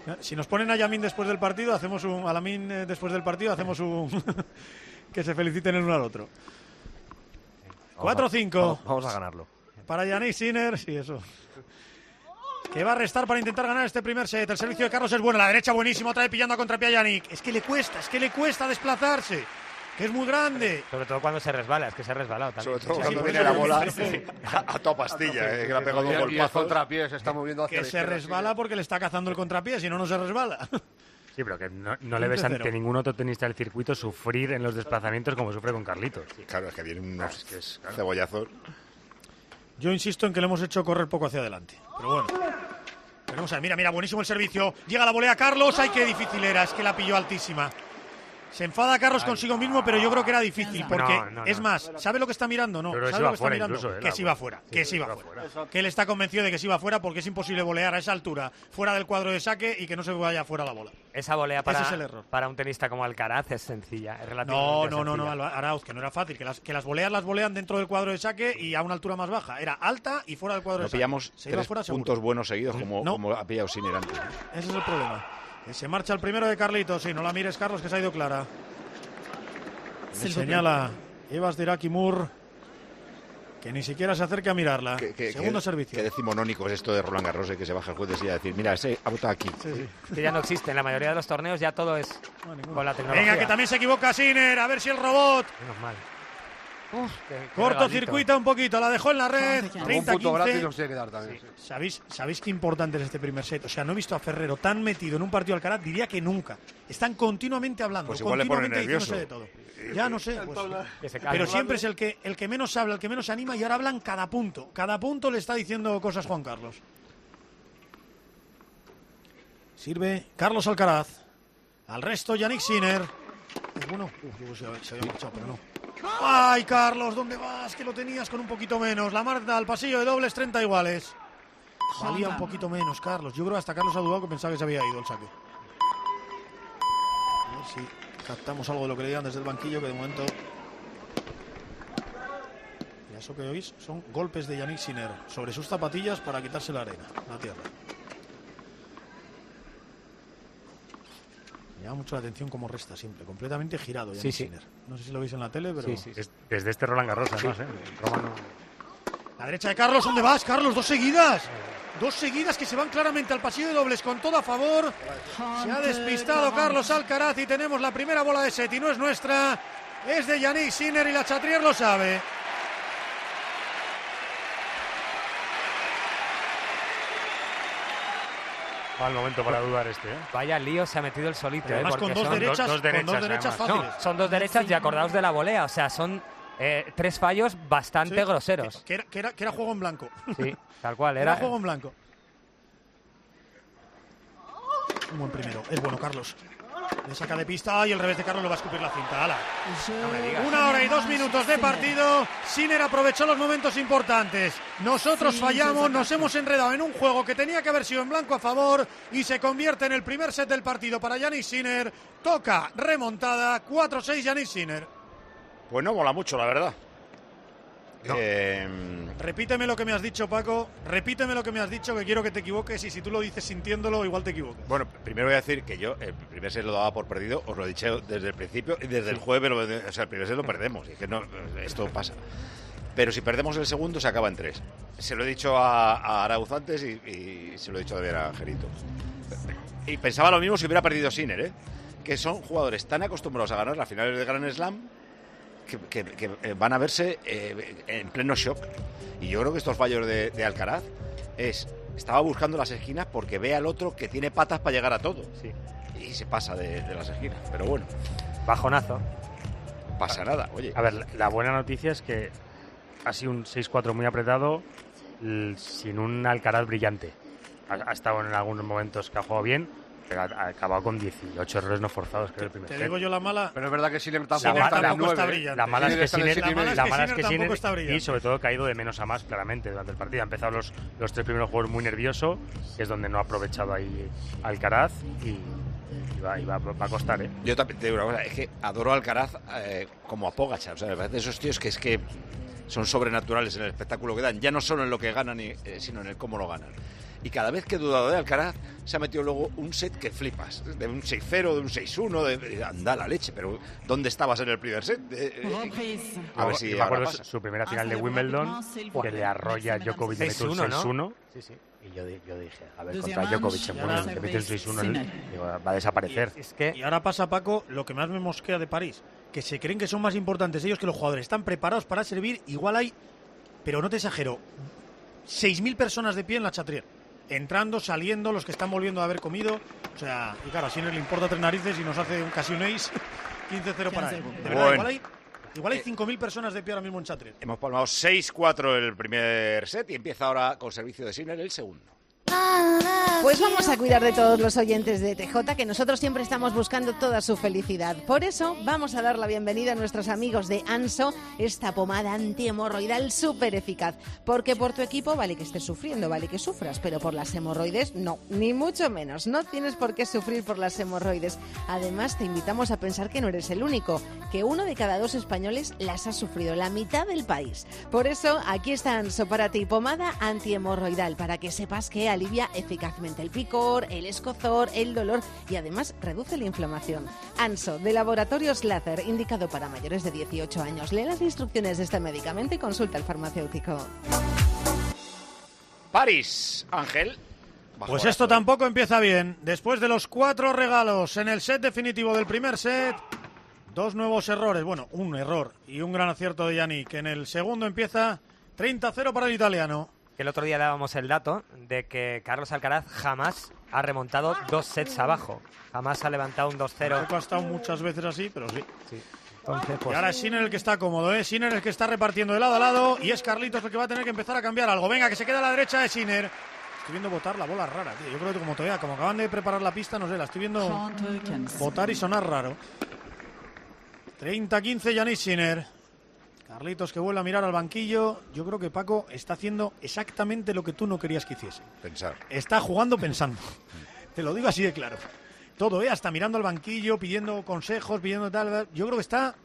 Si nos ponen a Yamin después del partido, hacemos un... A Lamin eh, después del partido, hacemos un... que se feliciten el uno al otro. cuatro cinco. Vamos, vamos a ganarlo. Para Yannick Sinner, sí, eso. Que va a restar para intentar ganar este primer set. El servicio de Carlos es bueno, la derecha buenísimo, otra vez pillando a contrapié a Yannick. Es que le cuesta, es que le cuesta desplazarse, que es muy grande. Sobre todo cuando se resbala, es que se ha resbalado también. Sobre todo Sí, cuando sí, viene sí, la sí, bola sí. a, a toda pastilla, eh, que le ha pegado un Y el golpazo. contrapié se está moviendo hacia Que la se izquierda, resbala porque le está cazando el contrapié, si no, no se resbala. Sí, pero que no, no le ves ante cero. ningún otro tenista del circuito sufrir en los desplazamientos como sufre con Carlitos. Sí. Claro, es que vienen unos Es que es- claro. cebollazos. Yo insisto en que le hemos hecho correr poco hacia adelante. Pero bueno. Veremos a ver. Mira, mira, buenísimo el servicio. Llega la volea Carlos. Ay, qué difícil era. Es que la pilló altísima. Se enfada Carlos consigo mismo, pero yo creo que era difícil. Porque, No, no, no. es más, ¿sabe lo que está mirando? No, Yo creo que ¿sabe se lo iba que está fuera mirando? incluso, eh, que la se iba bola. fuera. Sí, Que sí, se iba iba fuera. fuera. Que él está convencido de que se iba fuera porque es imposible volear a esa altura fuera del cuadro de saque y que no se vaya fuera la bola. Esa volea para, Ese es el error. para un tenista como Alcaraz es sencilla, es No, relativamente no, no, no, sencilla. Alba- Arauz, que no era fácil. Que las, que las voleas las volean dentro del cuadro de saque y a una altura más baja. Era alta y fuera del cuadro No de saque. pillamos Se iba tres fuera seguro. puntos buenos seguidos como, No. como ha pillado Sinner antes. Ese es el problema. Que se marcha el primero de Carlitos. Sí, no la mires, Carlos, que se ha ido clara. Le señala Evas de Irakimur, que ni siquiera se acerca a mirarla. Que, que- Segundo que- servicio. Qué decimonónico es esto de Roland Garros, eh, que se baja el juez de silla a decir, mira, ese ha votado aquí. Que ya no existe, en la mayoría de los torneos ya todo es con la tecnología. Venga, que también se equivoca Sinner. A ver si el robot Menos mal. Uf, qué- qué cortocircuita un poquito. La dejó en la red. Algún treinta punto gratis quince. nos tiene que dar también. sí. ¿Sabéis, ¿Sabéis qué importante es este primer set? O sea, no he visto a Ferrero tan metido en un partido de Alcaraz, diría que nunca. Están continuamente hablando, Pues igual le pone continuamente diciéndose de nervioso. todo. Ya no sé, pues, Que se calme. pero siempre es el que, el que menos habla, el que menos anima y ahora hablan cada punto. Cada punto le está diciendo cosas Juan Carlos. Sirve Carlos Alcaraz. Al resto, Yannick Sinner. Es bueno. Uf, digo, se, se había marchado, pero no. ¡Ay, Carlos! ¿Dónde vas? Que lo tenías con un poquito menos. La marca al pasillo de dobles, treinta iguales. Salía un poquito menos, Carlos. Yo creo que hasta Carlos ha dudado que pensaba que se había ido el saque. A ver si captamos algo de lo que le digan desde el banquillo, que de momento... Y eso que oís son golpes de Yannick Sinner sobre sus zapatillas para quitarse la arena, la tierra. Me llama mucho la atención cómo resta siempre, completamente girado Yannick Sí, sí. Sinner. No sé si lo veis en la tele, pero... Sí, sí. Es- desde este Roland Garros, además, ¿eh? Roma no- La derecha de Carlos, ¿dónde vas, Carlos? Dos seguidas. Dos seguidas que se van claramente al pasillo de dobles con todo a favor. Se ha despistado Carlos Alcaraz y tenemos la primera bola de set y no es nuestra. Es de Yannick Sinner y la Chatrier lo sabe. Va el momento para dudar este, ¿eh? Vaya lío se ha metido el solito, Pero ¿eh? además Porque con dos son derechas, dos derechas, con dos derechas además. fáciles. No, son dos derechas y acordaos de la volea, o sea, son eh, tres fallos bastante Sí, groseros. Que era, que, era, que era juego en blanco. Sí, tal cual, Era era... juego en blanco. Un buen primero. Es bueno, Carlos. Le saca de pista y el revés de Carlos lo va a escupir la cinta. ¡Hala! No me digas. Una hora y dos minutos de partido. Sinner aprovechó los momentos importantes. Nosotros fallamos, nos hemos enredado en un juego que tenía que haber sido en blanco a favor y se convierte en el primer set del partido para Yannick Sinner. Toca remontada, cuatro seis Yannick Sinner. Pues no mola mucho, la verdad. No. Eh, Repíteme lo que me has dicho, Paco. Repíteme lo que me has dicho, que quiero que te equivoques y si tú lo dices sintiéndolo, igual te equivocas. bueno, primero voy a decir que yo el primer set lo daba por perdido, os lo he dicho desde el principio y desde el jueves, lo, o sea, el primer set lo perdemos, y es que no, esto pasa. Pero si perdemos el segundo, se acaba en tres. Se lo he dicho a, a Arauz antes y, y se lo he dicho también a Angelito. Y pensaba lo mismo si hubiera perdido Sinner, ¿eh? Que son jugadores tan acostumbrados a ganar las finales de Grand Slam que, que, que van a verse eh, en pleno shock. Y yo creo que estos fallos de, de Alcaraz es... Estaba buscando las esquinas porque ve al otro que tiene patas para llegar a todo. Sí. Y se pasa de, de las esquinas. Pero bueno, Bajonazo. no pasa nada, oye. A ver, la- la buena noticia es que ha sido un seis cuatro muy apretado, l- sin un Alcaraz brillante. Ha, ha estado en algunos momentos que ha jugado bien, pero ha, ha acabado con dieciocho errores no forzados, que es el primer Te set. digo yo la mala. Pero es verdad que Sinner La, tampoco ma- está en la- el nueve, está ¿eh? brillante. la mala es que está en el Sinner, siete y medio. La mala la mala es Sinner que tampoco Sinner está brillante. y sobre todo ha caído de menos a más claramente durante el partido. Ha empezado los, los tres primeros juegos muy nervioso, que es donde no ha aprovechado ahí Alcaraz y, y va, y va, va a costar, ¿eh? Yo también te digo una cosa, es que adoro a Alcaraz eh, como a Pogačar, o sea, me parece de esos tíos que es que son sobrenaturales en el espectáculo que dan, ya no solo en lo que ganan, y, eh, sino en el cómo lo ganan. y cada vez que he dudado de Alcaraz se ha metido luego un set que flipas, de un seis cero, de un seis uno, de, de anda la leche, pero ¿dónde estabas en el primer set? De, eh, a ver si yo me acuerdo pasa. su primera final de Wimbledon, que le arrolla a Djokovic de meter un seis uno. Sí, sí. Y yo, yo dije, a ver, contra Djokovic en Wimbledon, que mete un seis uno, digo, va a desaparecer. Y, es que... y ahora pasa, Paco, lo que más me mosquea de París, que se creen que son más importantes ellos que los jugadores. Están preparados para servir, igual hay, pero no te exagero, seis mil personas de pie en la Chatrier. Entrando, saliendo, los que están volviendo a haber comido. O sea, y claro, a Sinner le importa tres narices y nos hace un, casi un ace. quince cero para él. De verdad, bueno. igual hay, igual hay cinco mil personas de pie ahora mismo en Chatrier. Hemos palmado seis cuatro el primer set y empieza ahora con servicio de Sinner el segundo. Pues vamos a cuidar de todos los oyentes de T J, que nosotros siempre estamos buscando toda su felicidad. Por eso vamos a dar la bienvenida a nuestros amigos de Anso, esta pomada antihemorroidal súper eficaz. Porque por tu equipo vale que estés sufriendo, vale que sufras, pero por las hemorroides no, ni mucho menos. No tienes por qué sufrir por las hemorroides. Además, te invitamos a pensar que no eres el único, que uno de cada dos españoles las ha sufrido, la mitad del país. Por eso, aquí está Anso para ti, pomada antihemorroidal, para que sepas que alivia eficazmente el picor, el escozor, el dolor y además reduce la inflamación. Anso, de Laboratorios Láser, indicado para mayores de dieciocho años. Lee las instrucciones de este medicamento y consulta al farmacéutico. París, Ángel. Pues esto tampoco empieza bien. Después de los cuatro regalos en el set definitivo del primer set, dos nuevos errores. Bueno, un error y un gran acierto de Yannick. En el segundo empieza treinta cero para el italiano. Que el otro día dábamos el dato de que Carlos Alcaraz jamás ha remontado dos sets abajo. Jamás ha levantado un dos cero. Tampoco ha estado muchas veces así, pero sí. sí. Entonces, pues... Y ahora es Sinner el que está cómodo, ¿eh? Sinner el que está repartiendo de lado a lado y es Carlitos el que va a tener que empezar a cambiar algo. Venga, que se queda a la derecha de Sinner. Estoy viendo botar la bola rara, tío. Yo creo que como todavía, como acaban de preparar la pista, no sé, la estoy viendo botar y sonar raro. treinta quince, Yannick Sinner. Carlitos que vuelve a mirar al banquillo. Yo creo que Paco está haciendo exactamente lo que tú no querías que hiciese. Pensar. Está jugando pensando. Te lo digo así de claro. Todo, ¿eh? Hasta mirando al banquillo, pidiendo consejos, pidiendo tal. Yo creo que está...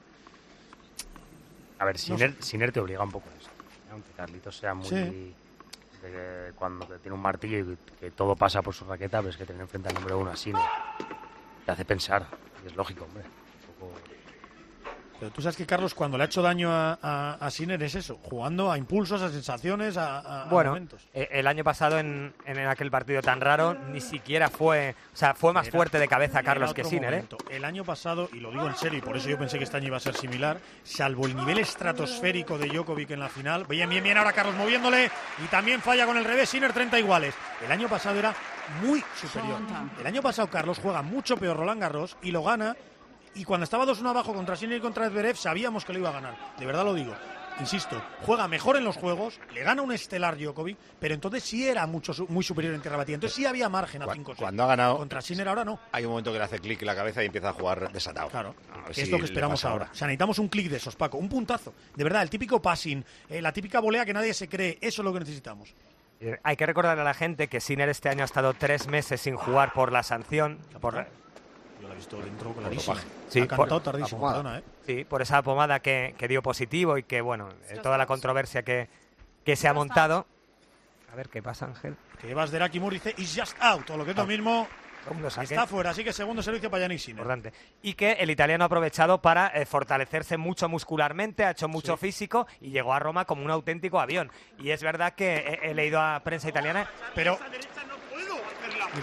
A ver, Sinner, no sé. Sinner te obliga un poco a eso. Aunque Carlitos sea muy... Sí. De que cuando tiene un martillo y que todo pasa por su raqueta, ves que tener enfrente al número uno a Sinner te hace pensar. Y es lógico, hombre. Un poco... Pero tú sabes que Carlos, cuando le ha hecho daño a, a, a Sinner es eso, jugando a impulsos, a sensaciones, a, a, bueno, a momentos. Eh, el año pasado en, en aquel partido tan raro ni siquiera fue, o sea, fue más era, fuerte de cabeza Carlos que Sinner, ¿eh? El año pasado, y lo digo en serio, y por eso yo pensé que este año iba a ser similar, salvo el nivel estratosférico de Djokovic en la final, bien, bien, bien, ahora Carlos moviéndole, y también falla con el revés, Sinner treinta iguales. El año pasado era muy superior. El año pasado Carlos juega mucho peor Roland Garros y lo gana. Y cuando estaba dos uno abajo contra Sinner y contra Zverev, sabíamos que lo iba a ganar. De verdad lo digo. Insisto, juega mejor en los juegos, le gana un estelar Djokovic, pero entonces sí era mucho, muy superior en tierra batida. Entonces sí había margen a cinco. Cuando ha ganado... Contra Sinner ahora no. Hay un momento que le hace clic en la cabeza y empieza a jugar desatado. Claro, es si lo que esperamos ahora. ahora. O sea, necesitamos un clic de esos, Paco. Un puntazo. De verdad, el típico passing, eh, la típica volea que nadie se cree. Eso es lo que necesitamos. Hay que recordarle a la gente que Sinner este año ha estado tres meses sin jugar por la sanción. Por... Yo la he visto dentro clarísimo. Sí, ha cantado tardísimo, perdona, ¿eh? Sí, por esa pomada que, que dio positivo y que, bueno, eh, toda la controversia que, que se ha montado. A ver qué pasa, Ángel. Que Basderaki Moore dice, it's just out, o lo que es lo mismo, está fuera, así que segundo servicio para Yannick Sinner. Importante. Y que el italiano ha aprovechado para eh, fortalecerse mucho muscularmente, ha hecho mucho sí. físico y llegó a Roma como un auténtico avión. Y es verdad que he, he leído a prensa italiana, pero... Mira.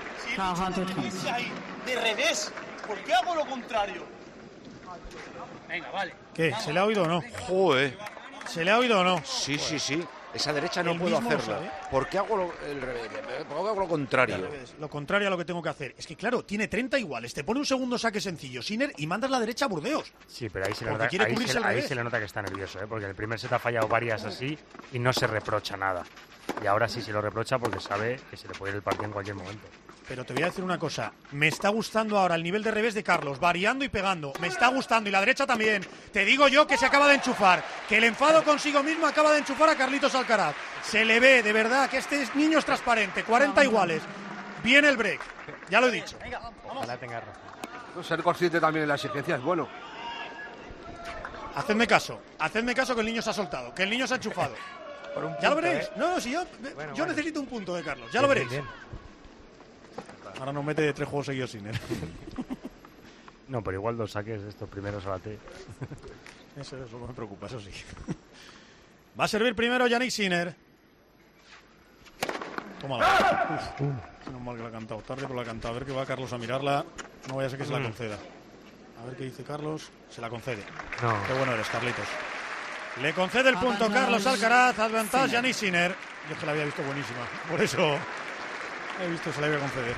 De revés, ¿por qué hago lo contrario? Venga, vale. ¿Qué? ¿Se le ha oído o no? Joder. ¿Se le ha oído o no? Sí, sí, sí. Esa derecha no El puedo mismo hacerla. sabe. ¿Por qué hago lo, el revés? ¿Por qué hago lo contrario? Lo contrario a lo que tengo que hacer. Es que, claro, tiene treinta iguales. Te pone un segundo saque sencillo, Sinner, y mandas la derecha a Burdeos. Sí, pero ahí se le, Porque nota, quiere ahí cubrirse se, al ahí revés. se le nota que está nervioso, ¿eh? Porque el primer set ha fallado varias así y no se reprocha nada. Y ahora sí se lo reprocha porque sabe que se le puede ir el partido en cualquier momento. Pero te voy a decir una cosa, me está gustando ahora el nivel de revés de Carlos, variando y pegando, me está gustando, y la derecha también. Te digo yo que se acaba de enchufar, que el enfado consigo mismo acaba de enchufar a Carlitos Alcaraz. Se le ve, de verdad, que este niño es transparente, cuarenta iguales. Viene el break, ya lo he dicho. Ojalá tenga razón. No, ser consciente también de la exigencia es bueno. Hacedme caso, hacedme caso que el niño se ha soltado, que el niño se ha enchufado. Por un ya lo punto, veréis. ¿eh? No, no, si yo, Bueno, yo bueno. necesito un punto de Carlos. Ya Bien, lo veréis. bien, Ahora nos mete tres juegos seguidos sin él. No, pero igual dos saques estos primeros a la T. Eso, eso me preocupa, eso sí. Va a servir primero Yannick Sinner. Tómala. Uf, uf. Menos mal que la ha cantado tarde, pero la ha cantado. A ver que va Carlos a mirarla. No vaya a ser que se la Mm. conceda. A ver qué dice Carlos. Se la concede. No. Qué bueno eres, Carlitos. Le concede el punto Carlos Alcaraz. Advantage Yannick Sinner. Yo es que la había visto buenísima. Por eso he visto que se la iba a conceder.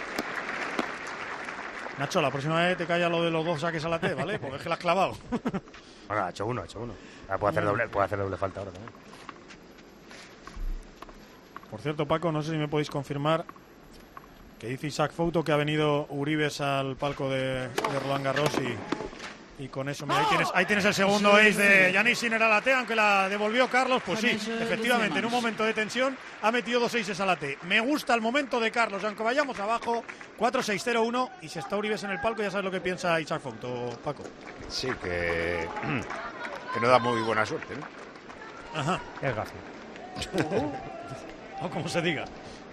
Nacho, la próxima vez te calla lo de los dos saques a la T, ¿vale? Porque es que la has clavado. Bueno, ha hecho uno, ha hecho uno. Ahora puede hacer doble, puede hacer doble falta ahora también. Por cierto, Paco, no sé si me podéis confirmar que dice Isaac Fouto que ha venido Uribes al palco de, de Roland Garros y, y con eso, mira, ahí tienes, ahí tienes el segundo ace de Yannick Sinner a la T, aunque la devolvió Carlos, pues sí, efectivamente, en un momento de tensión ha metido dos aces a la T. Me gusta el momento de Carlos, aunque vayamos abajo, cuatro seis cero uno, y si está Uribes en el palco ya sabes lo que piensa Isaac Fouto, Paco. Sí, que, que no da muy buena suerte, ¿no? Ajá. Es gafe. O como se diga.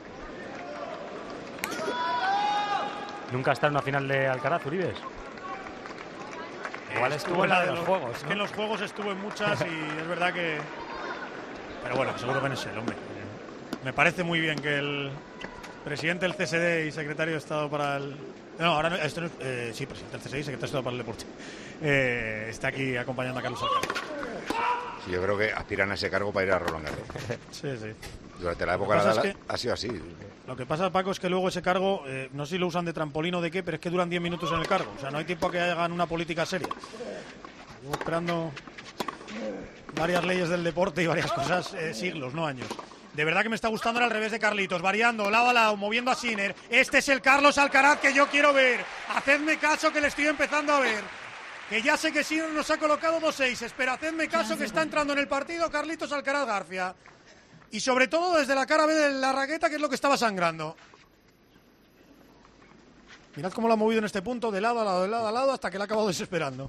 ¿Nunca está en una final de Alcaraz, Uribes? Igual estuvo en la de los juegos, Es ¿no? que en los juegos estuvo en muchas y es verdad que... Pero bueno, seguro que no es el hombre. Me parece muy bien que el presidente del C S D y secretario de Estado para el... No, ahora no, esto no es... Eh, sí, presidente del C S D y secretario de Estado para el Deporte. Eh, está aquí acompañando a Carlos Alcaraz. Sí, yo creo que aspiran a ese cargo para ir a Roland Garros. Sí, sí. Durante la Lo que época de pasa Nadal es que- ha sido así. Lo que pasa, Paco, es que luego ese cargo, eh, no sé si lo usan de trampolín o de qué, pero es que duran diez minutos en el cargo. O sea, no hay tiempo a que hagan una política seria. Llevo esperando varias leyes del deporte y varias cosas, eh, siglos, no años. De verdad que me está gustando al revés de Carlitos, variando, lado a lado, moviendo a Sinner. Este es el Carlos Alcaraz que yo quiero ver. Hacedme caso que le estoy empezando a ver. Que ya sé que Sinner nos ha colocado dos seises, pero hacedme caso que está entrando en el partido Carlitos Alcaraz García. Y sobre todo desde la cara B de la raqueta, que es lo que estaba sangrando. Mirad cómo lo ha movido en este punto, de lado a lado, de lado a lado, hasta que le ha acabado desesperando.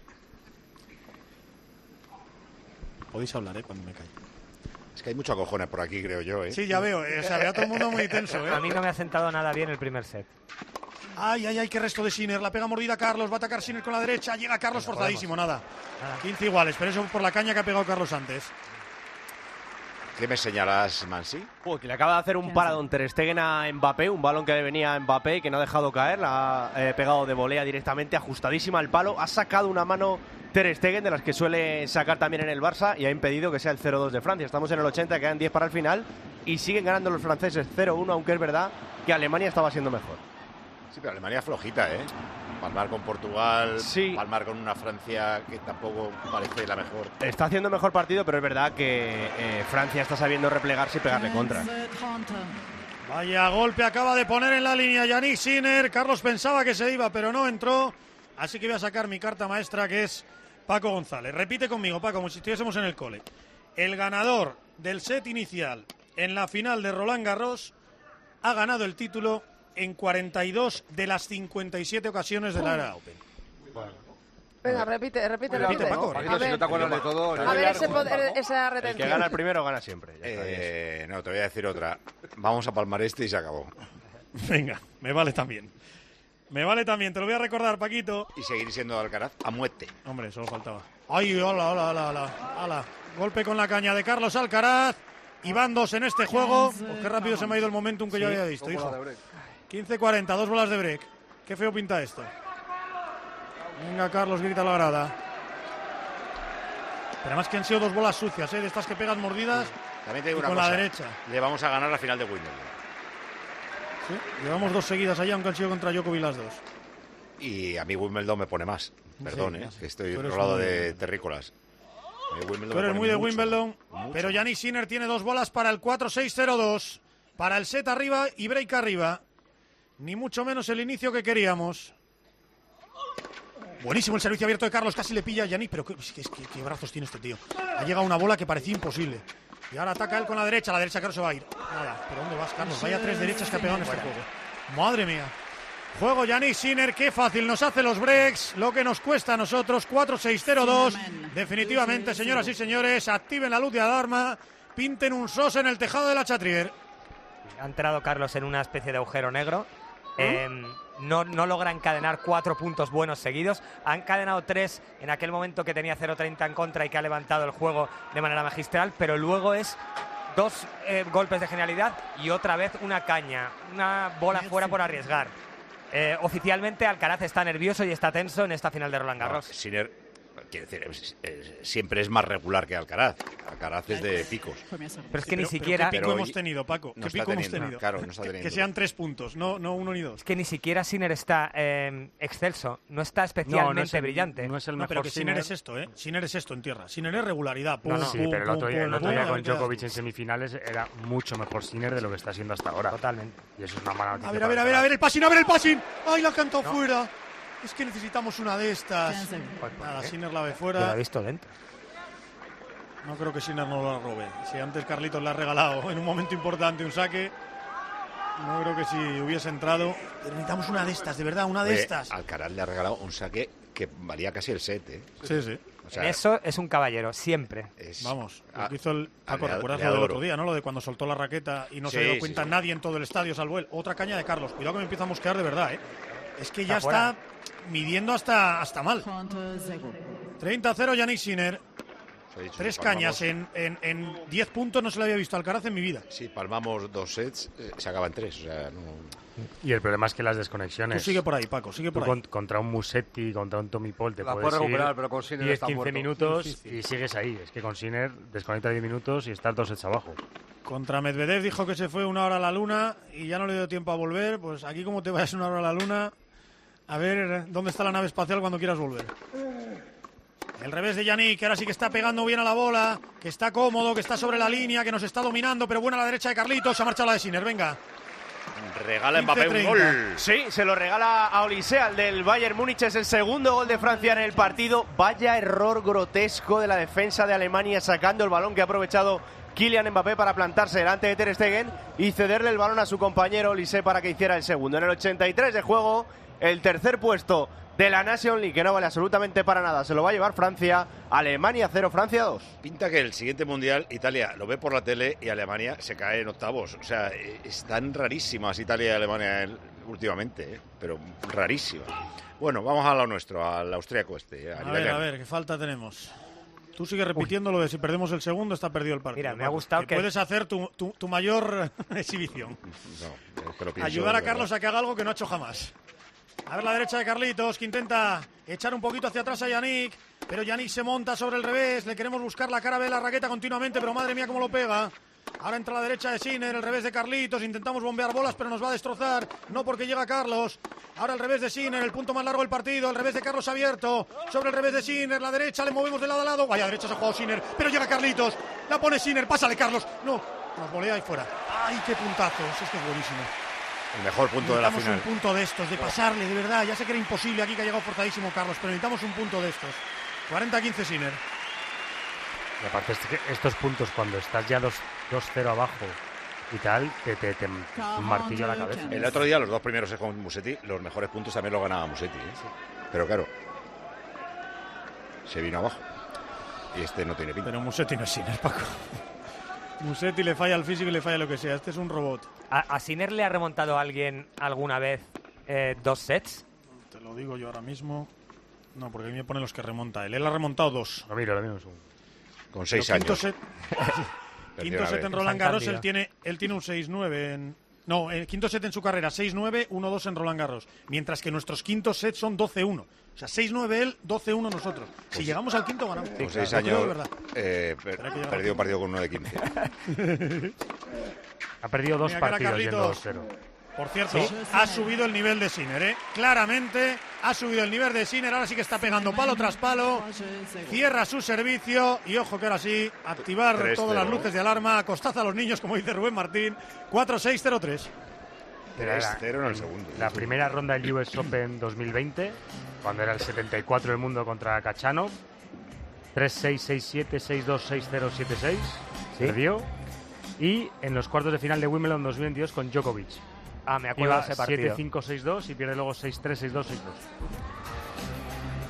Podéis hablar, ¿eh? Cuando me callo. Es que hay muchos cojones por aquí, creo yo, ¿eh? Sí, ya veo. eh, O sea, veo a todo el mundo muy tenso, ¿eh? A mí no me ha sentado nada bien el primer set. Ay, ay, ay, qué resto de Sinner. La pega mordida Carlos, va a atacar Sinner con la derecha. Llega Carlos Venga, forzadísimo, podemos. nada. quince iguales, pero eso por la caña que ha pegado Carlos antes. ¿Qué me señalas, Mansi? Uy, que le acaba de hacer un paradón Ter Stegen a Mbappé, un balón que le venía a Mbappé y que no ha dejado caer, la ha eh, pegado de volea directamente, ajustadísima al palo, ha sacado una mano Ter Stegen, de las que suele sacar también en el Barça, y ha impedido que sea el cero dos de Francia. Estamos en el ochenta, quedan diez para el final, y siguen ganando los franceses cero uno, aunque es verdad que Alemania estaba siendo mejor. Sí, pero Alemania flojita, ¿eh? Palmar con Portugal, Sí. palmar con una Francia que tampoco parece la mejor. Está haciendo mejor partido, pero es verdad que eh, Francia está sabiendo replegarse y pegarle contra. Vaya golpe acaba de poner en la línea Yannick Sinner. Carlos pensaba que se iba, pero no entró. Así que voy a sacar mi carta maestra, que es Paco González. Repite conmigo, Paco, como si estuviésemos en el cole. El ganador del set inicial en la final de Roland Garros ha ganado el título en cuarenta y dos de las cincuenta y siete ocasiones de la era Open. Venga, repite, repite, Repite, repite. Paco. A Paquito, si ver, no te acuerdas de todo, a ver ese poder- esa El que retención. gana el primero gana siempre. Ya está, Eh, no, te voy a decir otra. Vamos a palmar este y se acabó. Venga, me vale también. Me vale también, te lo voy a recordar, Paquito. Y seguir siendo Alcaraz a muerte. Hombre, solo faltaba. ¡Ay, hola, hola, hola, hola! hola. Golpe con la caña de Carlos Alcaraz. Y van dos en este juego. Pues qué rápido se me ha ido el momentum que yo Sí, había visto, dos hijo. bolas de break. quince cuarenta, dos bolas de break. Qué feo pinta esto. Venga, Carlos, grita la grada. Pero además que han sido dos bolas sucias, ¿eh? De estas que pegan mordidas. También te digo y una con cosa. la derecha. Le vamos a ganar la final de Wimbledon. ¿Sí? Llevamos dos seguidas allá, aunque han sido contra Djokovic las dos. Y a mí Wimbledon me pone más. Perdón, Sí, ¿eh? ya sé. Que estoy Tú eres rolado muy- de terrícolas. A mí Wimbledon Tú me eres pone muy de mucho, Wimbledon, mucho. pero Yannick Sinner tiene dos bolas para el cuatro seis cero dos. Para el set arriba y break arriba. Ni mucho menos el inicio que queríamos. Buenísimo el servicio abierto de Carlos, casi le pilla a Yannick, pero qué, es que- es que- qué brazos tiene este tío. Ha llegado una bola que parecía imposible. Y ahora ataca él con la derecha, la derecha Carlos se va a ir. Nada, ¿pero dónde vas, Carlos? Vaya tres derechas que ha pegado en este juego. Madre mía. Juego Yannick Sinner, qué fácil nos hace los breaks, lo que nos cuesta a nosotros, cuatro seis cero dos. Definitivamente, señoras y señores, activen la luz de alarma, pinten un sos en el tejado de la Chatrier. Ha entrado Carlos en una especie de agujero negro. ¿Eh? Eh, no, no logra encadenar cuatro puntos buenos seguidos. Ha encadenado tres en aquel momento que tenía cero treinta en contra y que ha levantado el juego de manera magistral, pero luego es dos eh, golpes de genialidad y otra vez una caña, una bola fuera por arriesgar. Eh, oficialmente Alcaraz está nervioso y está tenso en esta final de Roland Garros. No, Sinner, quiero decir, es, es, siempre es más regular que Alcaraz. Alcaraz es de picos. Pero es que pero, ni siquiera... ¿Qué pico pero hemos tenido, Paco? No ¿Qué pico hemos tenido? No, claro, no está teniendo. Que, que sean tres puntos, no, no uno ni dos. Es que ni siquiera Sinner está eh, excelso, no está especialmente no, no es el, brillante. No es el no, mejor pero que Sinner Sinner es esto, ¿eh? Sinner es esto en tierra. Sinner es regularidad. Pum, no, no, sí, pum, pero el pum, otro día, pum, el otro pum, día pum, con pum, Djokovic en semifinales era mucho mejor Sinner de lo que está siendo hasta ahora. Totalmente. Y eso es una mala noticia. A ver, a ver, a ver, a ver el passing, a ver el passing. ¡Ay, la ha cantado No. fuera! Es que necesitamos una de estas. Nada, Sinner la ve Yo la fuera. he visto dentro. No creo que Sinner no la robe. Si antes Carlitos le ha regalado en un momento importante un saque, no creo que si hubiese entrado. Pero necesitamos una de estas, de verdad, una de Oye, estas. Alcaraz le ha regalado un saque que valía casi el set, ¿eh? Sí, sí. O sea, En eso es un caballero, siempre. es- Vamos, lo Ah, que hizo el Paco, le- ¿recuerdas le lo del adoro. otro día, no? Lo de cuando soltó la raqueta y no Sí, se dio sí, cuenta sí. nadie en todo el estadio salvo él. Otra caña de Carlos. Cuidado que me empieza a mosquear de verdad, ¿eh? Es que ya Está está, fuera. midiendo hasta, hasta mal. treinta a cero Yannick Sinner. os he dicho, Tres si palmamos- cañas en, en, en diez puntos no se le había visto a Alcaraz en mi vida. Si palmamos dos sets, eh, se acaban tres. O sea, no... Y el problema es que las Tú desconexiones. sigue por ahí, Paco, sigue por Tú ahí. con- contra un Musetti, contra un Tommy Paul, te La puedes puedes recuperar, ir pero con Sinner diez está quince muerto. minutos Difícil. y sigues ahí. Es que con Sinner desconecta diez minutos y estás dos sets abajo. Contra Medvedev dijo que se fue una hora a la luna y ya no le dio tiempo a volver. Pues aquí como te vayas una hora a la luna, a ver dónde está la nave espacial cuando quieras volver. El revés de Yannick, que ahora sí que está pegando bien a la bola, que está cómodo, que está sobre la línea, que nos está dominando, pero buena a la derecha de Carlitos. Se ha marchado la de Sinner, venga. Regala Mbappé un quince gol. Mm. Sí, se lo regala a Olise, al del Bayern Múnich. Es el segundo gol de Francia en el partido. Vaya error grotesco de la defensa de Alemania, sacando el balón que ha aprovechado Kylian Mbappé para plantarse delante de Ter Stegen y cederle el balón a su compañero Olise para que hiciera el segundo. En el ochenta y tres de juego, el tercer puesto de la Nation League, que no vale absolutamente para nada. Se lo va a llevar Francia. Alemania cero, Francia dos. Pinta que el siguiente mundial, Italia lo ve por la tele y Alemania se cae en octavos. O sea, eh, están rarísimas Italia y Alemania el- últimamente, eh, pero rarísimas. Bueno, vamos a lo nuestro, al austríaco este. A ver, a ver, qué falta tenemos. Tú sigues repitiendo lo de si perdemos el segundo, está perdido el partido. Mira, me ha Paco. gustado que- puedes hacer tu, tu, tu mayor exhibición. No, es que lo pienso, Ayudar a de verdad. Carlos a que haga algo que no ha hecho jamás. A ver la derecha de Carlitos, que intenta echar un poquito hacia atrás a Yannick, pero Yannick se monta sobre el revés, le queremos buscar la cara de la raqueta continuamente, pero madre mía cómo lo pega. Ahora entra la derecha de Sinner, el revés de Carlitos, intentamos bombear bolas, pero nos va a destrozar, no porque llega Carlos. Ahora el revés de Sinner, el punto más largo del partido, el revés de Carlos abierto, sobre el revés de Sinner, la derecha, le movemos de lado a lado, vaya derecha se ha jugado Sinner, pero llega Carlitos, la pone Sinner, pásale Carlos, no, nos volea ahí fuera. Ay, qué puntazo, es que es buenísimo. El mejor punto de la Necesitamos final. un punto de estos, de pasarle, de verdad. Ya sé que era imposible aquí, que ha llegado forzadísimo Carlos, pero necesitamos un punto de estos. cuarenta a quince Sinner. Y aparte, es que estos puntos, cuando estás ya dos cero abajo y tal, te, te, te un martillo a la cabeza. El otro día, los dos primeros con Musetti, los mejores puntos también los ganaba Musetti. ¿eh? Pero claro, se vino abajo. Y este no tiene pinta. Pero Musetti no es Sinner, Paco. Musetti le falla el físico y le falla lo que sea. Este es un robot. ¿A, a Sinner le ha remontado a alguien alguna vez eh, dos sets? Te lo digo yo ahora mismo. No, porque ahí me ponen los que remonta él. Él ha remontado dos. Lo miro, lo miro un segundo. Con seis Pero quinto años. set, Perdió quinto una set vez. en Roland San Garros, Cándido. él tiene, él tiene un seis nueve en... No, el quinto set en su carrera, seis nueve, uno dos en Roland Garros. Mientras que nuestros quintos sets son doce uno. O sea, seis nueve él, doce uno nosotros. Si llegamos al quinto, ganamos. Con O sea, seis lo creo de años verdad. eh, per- Espera que llegue perdió la- un partido con uno de quince. Ha perdido dos Mira, cara, partidos yendo Carlitos. dos cero. Por cierto, ¿Sí? ha subido el nivel de Sinner, ¿eh? Claramente ha subido el nivel de Sinner. Ahora sí que está pegando palo tras palo. Cierra su servicio. Y ojo que ahora sí, activar tres todas las cero. luces de alarma. Acostaza a los niños, como dice Rubén Martín. cuatro seis cero tres. tres cero en el segundo. La primera ronda del U S Open dos mil veinte, cuando era el setenta y cuatro del mundo contra Kachanov. tres seis, seis siete, seis dos, seis cero, siete seis. Sí. Perdió. Y en los cuartos de final de Wimbledon dos mil veintidós con Djokovic. Ah, me acuerdo Iba de ese partido. siete cinco, seis dos y pierde luego seis tres, seis dos, seis dos.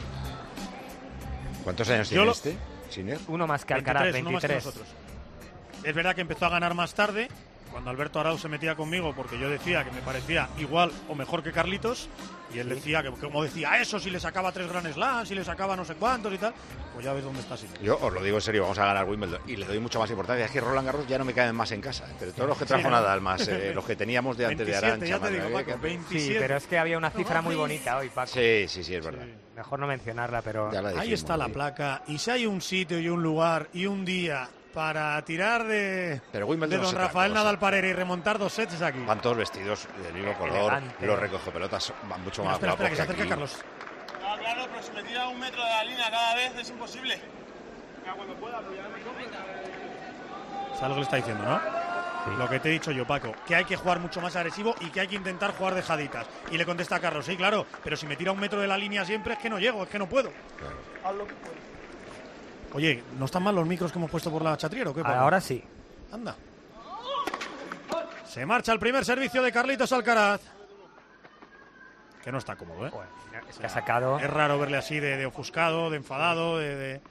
¿Cuántos años Yo tiene lo- este? Sinner. Uno más que Alcaraz, veintitrés, uno más que veintitrés. nosotros. Es verdad que empezó a ganar más tarde, cuando Alberto Arau se metía conmigo, porque yo decía que me parecía igual o mejor que Carlitos, y él decía que, como decía, eso si le sacaba tres Grand Slams, si le sacaba no sé cuántos y tal, pues ya ves dónde está Sinner. Yo os lo digo en serio, vamos a ganar Wimbledon y le doy mucha más importancia. Es que Roland Garros ya no me caen más en casa, pero todos los que trajo Sí, Nadal, más eh, los que teníamos de antes de Arantxa. ya te más digo, de- Paco, que- Sí, pero es que había una cifra muy bonita hoy, Paco. Sí, sí, sí, es verdad. Mejor no mencionarla, pero... Ya la Ahí dijimos, está la sí. placa, y si hay un sitio y un lugar y un día para tirar de, Pero Wimbledon de no don se trata, Rafael o sea, Nadal Parera y remontar dos sets es aquí. Van todos vestidos del mismo color, Elegante. los recogepelotas van mucho Mira, más espera, espera, guapos que se acerque aquí. Carlos. No, claro, pero si me tira un metro de la línea cada vez es imposible. Ya cuando pueda, pero ya no me toca. ¿Sabes lo que le está diciendo, no? Lo que te he dicho yo, Paco, que hay que jugar mucho más agresivo y que hay que intentar jugar dejaditas. Y le contesta a Carlos, sí, claro, pero si me tira un metro de la línea siempre es que no llego, es que no puedo. Haz lo que puedas. Oye, ¿no están mal los micros que hemos puesto por la chatriera o qué, Paco? Ahora sí. Anda. Se marcha el primer servicio de Carlitos Alcaraz. Que no está cómodo, ¿eh? Es que ha sacado... Es raro verle así de, de ofuscado, de enfadado, de, de,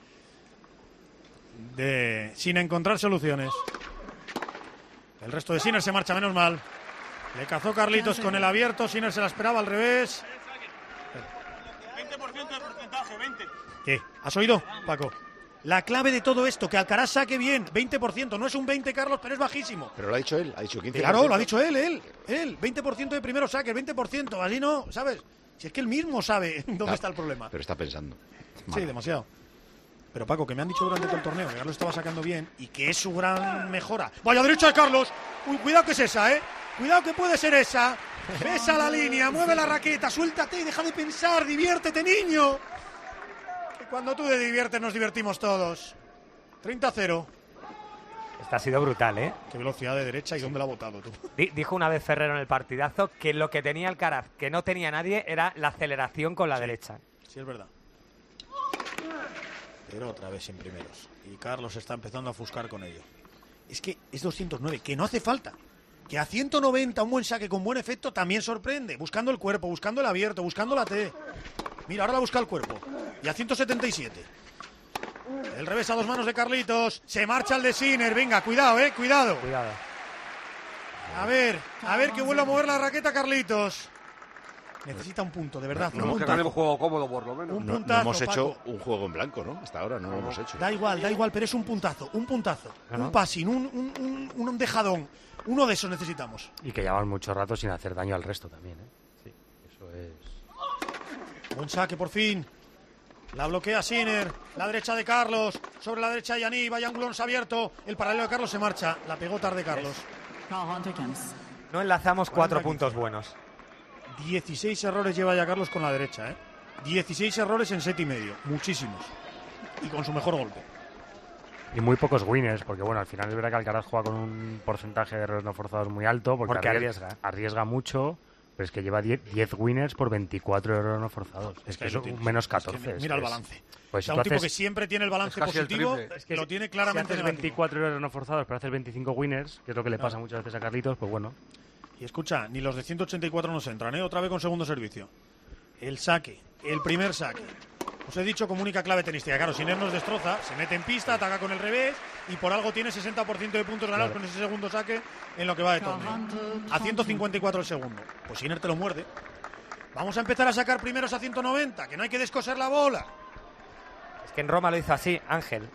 de- sin encontrar soluciones. El resto de Sinner se marcha, menos mal. Le cazó Carlitos con el abierto, Sinner se la esperaba al revés. veinte por ciento de porcentaje, veinte. ¿Qué? ¿Has oído, Paco? La clave de todo esto, que Alcaraz saque bien, veinte por ciento. No es un veinte, Carlos, pero es bajísimo. Pero lo ha dicho él, ha dicho quince por ciento. Claro, lo ha dicho él, él, él. veinte por ciento de primero saque, veinte por ciento. Así no, ¿sabes? Si es que él mismo sabe dónde Ah, está el problema. Pero está pensando. Sí, demasiado. Pero Paco, que me han dicho durante todo el torneo que Carlos estaba sacando bien y que es su gran mejora. ¡Vaya derecha de Carlos! Uy, cuidado que es esa, ¿eh? Cuidado que puede ser esa. Besa la línea, mueve la raqueta, suéltate y deja de pensar, diviértete, niño. Que cuando tú te diviertes nos divertimos todos. treinta a cero. Esta ha sido brutal, ¿eh? Qué velocidad de derecha y dónde la ha botado tú. Di- Dijo una vez Ferrero en el partidazo que lo que tenía Alcaraz, que no tenía nadie, era la aceleración con la derecha. Sí, es verdad. Pero otra vez sin primeros. Y Carlos está empezando a ofuscar con ello. Es que es doscientos nueve, que no hace falta. Que a ciento noventa un buen saque con buen efecto también sorprende. Buscando el cuerpo, buscando el abierto, buscando la T. Mira, ahora la busca el cuerpo. Y a ciento setenta y siete. El revés a dos manos de Carlitos. Se marcha el de Sinner. Venga, cuidado, eh, cuidado. Cuidado. A ver, a ver que vuelva a mover la raqueta Carlitos. Necesita un punto, de verdad. No, un que puntazo. ganemos juego cómodo, por lo menos. Un No, no puntazo, hemos hecho Paco. un juego en blanco, ¿no? Hasta ahora no lo hemos hecho. Da igual, da igual, pero es un puntazo, un puntazo. No, no. Un passing, un, un, un, un dejadón. Uno de esos necesitamos. Y que llevan mucho rato sin hacer daño al resto también, ¿eh? Sí, eso es... Buen saque, por fin. La bloquea Sinner. La derecha de Carlos. Sobre la derecha de Yaní. Vaya ángulo abierto. El paralelo de Carlos se marcha. La pegó tarde Carlos. No enlazamos cuatro puntos buenos. dieciséis errores lleva ya Carlos con la derecha, ¿eh? dieciséis errores en set y medio. Muchísimos. Y con su mejor golpe. Y muy pocos winners, porque bueno, al final es verdad que Alcaraz juega con un porcentaje de errores no forzados muy alto, porque, Porque arriesga. arriesga mucho, pero es que lleva diez, diez winners por veinticuatro errores no forzados. Es que ahí lo eso tienes. menos Es que catorce. mira el es- balance. Pues O sea, si un tú tipo haces- que siempre tiene el balance es casi el positivo, triple. es que lo tiene si claramente haces negativo. veinticuatro errores no forzados, pero haces veinticinco winners, que es lo que le pasa Claro. muchas veces a Carlitos, pues bueno. Y escucha, ni los de ciento ochenta y cuatro nos entran, ¿eh? Otra vez con segundo servicio. El saque, el primer saque. Os he dicho como única clave tenística. Claro, Sinner nos destroza, se mete en pista, ataca con el revés y por algo tiene sesenta por ciento de puntos ganados Claro. con ese segundo saque en lo que va de torneo. A ciento cincuenta y cuatro el segundo. Pues Sinner te lo muerde. Vamos a empezar a sacar primeros a ciento noventa, que no hay que descoser la bola. Es que en Roma lo hizo así, Ángel.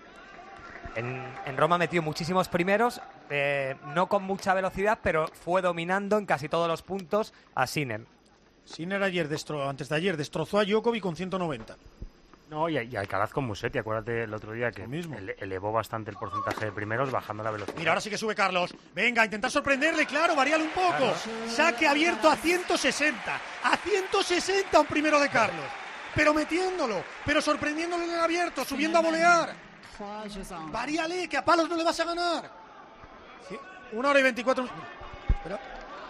En, en Roma metió muchísimos primeros, eh, no con mucha velocidad, pero fue dominando en casi todos los puntos a Sinner. Sinner ayer destro- antes de ayer destrozó a Djokovic con ciento noventa. No, y, y Alcaraz con Musetti, acuérdate el otro día que ele- elevó bastante el porcentaje de primeros bajando la velocidad. Mira, ahora sí que sube Carlos. Venga, intentar sorprenderle, claro, varíale un poco. Saque abierto a ciento sesenta. A ciento sesenta un primero de Carlos. Pero metiéndolo, pero sorprendiéndolo en el abierto, subiendo a volear. Varíale, que a palos no le vas a ganar. Sí, una hora y veinticuatro. Espera.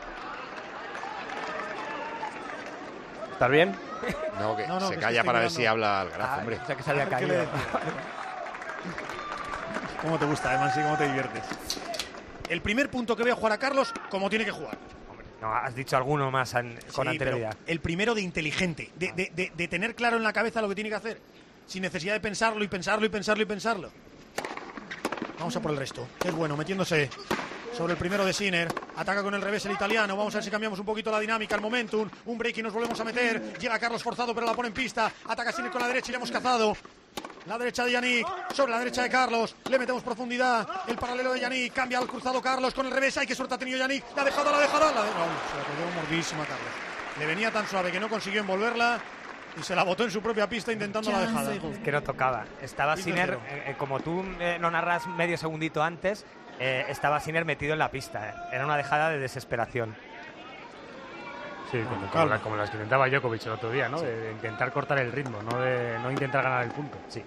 ¿Estás bien? No, que No, no, se que calla estoy para ver mirando. si habla Alcaraz, Ah, hombre. o sea que se había ¿Qué le caído. decía? ¿Cómo te gusta, Eman? Sí, cómo te diviertes. El primer punto que voy a jugar a Carlos, como tiene que jugar. No, has dicho alguno más an- con Sí, pero anterioridad. el primero de inteligente, de, de- de- de tener claro en la cabeza lo que tiene que hacer, sin necesidad de pensarlo y pensarlo y pensarlo y pensarlo. Vamos a por el resto. Es bueno, metiéndose sobre el primero de Sinner. Ataca con el revés el italiano. Vamos a ver si cambiamos un poquito la dinámica, el momentum. Un break y nos volvemos a meter. Llega Carlos forzado, pero la pone en pista. Ataca Sinner con la derecha y le hemos cazado. La derecha de Yannick, sobre la derecha de Carlos. Le metemos profundidad. El paralelo de Yannick. Cambia al cruzado Carlos con el revés. Ay, qué suerte ha tenido Yannick. La ha dejado, la ha dejado. La de... no, se la cogió mordísima Carlos. Le venía tan suave que no consiguió envolverla. Y se la botó en su propia pista intentando la dejada. Es que no tocaba. Estaba Sinner, eh, como tú eh, no narras medio segundito antes, eh, estaba Sinner metido en la pista. Eh. Era una dejada de desesperación. Sí, como, como, la, como las que intentaba Djokovic el otro día, ¿no? Sí. De, de intentar cortar el ritmo, no de no intentar ganar el punto. Sí.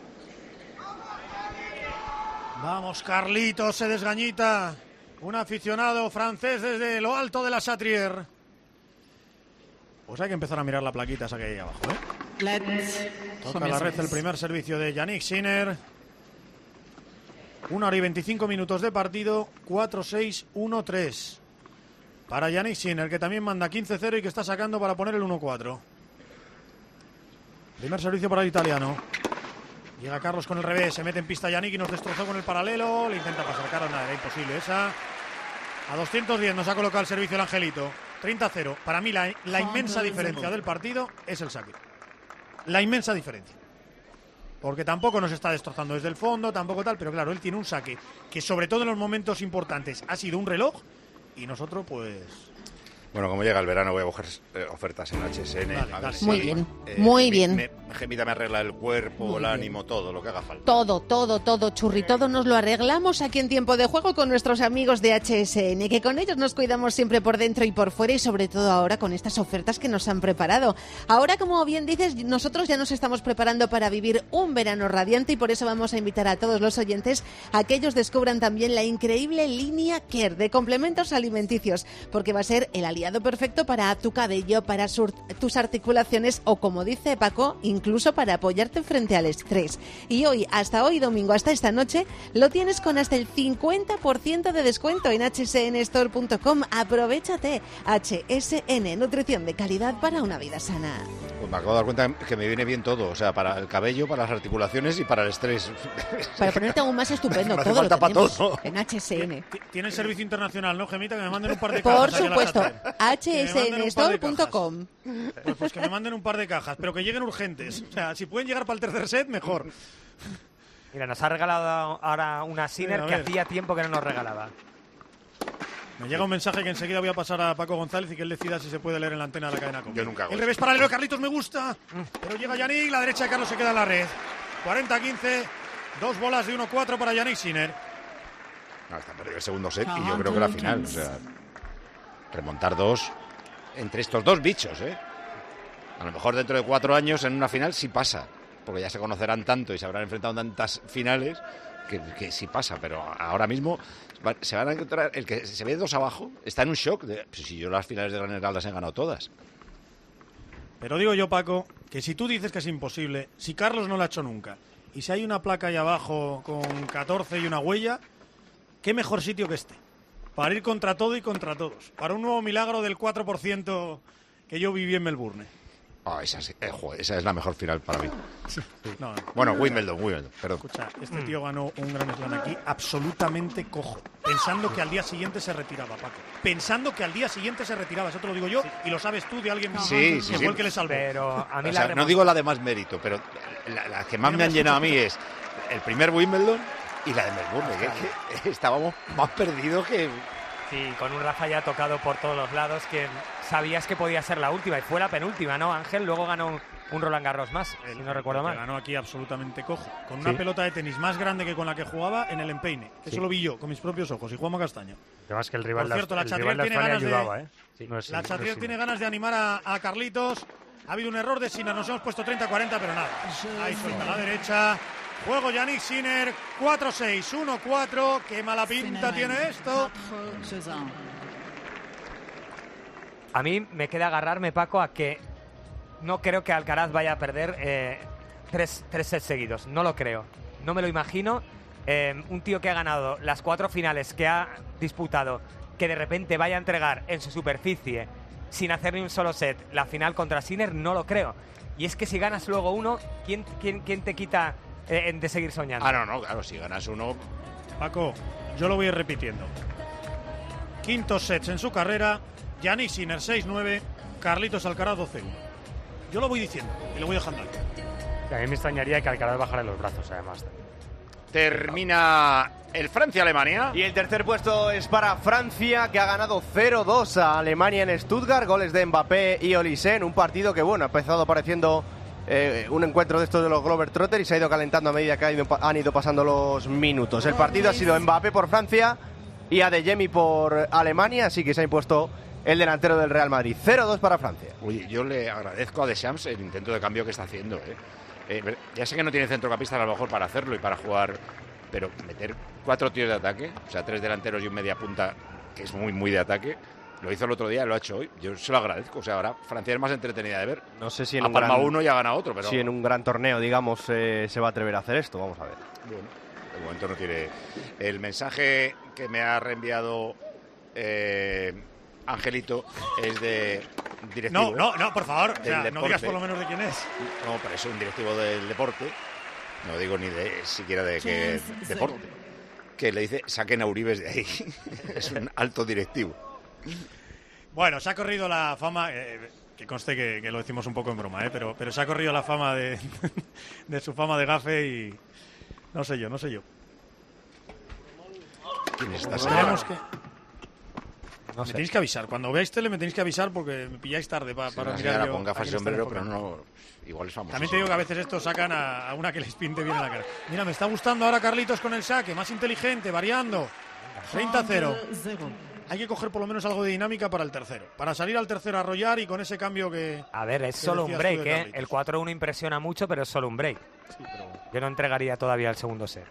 Vamos, Carlitos, se desgañita. Un aficionado francés desde lo alto de la Chatrier. Pues hay que empezar a mirar la plaquita esa que hay ahí abajo, ¿eh? Let's. Toca la red el primer servicio de Yannick Sinner. Una hora y veinticinco minutos de partido. cuatro seis uno tres. Para Yannick Sinner, que también manda quince cero y que está sacando para poner el uno cuatro. Primer servicio para el italiano. Llega Carlos con el revés. Se mete en pista Yannick y nos destrozó con el paralelo. Le intenta pasar Carlos. Nada, era imposible esa. A doscientos diez nos ha colocado el servicio el Angelito. treinta cero. Para mí la, la inmensa diferencia del partido es el saque. La inmensa diferencia. Porque tampoco nos está destrozando desde el fondo, tampoco tal, pero claro, él tiene un saque que sobre todo en los momentos importantes ha sido un reloj y nosotros pues... Bueno, como llega el verano voy a coger eh, ofertas en H S N. Vale, a ver vale. si, Muy bien, eh, muy me, bien. Me, Gemita me arregla el cuerpo, Muy el bien. ánimo, todo lo que haga falta. Todo, todo, todo, churri, todo nos lo arreglamos aquí en Tiempo de Juego con nuestros amigos de H S N, que con ellos nos cuidamos siempre por dentro y por fuera y sobre todo ahora con estas ofertas que nos han preparado. Ahora, como bien dices, nosotros ya nos estamos preparando para vivir un verano radiante y por eso vamos a invitar a todos los oyentes a que ellos descubran también la increíble línea Care de complementos alimenticios, porque va a ser el aliado perfecto para tu cabello, para sur- tus articulaciones o, como dice Paco, incluso para apoyarte frente al estrés. Y hoy, hasta hoy domingo, hasta esta noche, lo tienes con hasta el cincuenta por ciento de descuento en h s n store punto com. Aprovéchate. H S N, nutrición de calidad para una vida sana. Pues me acabo de dar cuenta que me viene bien todo, o sea, para el cabello, para las articulaciones y para el estrés. Para ponerte aún más estupendo, Me hace todo lo falta para tenemos todo. en H S N. Tiene servicio internacional, ¿no, Gemita? Que me manden un par de cajas. Por aquí a la supuesto, Chatrier. h s n store punto com. Pues, pues que me manden un par de cajas, pero que lleguen urgentes. O sea, si pueden llegar para el tercer set, mejor. Mira, nos ha regalado ahora una Sinner Mira, a que ver. hacía tiempo que no nos regalaba. Me llega un mensaje que enseguida voy a pasar a Paco González y que él decida si se puede leer en la antena de la cadena Cope. Yo nunca hago El eso. revés paralelo de Carlitos me gusta, pero llega Yannick, la derecha de Carlos se queda en la red. cuarenta quince, dos bolas de uno cuatro para Yannick Sinner. No, está perdido el segundo set y yo creo que la final, o sea, remontar dos entre estos dos bichos, ¿eh? A lo mejor dentro de cuatro años en una final sí pasa, porque ya se conocerán tanto y se habrán enfrentado en tantas finales que, que sí pasa, pero ahora mismo va- se van a encontrar, el que se ve dos abajo está en un shock de, pues si yo las finales de Gran Herald las he ganado todas. Pero digo yo, Paco, que si tú dices que es imposible, si Carlos no lo ha hecho nunca, y si hay una placa ahí abajo con catorce y una huella, ¿qué mejor sitio que este? Para ir contra todo y contra todos. Para un nuevo milagro del cuatro por ciento que yo viví en Melbourne. Ah, esa, sí, eh, joder, esa es la mejor final para mí. No, no. Bueno, Wimbledon, Wimbledon, perdón. Escucha, este tío ganó un gran slam aquí absolutamente cojo, pensando que al día siguiente se retiraba, Paco. Pensando que al día siguiente se retiraba, eso te lo digo yo, y lo sabes tú de alguien Sí, que sí, fue sí. el que le salvó. Pero a mí O la sea, no remont- digo la de más mérito, pero la, la que más me han llenado a mí es el primer Wimbledon y la de Melbourne, que, que estábamos más perdidos que... Sí, con un Rafa ya tocado por todos los lados, que sabías que podía ser la última, y fue la penúltima, ¿no, Ángel? Luego ganó un, un Roland Garros más, si no recuerdo Que mal. ganó aquí absolutamente cojo, con Sí. una pelota de tenis más grande que con la que jugaba en el empeine. Que Sí. Eso lo vi yo, con mis propios ojos, y Juanma Castaño. Además que el rival, Por cierto, de, la el rival Chatrier de tiene Australia ganas de- ayudaba, ¿eh? No es- La no Chatrier es- tiene ganas de animar a, a Carlitos. Ha habido un error de Sinner, nos hemos puesto treinta cuarenta, pero nada. Ahí suelta la derecha. Juego Yannick Sinner, cuatro seis, uno cuatro. Qué mala pinta tiene esto. A mí me queda agarrarme, Paco, a que no creo que Alcaraz vaya a perder eh, tres, tres sets seguidos. No lo creo. No me lo imagino. Eh, un tío que ha ganado las cuatro finales que ha disputado, que de repente vaya a entregar en su superficie, sin hacer ni un solo set, la final contra Sinner, no lo creo. Y es que si ganas luego uno, ¿quién, quién, quién te quita eh, de seguir soñando? Ah, no, no, claro, si ganas uno... Paco, yo lo voy a ir repitiendo. Quintos sets en su carrera, Jannik Sinner seis nueve, Carlitos Alcaraz doce uno. Yo lo voy diciendo y lo voy dejando ahí. A mí me extrañaría que Alcaraz bajara los brazos, además. Termina el Francia-Alemania. Y el tercer puesto es para Francia, que ha ganado cero dos a Alemania en Stuttgart. Goles de Mbappé y Olise en un partido que, bueno, ha empezado pareciendo eh, un encuentro de estos de los Globetrotters y se ha ido calentando a medida que ha ido, han ido pasando los minutos. El partido ha sido Mbappé por Francia y Adeyemi por Alemania, así que se ha impuesto el delantero del Real Madrid. cero dos para Francia. Oye, yo le agradezco a Deschamps el intento de cambio que está haciendo, ¿eh? Eh, ya sé que no tiene centrocampista a lo mejor para hacerlo y para jugar, pero meter cuatro tíos de ataque, o sea, tres delanteros y un media punta, que es muy, muy de ataque, lo hizo el otro día, lo ha hecho hoy. Yo se lo agradezco. O sea, ahora Francia es más entretenida de ver. No sé si en ha un palmado gran, uno y ha ganado otro, pero... si en un gran torneo, digamos, eh, se va a atrever a hacer esto. Vamos a ver. Bueno, de momento no tiene... El mensaje que me ha reenviado eh, Angelito es de... directivo. No, no, no, por favor. O sea, no deporte. digas por lo menos de quién es. No, pero es un directivo del deporte. No digo ni de siquiera de qué deporte. Que le dice, saquen a Uribes de ahí. Es un alto directivo. Bueno, se ha corrido la fama, eh, que conste que, que lo decimos un poco en broma, eh, pero, pero se ha corrido la fama de, de su fama de gafe y no sé yo, no sé yo. ¿Quién está Tenemos que... No me sé. tenéis que avisar. Cuando veáis tele me tenéis que avisar porque me pilláis tarde pa, Sí, para una mirar señora yo con a gafas y quién está sombrero, pero enfocando. no... Igual es famoso. También te digo que a veces estos sacan a, a una que les pinte bien en la cara. Mira, me está gustando ahora Carlitos con el saque, más inteligente, variando. treinta a cero. Hay que coger por lo menos algo de dinámica para el tercero. Para salir al tercero a arrollar y con ese cambio que... A ver, es que solo un decías break, tú de ¿eh? Carlitos. El cuatro uno impresiona mucho, pero es solo un break. Sí, pero... Yo no entregaría todavía el segundo set.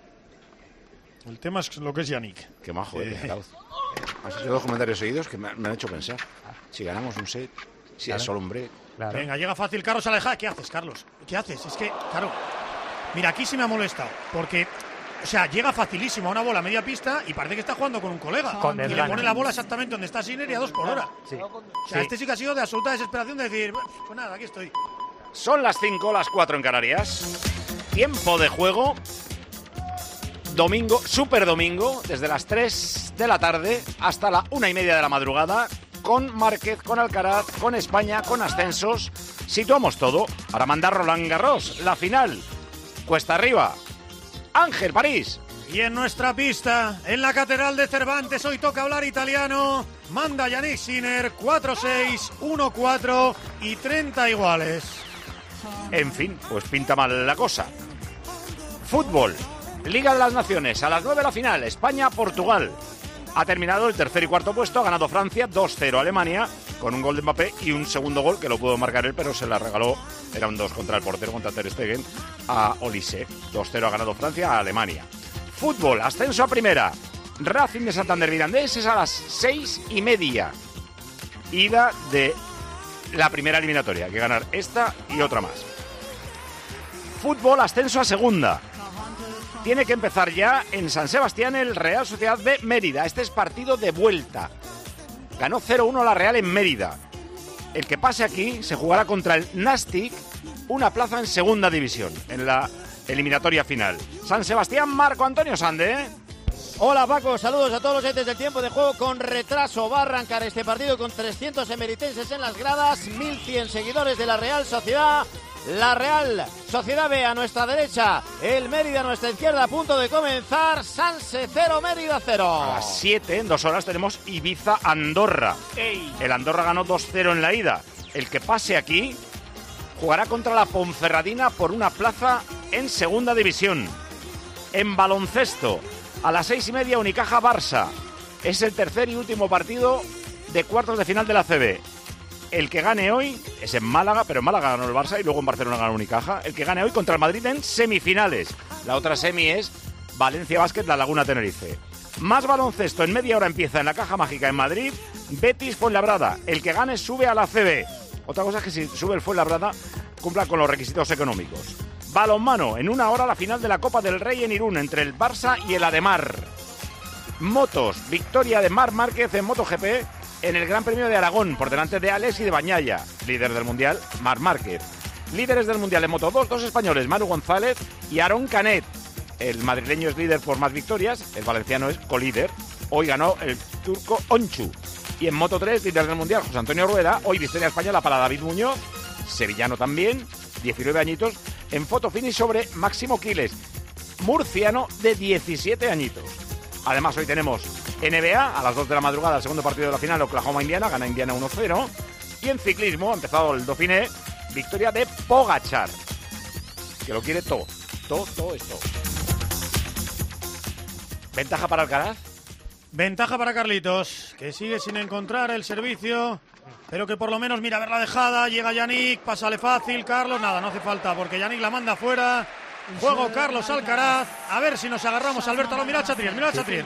El tema es lo que es Yannick. Qué majo, eh, Eh, Arauz. Has hecho dos comentarios seguidos que me, me han hecho pensar. Si ganamos un set, si Claro. es solo un break. Claro. Venga, llega fácil Carlos Aleja. ¿Qué haces, Carlos? ¿Qué haces? Es que, claro... Mira, aquí sí me ha molestado, porque... O sea, llega facilísimo a una bola a media pista y parece que está jugando con un colega. Con y le desgana. pone la bola exactamente donde está Sinner y a dos por hora. Sí. O sea, Sí. este sí que ha sido de absoluta desesperación de decir, pues nada, aquí estoy. Son las cinco, las cuatro en Canarias. Tiempo de juego. Domingo, super domingo, desde las tres de la tarde hasta la una y media de la madrugada, con Márquez, con Alcaraz, con España, con ascensos. Situamos todo para mandar Roland Garros, la final. Cuesta arriba. Ángel París. Y en nuestra pista, en la Catedral de Cervantes, hoy toca hablar italiano. Manda Jannik Sinner, cuatro seis, uno cuatro y treinta iguales. En fin, pues pinta mal la cosa. Fútbol. Liga de las Naciones. A las nueve la final. España-Portugal. Ha terminado el tercer y cuarto puesto. Ha ganado Francia dos cero a Alemania con un gol de Mbappé y un segundo gol que lo pudo marcar él, pero se la regaló. Eran dos contra el portero, contra Ter Stegen, a Olise. dos cero ha ganado Francia a Alemania. Fútbol. Ascenso a primera. Racing de Santander Mirandés es a las seis y media. Ida de la primera eliminatoria. Hay que ganar esta y otra más. Fútbol. Ascenso a segunda. Tiene que empezar ya en San Sebastián el Real Sociedad B Mérida. Este es partido de vuelta. Ganó cero uno la Real en Mérida. El que pase aquí se jugará contra el Nastic, una plaza en segunda división, en la eliminatoria final. San Sebastián, Marco Antonio Sande. ¿eh? Hola Paco, saludos a todos los entes del tiempo de juego. Con retraso va a arrancar este partido con trescientos emeritenses en las gradas, mil cien seguidores de la Real Sociedad. La Real Sociedad B a nuestra derecha, el Mérida a nuestra izquierda, a punto de comenzar. Sanse cero, Mérida cero. A las siete, en dos horas, tenemos Ibiza-Andorra. El Andorra ganó dos cero en la ida. El que pase aquí jugará contra la Ponferradina por una plaza en segunda división. En baloncesto, a las seis y media, Unicaja-Barça. Es el tercer y último partido de cuartos de final de la A C B. El que gane hoy es en Málaga, pero en Málaga ganó el Barça y luego en Barcelona ganó Unicaja. El que gane hoy contra el Madrid en semifinales. La otra semi es Valencia Basket, La Laguna Tenerife. Más baloncesto, en media hora empieza en la Caja Mágica en Madrid, Betis Fuenlabrada. El que gane sube a la A C B. Otra cosa es que si sube el Fuenlabrada cumpla con los requisitos económicos. Balonmano, en una hora la final de la Copa del Rey en Irún entre el Barça y el Ademar. Motos, victoria de Marc Márquez en MotoGP en el Gran Premio de Aragón, por delante de Alex y de Bañaya. Líder del Mundial, Marc Márquez. Líderes del Mundial en Moto dos, dos españoles, Manu González y Aarón Canet. El madrileño es líder por más victorias, el valenciano es colíder. Hoy ganó el turco Onchu. Y en Moto tres, líder del Mundial, José Antonio Rueda. Hoy victoria española para David Muñoz, sevillano también, diecinueve añitos. En foto finish sobre Máximo Quiles, murciano de diecisiete añitos. Además, hoy tenemos N B A a las dos de la madrugada, el segundo partido de la final, Oklahoma-Indiana, gana Indiana uno cero. Y en ciclismo, ha empezado el Dauphiné, victoria de Pogačar, que lo quiere todo, todo, todo esto. ¿Ventaja para Alcaraz? Ventaja para Carlitos, que sigue sin encontrar el servicio, pero que por lo menos mira a ver la dejada, llega Yannick, pásale fácil, Carlos, nada, no hace falta, porque Yannick la manda fuera. Juego Carlos Alcaraz, a ver si nos agarramos, Alberto, no, mira a Chatrier, mira a Chatrier.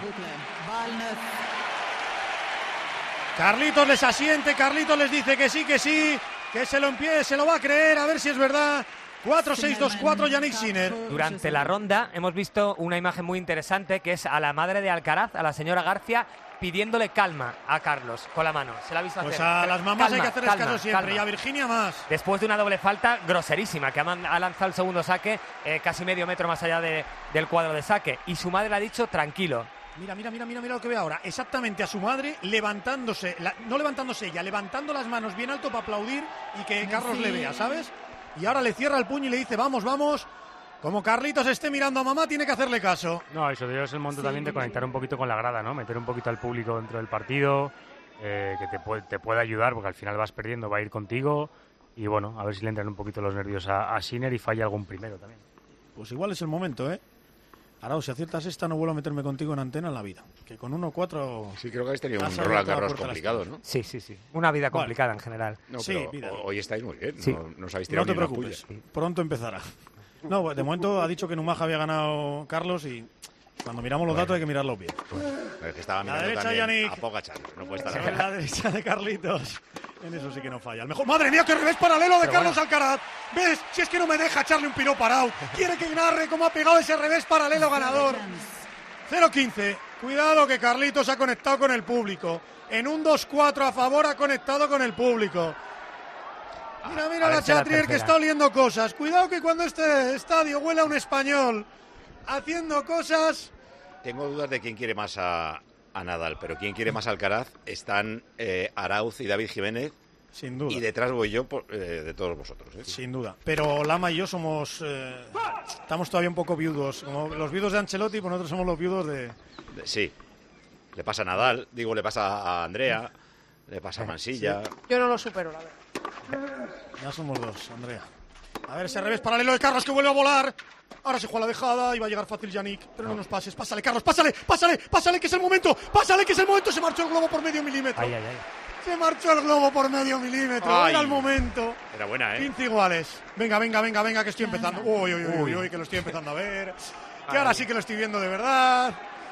Carlitos les asiente, Carlitos les dice que sí, que sí, que se lo empie, se lo va a creer, a ver si es verdad. cuatro seis dos cuatro, Yannick Sinner. Durante la ronda hemos visto una imagen muy interesante, que es a la madre de Alcaraz, a la señora García, pidiéndole calma a Carlos con la mano. Se la ha visto pues hacer. A las mamás calma, hay que hacerles calma, caso siempre, calma. y a Virginia más. Después de una doble falta groserísima, que ha, man, ha lanzado el segundo saque eh, casi medio metro más allá de, del cuadro de saque. Y su madre le ha dicho, tranquilo. Mira, mira, mira, mira, mira lo que ve ahora. Exactamente a su madre levantándose, la, no levantándose ella, levantando las manos bien alto para aplaudir y que Carlos le vea, ¿sabes? Y ahora le cierra el puño y le dice, vamos, vamos. Como Carlitos esté mirando a mamá, tiene que hacerle caso. No, eso es el momento también de conectar un poquito con la grada, ¿no? Meter un poquito al público dentro del partido, eh, que te puede, te puede ayudar, porque al final vas perdiendo, va a ir contigo. Y bueno, a ver si le entran un poquito los nervios a, a Sinner y falla algún primero también. Pues igual es el momento, ¿eh? Ahora, si aciertas esta, no vuelvo a meterme contigo en antena en la vida. Que con uno cuatro... Sí, creo que habéis tenido un Roland Garros complicado, ¿no? Sí, sí, sí. Una vida complicada bueno. en general. No, sí, pero vida. Hoy estáis muy bien. Sí. No, no os habéis tirado No te ni una preocupes, puya. pronto empezará. No, de momento ha dicho que Numaja había ganado Carlos y cuando miramos los bueno. datos hay que mirarlos bien. Es que estaba La mirando derecha, también Yannick. a Pogačar, no puede estar Sobre ahí. la derecha de Carlitos. En eso sí que no falla. El mejor... ¡Madre mía, qué revés paralelo de Pero Carlos bueno. Alcaraz! ¿Ves? Si es que no me deja echarle un piro parado. Quiere que narre cómo ha pegado ese revés paralelo ganador. cero quince. Cuidado que Carlitos ha conectado con el público. En un dos cuatro a favor ha conectado con el público. Mira, mira A la ver si la Chatrier que tercera. está oliendo cosas. Cuidado que cuando este estadio huela a un español haciendo cosas... Tengo dudas de quién quiere más a, a Nadal, pero quién quiere más a Alcaraz están eh, Arauz y David Jiménez. Sin duda. Y detrás voy yo por, eh, de todos vosotros. ¿eh? Sin duda. Pero Lama y yo somos... Eh, estamos todavía un poco viudos. Como los viudos de Ancelotti, pues nosotros somos los viudos de... De- Sí. Le pasa a Nadal, digo, le pasa a Andrea, le pasa a Mansilla. Yo no lo supero, la verdad. Ya somos dos, Andrea. A ver ese revés paralelo de Carlos que vuelve a volar. Ahora se juega la dejada y va a llegar fácil Yannick. Pero no nos pases. Pásale, Carlos, pásale, pásale, pásale, que es el momento. Pásale, que es el momento. Se marchó el globo por medio milímetro. Ay, ay, ay. Se marchó el globo por medio milímetro. Ay. Era el momento. Era buena, ¿eh? quince iguales. Venga, venga, venga, venga, que estoy empezando. Uy, uy, uy, uy, uy, que lo estoy empezando a ver. Que ahora sí que lo estoy viendo de verdad.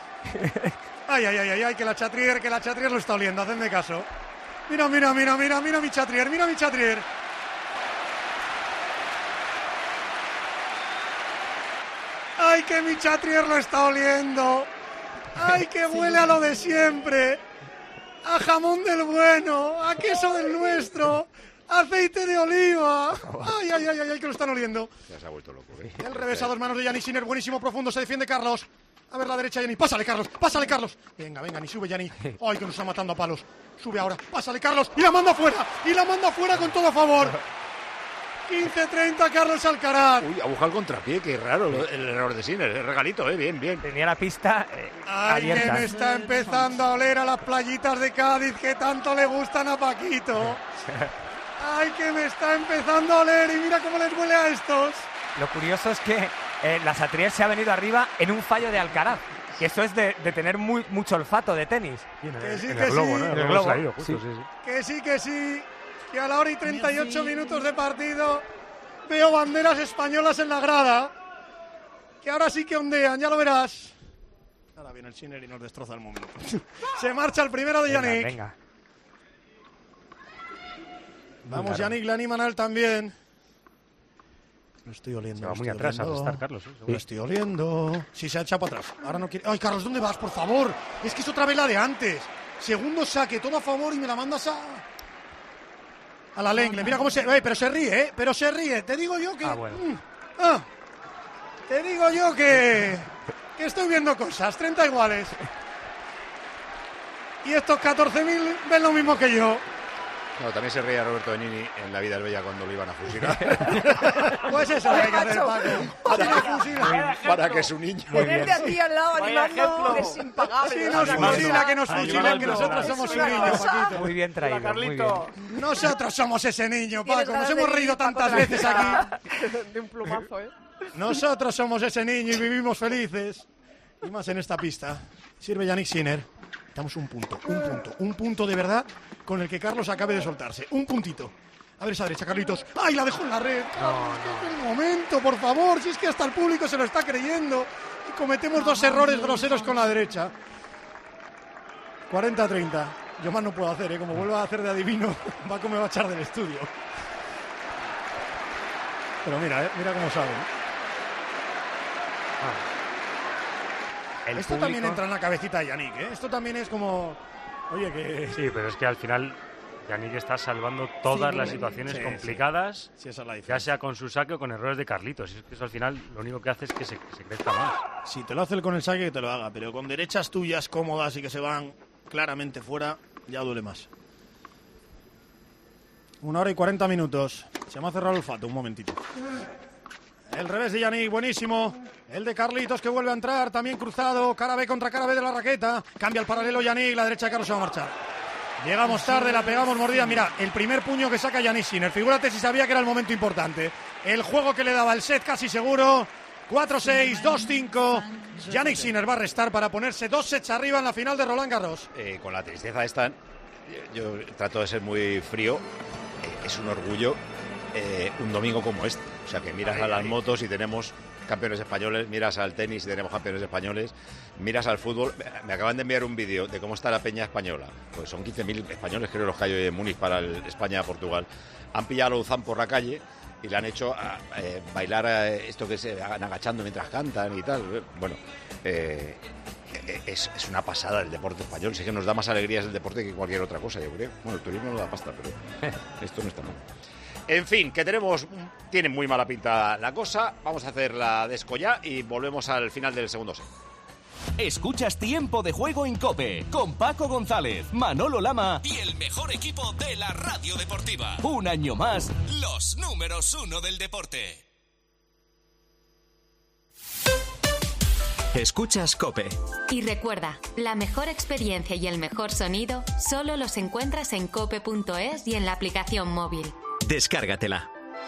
Ay, ay, ay, ay, ay, que la Chatrier, que la Chatrier lo está oliendo, hacedme caso. Mira, mira, mira, mira, mira mi Chatrier, mira mi Chatrier. Ay, que mi Chatrier lo está oliendo. Ay, que huele a lo de siempre. A jamón del bueno, a queso del nuestro, aceite de oliva. Ay, ay, ay, ay, ay, que lo están oliendo. Ya se ha vuelto loco. ¿eh? El revés a dos manos de Yannick Sinner, buenísimo, profundo, se defiende Carlos. A ver la derecha, Yannick. Pásale, Carlos, pásale, Carlos. Venga, venga, ni sube, Yannick. Ay, que nos está matando a palos. Sube ahora, pásale, Carlos. Y la manda fuera, y la manda fuera con todo a favor. quince treinta, Carlos Alcaraz. Uy, ha buscado el contrapié, qué raro lo- el error de Sinner. El regalito, ¿eh? Bien, bien. Tenía la pista eh, Ay, que abierta. me está empezando a oler a las playitas de Cádiz que tanto le gustan a Paquito. Ay, que me está empezando a oler y mira cómo les huele a estos. Lo curioso es que eh, la Chatrier se ha venido arriba en un fallo de Alcaraz. Que eso es de, de tener muy, mucho olfato de tenis. Que sí, en que el globo, sí. ¿no? En el El globo. globo se ha ido, justo, Sí. sí, sí. Que sí, que sí. Que a la hora y treinta y ocho minutos de partido veo banderas españolas en la grada. Que ahora sí que ondean, ya lo verás. Ahora viene el Sinner y nos destroza el momento. Se marcha el primero de Venga, Yannick. venga. Vamos, Claro. Yannick, le animan a él también. Lo estoy oliendo. Se va lo muy estoy atrás a oliendo. estar Carlos. ¿eh? Lo Seguro. estoy oliendo. Sí, se ha echado para atrás. Ahora no quiere. Ay, Carlos, ¿dónde vas? Por favor. Es que es otra vez la de antes. Segundo saque, todo a favor y me la mandas a. A la Lengle. Mira cómo se. Ay, pero se ríe, ¿eh? Pero se ríe. Te digo yo que. Ah, bueno. Mm. Ah. Te digo yo que, que estoy viendo cosas, treinta iguales. Y estos catorce mil ven lo mismo que yo. No, también se reía Roberto Benigni en La vida del Bella cuando lo iban a fusilar. Pues eso hay que hacer, Paco. Para, para que su niño... Tenerte a ti al lado animando es impagable. Si nos fusila, que nos fusilen, que nosotros somos un niño, Paquito. Muy bien traído, muy bien. Nosotros somos ese niño, Paco. Nos hemos reído tantas veces aquí. De un plumazo, ¿eh? Nosotros somos ese niño y vivimos felices. Y más en esta pista. Sirve Yannick Sinner. Damos un punto, un punto, un punto de verdad con el que Carlos acabe de soltarse. Un puntito. A ver esa derecha, Carlitos. ¡Ay, la dejó en la red! No, no. Un momento, por favor. Si es que hasta el público se lo está creyendo. Y cometemos dos errores groseros con la derecha. cuarenta a treinta. Yo más no puedo hacer, ¿eh? Como vuelva a hacer de adivino, Paco me va a echar del estudio. Pero mira, ¿eh? Mira cómo sabe. Ah. El Esto público... también entra en la cabecita de Yannick, ¿eh? Esto también es como... Oye, que... Sí, pero es que al final Yannick está salvando todas Sí, las situaciones sí, complicadas, sí. Sí, esa es la ya diferencia. sea con su saque o con errores de Carlitos. Y es que eso al final lo único que hace es que se, que se crezca más. Si te lo hace con el saque, que te lo haga. Pero con derechas tuyas cómodas y que se van claramente fuera, ya duele más. Una hora y cuarenta minutos. Se me ha cerrado el olfato, un momentito. El revés de Yannick, buenísimo. El de Carlitos que vuelve a entrar, también cruzado. Cara B contra cara B de la raqueta. Cambia el paralelo Yannick, la derecha de Carlos se va a marchar. Llegamos tarde, la pegamos mordida. Mira, el primer puño que saca Yannick Sinner. Figúrate si sabía que era el momento importante. El juego que le daba el set casi seguro. cuatro seis, dos cinco. Yannick Sinner va a restar para ponerse dos sets arriba en la final de Roland Garros. Eh, con la tristeza esta, yo, yo trato de ser muy frío. Eh, es un orgullo eh, un domingo como este. O sea, que miras a las motos y tenemos campeones españoles, miras al tenis y tenemos campeones españoles, miras al fútbol. Me acaban de enviar un vídeo de cómo está la peña española. Pues son quince mil españoles, creo, los que hay hoy en Múnich para el España-Portugal. Han pillado a Louzán por la calle y le han hecho a, eh, bailar a esto que se van agachando mientras cantan y tal. Bueno, eh, es, es una pasada el deporte español. Sí que nos da más alegrías el deporte que cualquier otra cosa, yo creo. Bueno, el turismo no da pasta, pero esto no está mal. En fin, que tenemos, tiene muy mala pinta la cosa. Vamos a hacer la descollá y volvemos al final del segundo set. Escuchas Tiempo de Juego en COPE con Paco González, Manolo Lama y el mejor equipo de la radio deportiva. Un año más, los números uno del deporte. Escuchas COPE. Y recuerda, la mejor experiencia y el mejor sonido solo los encuentras en cope punto es y en la aplicación móvil. Descárgatela.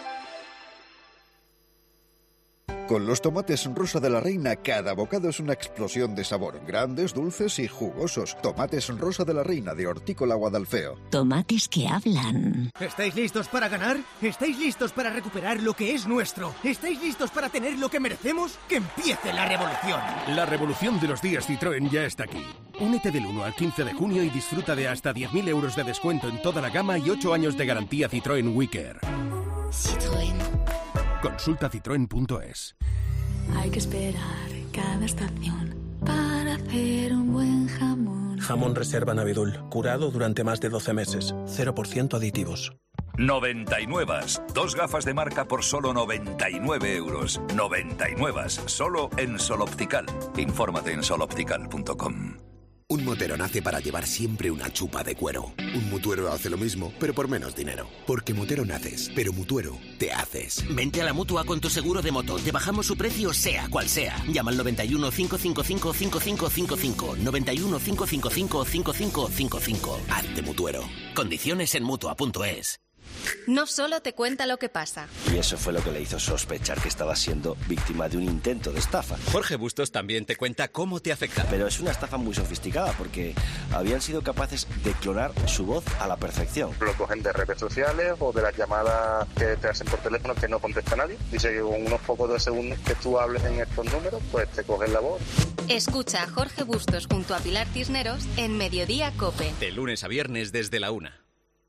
Con los tomates Rosa de la Reina, cada bocado es una explosión de sabor. Grandes, dulces y jugosos. Tomates Rosa de la Reina de Hortícola Guadalfeo. Tomates que hablan. ¿Estáis listos para ganar? ¿Estáis listos para recuperar lo que es nuestro? ¿Estáis listos para tener lo que merecemos? ¡Que empiece la revolución! La revolución de los días Citroën ya está aquí. Únete del uno al quince de junio y disfruta de hasta diez mil euros de descuento en toda la gama y ocho años de garantía Citroën Wicker. Citroën. Consulta citroen punto es. Hay que esperar cada estación para hacer un buen jamón. Jamón Reserva Navidul, curado durante más de doce meses. cero por ciento aditivos. noventa y nueve. Dos gafas de marca por solo noventa y nueve euros. noventa y nueve. Solo en Sol Optical. Infórmate en sol optical punto com. Un motero nace para llevar siempre una chupa de cuero. Un mutuero hace lo mismo, pero por menos dinero. Porque motero naces, pero mutuero te haces. Vente a la Mutua con tu seguro de moto. Te bajamos su precio sea cual sea. Llama al noventa y uno, cinco cinco cinco, cinco cinco cinco cinco. noventa y uno, cinco cinco cinco, cinco cinco cinco cinco. Hazte mutuero. Condiciones en mutua punto es. No solo te cuenta lo que pasa. Y eso fue lo que le hizo sospechar que estaba siendo víctima de un intento de estafa. Jorge Bustos también te cuenta cómo te afecta. Pero es una estafa muy sofisticada porque habían sido capaces de clonar su voz a la perfección. Lo cogen de redes sociales o de las llamadas que te hacen por teléfono que no contesta nadie. Dice que con unos pocos de segundos que tú hables en estos números, pues te cogen la voz. Escucha a Jorge Bustos junto a Pilar Cisneros en Mediodía COPE. De lunes a viernes desde la una.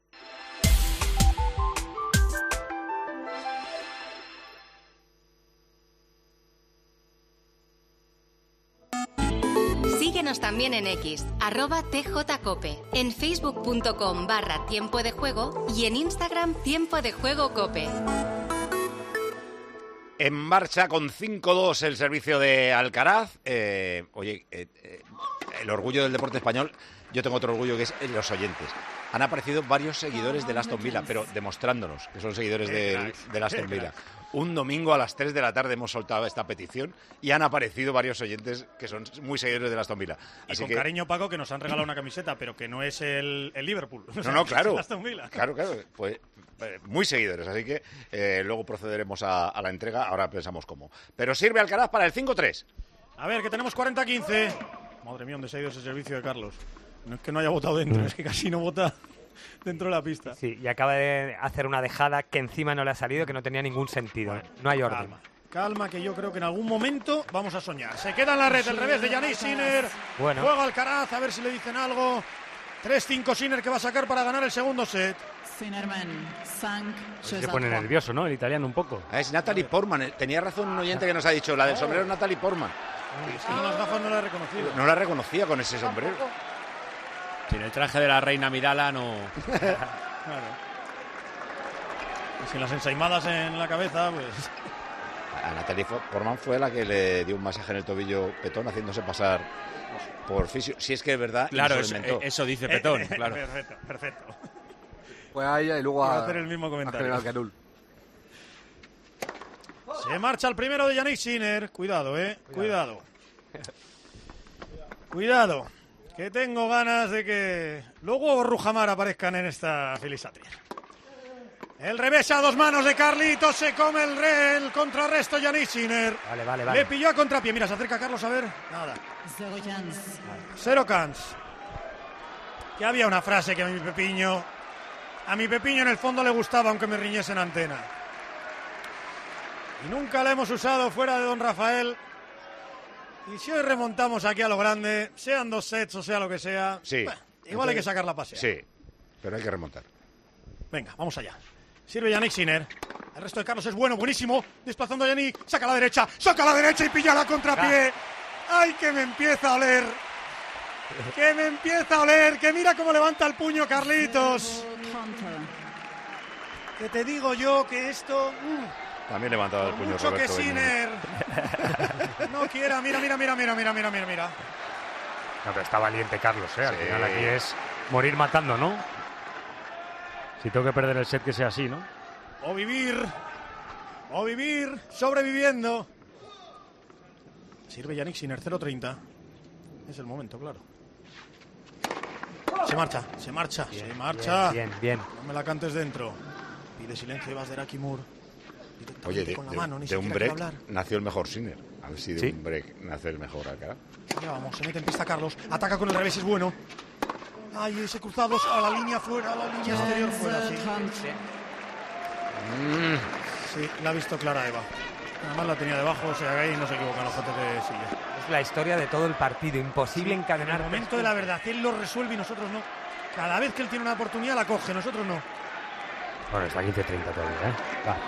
Síguenos también en X, arroba tjcope, en facebook punto com barra tiempo de juego y en Instagram tiempo de juego cope. En marcha con cinco dos el servicio de Alcaraz. Eh, oye, eh, eh, el orgullo del deporte español, yo tengo otro orgullo que es los oyentes. Han aparecido varios seguidores del Aston Villa, pero demostrándonos que son seguidores del, del Aston Villa. Un domingo a las tres de la tarde hemos soltado esta petición y han aparecido varios oyentes que son muy seguidores del Aston Villa. Y Así con que... cariño, Paco, que nos han regalado una camiseta, pero que no es el, el Liverpool. O No, sea, no, que claro. es el Aston Villa. Claro, claro. Pues eh, muy seguidores, así que eh, luego procederemos a, a la entrega. Ahora pensamos cómo. Pero sirve Alcaraz para el cinco tres. A ver, que tenemos cuarenta quince. Madre mía, ¿dónde se ha ido ese servicio de Carlos? No es que no haya votado dentro, es que casi no vota dentro de la pista. Sí, y acaba de hacer una dejada que encima no le ha salido, que no tenía ningún sentido. Bueno, no hay orden. Calma, calma, que yo creo que en algún momento vamos a soñar. Se queda en la red el revés de Yannick Sinner. Bueno. Juega Alcaraz, a ver si le dicen algo. tres cinco Sinner que va a sacar para ganar el segundo set. Se pone nervioso, ¿no? El italiano un poco. Es Natalie Portman. Tenía razón un oyente que nos ha dicho, la del sombrero es Natalie Portman. Es que con las gafas no la he reconocido. No la reconocía con ese sombrero. Sin el traje de la reina Midala no... Claro. Y sin las ensaimadas en la cabeza, pues... A Natalie Portman fue la que le dio un masaje en el tobillo Petón haciéndose pasar por fisio. Si es que es verdad, claro, eso, eso, eso dice Petón, claro. Perfecto, perfecto. Fue a ella y luego a, a hacer el mismo comentario. A Canul. Se marcha el primero de Yannick Sinner. Cuidado, eh. Cuidado. Cuidado. Que tengo ganas de que luego Rujamar aparezcan en esta filisatria. El revés a dos manos de Carlitos. Se come el, re, el contrarresto Yannick Sinner. Vale, vale, vale. Le pilló a contrapié. Mira, se acerca Carlos a ver. Nada. Cero cans. Que había una frase que a mi Pepiño... A mi Pepiño en el fondo le gustaba, aunque me riñese en antena. Y nunca la hemos usado fuera de Don Rafael. Y si hoy remontamos aquí a lo grande, sean dos sets o sea lo que sea, sí. Bueno, igual hay que sacar la pasea. Sí, pero hay que remontar. Venga, vamos allá. Sirve Yannick Sinner. El resto de Carlos es bueno, buenísimo. Desplazando a Yannick, saca a la derecha, saca a la derecha y pilla la contrapié. ¡Ay, que me empieza a oler! ¡Que me empieza a oler! ¡Que mira cómo levanta el puño Carlitos! Que te digo yo que esto... Uh, También levantaba el puño mucho Roberto que Sinner no quiera, mira, mira, mira, mira, mira, mira, mira, mira. No, pero está valiente Carlos, ¿eh? Al Sí. final aquí es morir matando, ¿no? Si tengo que perder el set, que sea así, ¿no? O vivir, o vivir sobreviviendo. Sirve Yannick Sinner, cero treinta. Es el momento, claro. Se marcha, se marcha, Bien, se marcha. Bien, bien, bien. No me la cantes dentro. Pide silencio Ibas de Rakimur. Oye, de, con la de- mano, ni de un siquiera quiere break hablar. nació el mejor Sinner. A ver si de Sí. un break nace el mejor Alcaraz. Ya vamos, se mete en pista Carlos. Ataca con el revés, es bueno. Ay, ese cruzado a la línea fuera, a la línea exterior fuera, sí. Sí, la ha visto clara Eva. Además la tenía debajo, o sea, ahí no se equivocan los jotes de Silla. Es la historia de todo el partido. Imposible En encadenar. el momento de la verdad, él lo resuelve y nosotros no. Cada vez que él tiene una oportunidad la coge, nosotros no. Bueno, está quince treinta todavía, ¿eh? Va.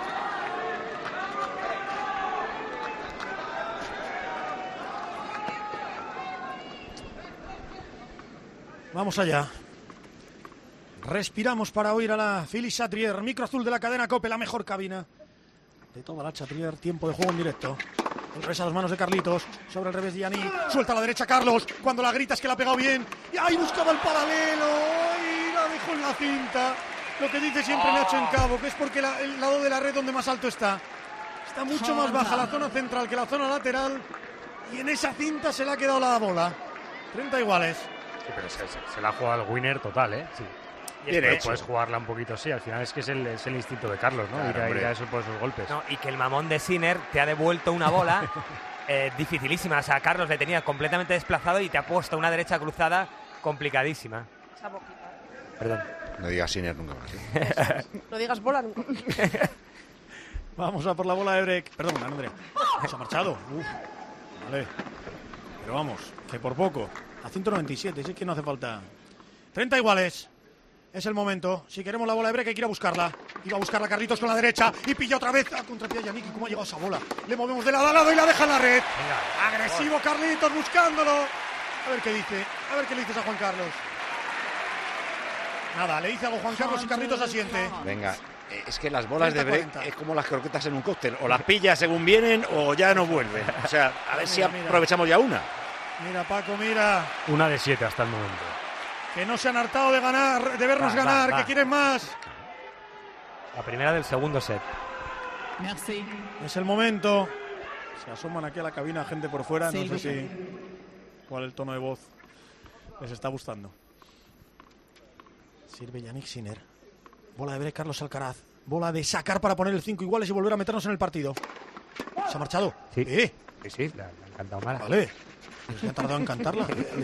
Vamos allá. Respiramos para oír a la Phyllis Chatrier, micro azul de la cadena COPE, la mejor cabina de toda la Chatrier. Tiempo de juego en directo. El revés a las manos de Carlitos, sobre el revés de Yannick. Suelta a la derecha Carlos, cuando la grita es que la ha pegado bien. Y ahí buscaba el paralelo, y la dejó en la cinta. Lo que dice siempre Nacho en Cabo, que es porque la, el lado de la red donde más alto está. Está mucho más baja la zona central que la zona lateral. Y en esa cinta se le ha quedado la bola. treinta iguales. Sí, pero se, se- se la ha jugado al winner total, ¿eh? Sí. Y Bien después hecho. puedes jugarla un poquito así. Al final es que es el, es el instinto de Carlos, ¿no? Claro, ir, a, ir hombre. a eso por esos golpes. No, y que el mamón de Sinner te ha devuelto una bola eh, dificilísima. O sea, Carlos le tenía completamente desplazado y te ha puesto una derecha cruzada complicadísima. Esa boquita. Perdón. No digas Sinner nunca más. ¿eh? No digas bola nunca. Vamos a por la bola de break. Perdón, Andrea. Se ha marchado. Uf. Vale. Pero vamos, que por poco. A ciento noventa y siete, si es que no hace falta. treinta iguales. Es el momento. Si queremos la bola de break hay que ir a buscarla. Iba a buscarla Carlitos con la derecha. Y pilla otra vez a contrapié a Yannick. ¿Y cómo ha llegado esa bola? Le movemos de lado a lado y la deja en la red. Agresivo Carlitos buscándolo. A ver qué dice. A ver qué le dices a Juan Carlos. Nada, le dice algo Juan Carlos y Carlitos asiente. Venga, Es que las bolas de break es como las croquetas en un cóctel. O las pillas según vienen o ya no vuelven. O sea, a ver si aprovechamos ya una. Mira, Paco, mira. Una de siete hasta el momento. Que no se han hartado de ganar, de vernos Va, ganar, va, va. que quieren más. La primera del segundo set. Merci. Es el momento. Se asoman aquí a la cabina gente por fuera. Sí, No sé sí. si cuál el tono de voz les está gustando. Sirve Yannick Sinner. Bola de break Carlos Alcaraz. Bola de sacar para poner el cinco iguales y volver a meternos en el partido. ¿Se ha marchado? Sí, ¿Eh? sí, sí, le ha encantado Mara. Vale. ¿Se ha tardado en cantarla?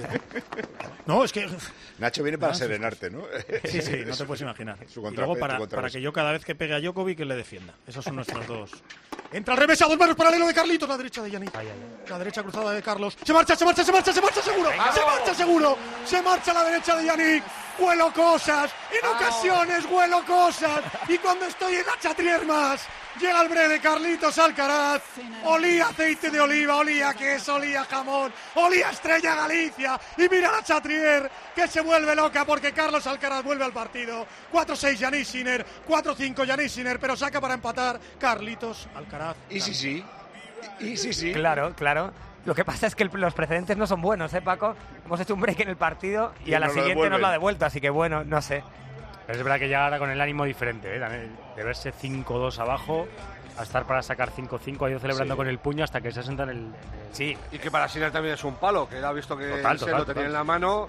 No, es que... Nacho viene para Ah, serenarte, ¿no? Sí, sí, no te puedes imaginar. Su Y contra- luego tu para, contra- para que yo cada vez que pegue a Djokovic que le defienda. Esos son nuestros dos. Entra al revés a dos manos, paralelo de Carlitos, la derecha de Yannick. La derecha cruzada de Carlos. Se marcha, se marcha, se marcha, se marcha seguro. Se marcha seguro. Se marcha a la derecha de Yannick. Huelo cosas. En ocasiones huelo cosas. Y cuando estoy en la chatrier más, llega el bre de Carlitos Alcaraz. Olía aceite de oliva, olía queso, olía jamón, olía Estrella Galicia. Y mira la chatrier que se vuelve loca porque Carlos Alcaraz vuelve al partido. cuatro seis Yannick Sinner, cuatro cinco Yannick Sinner, pero saca para empatar Carlitos Alcaraz. Y sí, sí. Y sí, sí. Claro, claro. Lo que pasa es que el- los precedentes no son buenos, ¿eh, Paco? Hemos hecho un break en el partido y, Y a la nos lo siguiente nos devuelven. lo ha devuelto, así que bueno, no sé. Pero es verdad que ya ahora con el ánimo diferente, ¿eh? También de verse cinco dos abajo a estar para sacar cinco cinco, ha ido celebrando Sí. con el puño hasta que se asienta en el... Sí. Y que para Sinner también es un palo, que ha visto que Total, se total, lo tenía total. en la mano.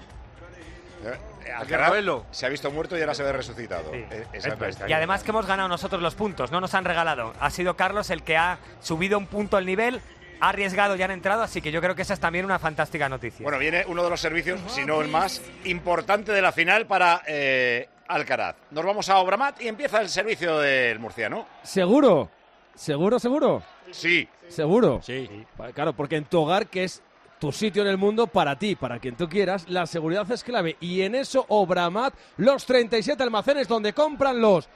Eh, Hay que Alcaraz verlo. se ha visto muerto y ahora se ve resucitado. Sí. Eh, Esto exactamente. es. Y además que hemos ganado nosotros los puntos, no nos han regalado. Ha sido Carlos el que ha subido un punto el nivel, ha arriesgado y han entrado, así que yo creo que esa es también una fantástica noticia. Bueno, viene uno de los servicios, si no el más importante de la final para eh, Alcaraz. Nos vamos a Obramat y empieza el servicio del murciano. ¿Seguro? ¿Seguro, seguro? Sí. ¿Seguro? Sí. Pa- Claro, porque en tu hogar, que es tu sitio en el mundo, para ti, para quien tú quieras, la seguridad es clave. Y en eso, Obramat, los treinta y siete almacenes donde compran los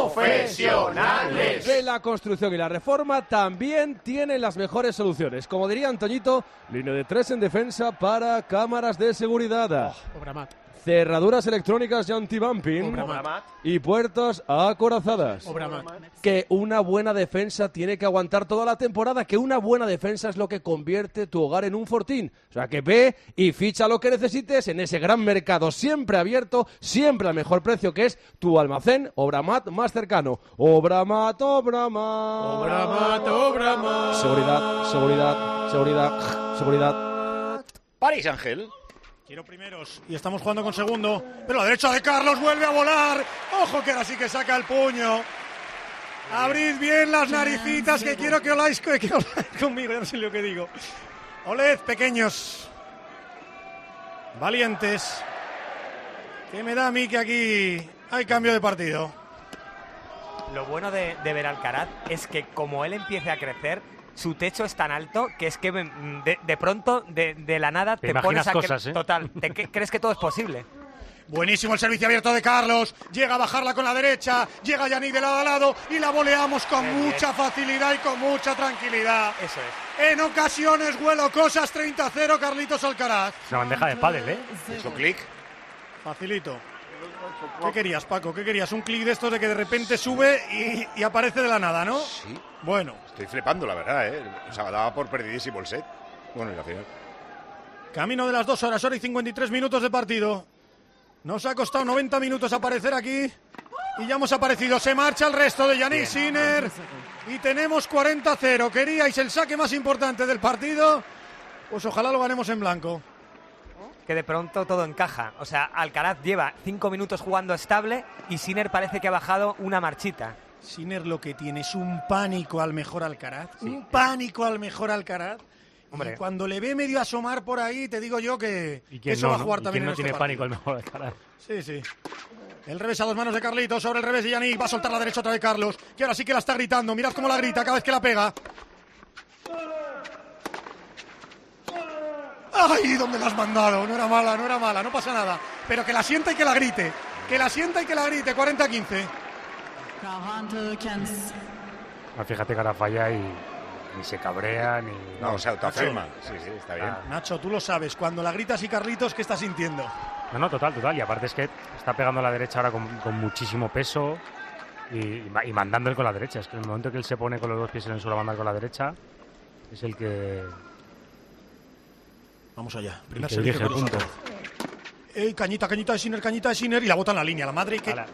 profesionales de la construcción y la reforma, también tienen las mejores soluciones. Como diría Antoñito, línea de tres en defensa para cámaras de seguridad. Obramat. Cerraduras electrónicas y anti-bumping. Obramat. Y puertas acorazadas. Obramat. Que una buena defensa tiene que aguantar toda la temporada, que una buena defensa es lo que convierte tu hogar en un fortín. O sea que ve y ficha lo que necesites en ese gran mercado siempre abierto, siempre al mejor precio, que es tu almacén Obramat más cercano. Obramat, Obramat. Obramat, Obramat. Seguridad, seguridad, seguridad, seguridad. París Ángel. Quiero primeros y estamos jugando con segundo. Pero la derecha de Carlos vuelve a volar. Ojo que ahora sí que saca el puño. Abrid bien las naricitas que quiero que oláis, que que oláis conmigo. Ya no sé lo que digo. Oled, pequeños. Valientes. Que me da a mí que aquí hay cambio de partido. Lo bueno de, de ver a Alcaraz es que como él empiece a crecer, su techo es tan alto que es que mm, de, de pronto, de, de la nada, Te te, pones imaginas a... cre- cosas, ¿eh? Total, te que- crees que todo es posible. Buenísimo el servicio abierto de Carlos. Llega a bajarla con la derecha. Llega Yannick de lado a lado. Y la voleamos con Bien, mucha facilidad y con mucha tranquilidad. Eso es. En ocasiones huelo cosas. treinta a cero Carlitos Alcaraz. Es una bandeja de pádel, ¿eh? Eso, clic. Facilito. ¿Qué querías, Paco? ¿Qué querías? Un clic de estos de que de repente sube y, y aparece de la nada, ¿no? Sí. Bueno. Estoy flipando, la verdad, ¿eh? O sea, daba por perdidísimo el set. Bueno, y la final. Camino de las dos horas, hora y cincuenta y tres minutos de partido. Nos ha costado noventa minutos aparecer aquí. Y ya hemos aparecido. Se marcha el resto de Yannick Sinner. Y tenemos cuarenta a cero. ¿Queríais el saque más importante del partido? Pues ojalá lo ganemos en blanco. Que de pronto todo encaja. O sea, Alcaraz lleva cinco minutos jugando estable y Sinner parece que ha bajado una marchita. Sinner lo que tiene es un pánico al mejor Alcaraz. Un pánico al mejor Alcaraz. Hombre. Y cuando le ve medio asomar por ahí, te digo yo que, ¿Y que quién eso no, va a jugar ¿Y también quién no en este tiene partido. pánico el mejor Alcaraz? Sí, sí. El revés a dos manos de Carlitos, sobre el revés de Yannick. Va a soltar la derecha otra vez Carlos, que ahora sí que la está gritando. Mirad cómo la grita cada vez que la pega. ¡Ay! ¿Dónde la has mandado? No era mala, no era mala, no pasa nada. Pero que la sienta y que la grite. Que la sienta y que la grite. cuarenta a quince. cuarenta quince. Ah, fíjate que ahora falla y ni se cabrea ni... No, se autoafirma. Sí, sí, está bien. Ah. Nacho, tú lo sabes. Cuando la gritas y Carlitos, ¿qué estás sintiendo? No, no, total, total. Y aparte es que está pegando a la derecha ahora con, con muchísimo peso Y, y mandando él con la derecha. Es que en el momento que él se pone con los dos pies en el suelo a mandar con la derecha, es el que... Vamos allá. El Primer que servicio dirige el con punto. Ey, cañita, cañita de Sinner, cañita de Sinner y la bota en la línea. La madre que...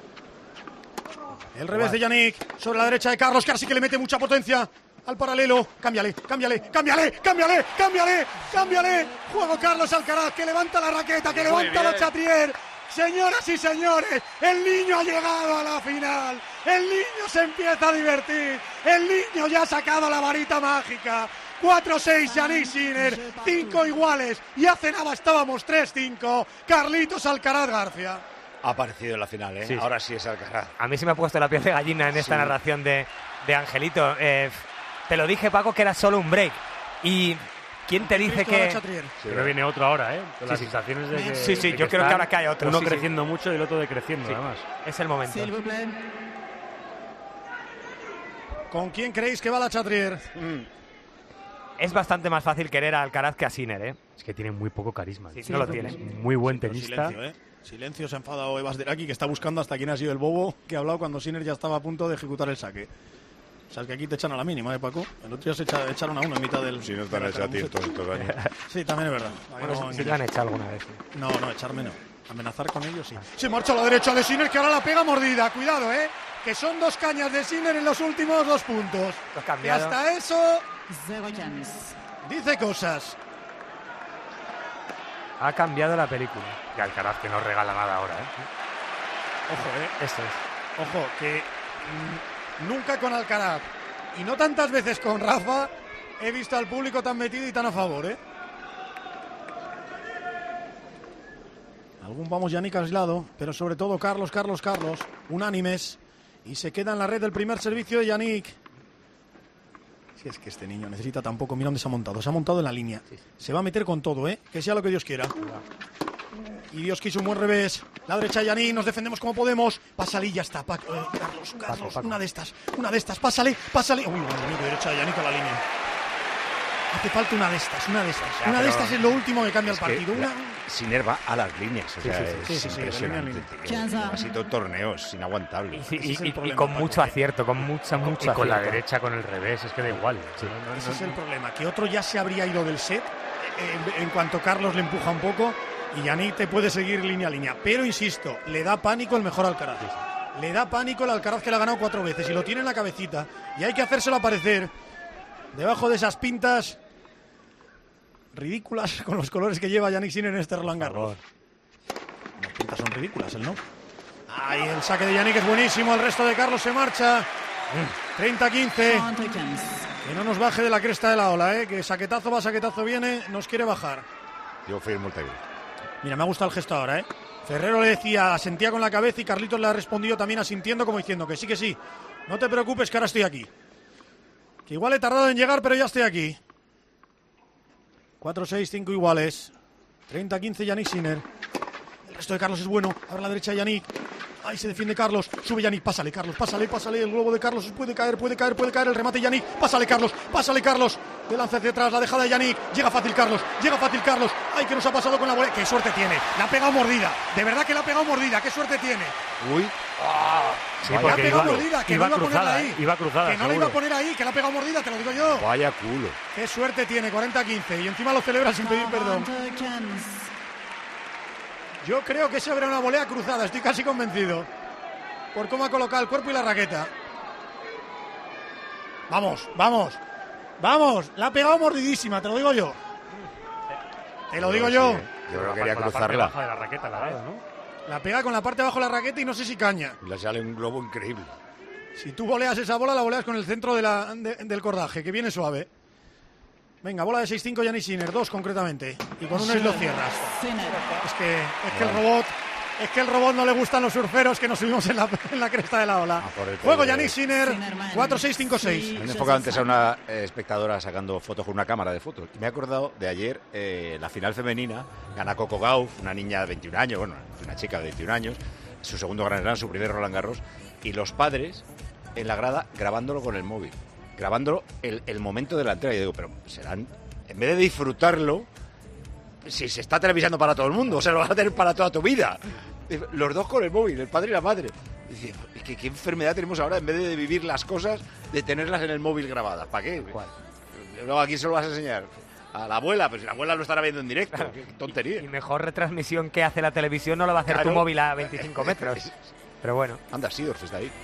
El revés de Yannick sobre la derecha de Carlos, que ahora sí que le mete mucha potencia al paralelo. Cámbiale, cámbiale, cámbiale, cámbiale, cámbiale, cámbiale. Juego Carlos Alcaraz, que levanta la raqueta, que Muy levanta bien. la Chatrier. Señoras y señores, el niño ha llegado a la final. El niño se empieza a divertir. El niño ya ha sacado la varita mágica. cuatro seis Yannick Sinner, cinco iguales. Y hace nada estábamos tres cinco. Carlitos Alcaraz García. Ha aparecido en la final, ¿eh? Sí. Ahora sí es Alcaraz. A mí se me ha puesto la piel de gallina en esta Sí. narración de, de Angelito. Eh, te lo dije, Paco, que era solo un break. Y ¿quién te dice que...? Pero viene otro ahora, ¿eh? Con las Sí, sí. sensaciones de que... Sí, sí, de yo que creo que están ahora cae otro, Uno sí, sí. creciendo mucho y el otro decreciendo, Sí. además. Es el momento. ¿Con quién creéis que va la Chatrier? Es bastante más fácil querer a Alcaraz que a Sinner, ¿eh? Es que tiene muy poco carisma. Sí, no lo tiene. Es muy buen Pero tenista. Silencio, ¿eh? Silencio, se ha enfadado Evas Deraki, que está buscando hasta quién ha sido el bobo que ha hablado cuando Sinner ya estaba a punto de ejecutar el saque. O sea, es que aquí te echan a la mínima, ¿eh, Paco? El otro día se echa- echaron a uno en mitad del... Si no te han de la hecho a ti caramuseta. todos estos años. Sí, también es verdad. Bueno, No, sí, sí lo han echado alguna vez. No, no, echarme no. Amenazar con ellos, sí. Se marcha a la derecha de Sinner, que ahora la pega mordida. Cuidado, ¿eh? Que son dos cañas de Sinner en los últimos dos puntos. Lo has Y cambiado. hasta eso Zero chance. dice cosas. Ha cambiado la película. Y Alcaraz que no regala nada ahora, ¿eh? Ojo, ¿eh? Eso es. Ojo, que mm, nunca con Alcaraz y no tantas veces con Rafa he visto al público tan metido y tan a favor, ¿eh? Algún vamos Yannick aislado, pero sobre todo Carlos, Carlos, Carlos, unánimes. Y se queda en la red del primer servicio de Yannick. Si es que este niño necesita tampoco, mira dónde se ha montado. Se ha montado en la línea. Se va a meter con todo, ¿eh? Que sea lo que Dios quiera. Y Dios quiso un buen revés. La derecha de Yannick, nos defendemos como podemos. Pásale y ya está. Pa- eh, Carlos, Carlos, Paco. una de estas, una de estas. Pásale, pásale. Uy, Dios mío, derecha de Yannick a la línea. Hace falta una de estas, una de estas. Ya, una de pero estas es lo último que cambia el Es que partido. Una... la- Sinner va a las líneas, o Sí, sea, sí, sí, es sí, sí, sí, impresionante. de línea a tío. línea. Ha sido torneos inaguantables. Y, Ese es el y- y problema, con Paco, mucho que- acierto, con mucha, mucho Y con la acierto. derecha, con el revés, es que da igual. Sí. Ese es el problema, que otro ya se habría ido del set eh, en, en cuanto Carlos le empuja un poco y Yannick te puede seguir línea a línea. Pero insisto, le da pánico el mejor Alcaraz. Le da pánico el Alcaraz que le ha ganado cuatro veces y lo tiene en la cabecita. Y hay que hacérselo aparecer debajo de esas pintas ridículas con los colores que lleva Yannick Sinner en este Roland Garros. Las pintas son ridículas, ¿el no? Ahí el saque de Yannick es buenísimo, el resto de Carlos se marcha. treinta quince. Counter chance. Que no nos baje de la cresta de la ola, ¿eh? Que saquetazo va, saquetazo viene, nos quiere bajar. Yo fui muy bien. Mira, me ha gustado el gesto ahora, ¿eh? Ferrero le decía, asentía con la cabeza y Carlitos le ha respondido también asintiendo como diciendo que sí, que sí. No te preocupes que ahora estoy aquí. Que igual he tardado en llegar, pero ya estoy aquí. cuatro seis, cinco iguales. treinta quince Yannick Sinner. El resto de Carlos es bueno. Ahora la derecha de Yannick. Ahí se defiende Carlos. Sube Yannick. Pásale, Carlos. Pásale, pásale. El globo de Carlos puede caer, puede caer, puede caer. El remate de Yannick. Pásale, Carlos. Pásale, Carlos. De lanza hacia atrás. La dejada de Yannick. Llega fácil, Carlos. Llega fácil, Carlos. Ay, que nos ha pasado con la bola. Qué suerte tiene. La ha pegado mordida. De verdad que la ha pegado mordida. Qué suerte tiene. Uy. Sí, La ha porque pegado iba, mordida. Que iba no iba a ponerla cruzada, ahí. ¿eh? Iba cruzada, Que no la iba a seguro. poner ahí. Que la ha pegado mordida. Te lo digo yo. Vaya culo. Qué suerte tiene. cuarenta quince. Y encima lo celebra sin pedir perdón. Counter chance. Yo creo que se habrá una volea cruzada, estoy casi convencido. Por cómo ha colocado el cuerpo y la raqueta. Vamos, vamos, vamos. La ha pegado mordidísima, te lo digo yo. Te lo digo yo. Yo creo que quería Con la parte cruzarla. baja de la raqueta, la verdad, ¿no? La pega con la parte de abajo de la raqueta y no sé si caña. Y le sale un globo increíble. Si tú voleas esa bola, la voleas con el centro de la, de- del cordaje, que viene suave. Venga, bola de seis cinco Yannick Sinner, dos concretamente. Y con una lo cierras. Sinner. Es que, es que el robot... Es que el robot no le gustan los surferos que nos subimos en la, en la cresta de la ola. por el Juego poder. Yannick Sinner, Sinnerman. cuatro seis cinco seis. Me he enfocado antes a una eh, espectadora sacando fotos con una cámara de fotos. Y me he acordado de ayer, eh, la final femenina, gana Coco Gauff, una niña de veintiún años, bueno, una chica de veintiún años, su segundo Grand Slam, su primer Roland Garros, y los padres en la grada grabándolo con el móvil, grabándolo el, el momento de la entrega. Y digo, pero serán, en vez de disfrutarlo, si se está televisando para todo el mundo, o sea, lo vas a tener para toda tu vida. Los dos con el móvil, el padre y la madre. Dice, ¿qué, qué enfermedad tenemos ahora en vez de vivir las cosas, de tenerlas en el móvil grabadas? ¿Para qué? ¿Cuál? Luego aquí se lo vas a enseñar a la abuela, pero si la abuela lo estará viendo en directo. Claro. Qué tontería. Y mejor retransmisión que hace la televisión no lo va a hacer claro. Tu móvil a veinticinco metros. Pero bueno. Anda, Sidorf está ahí.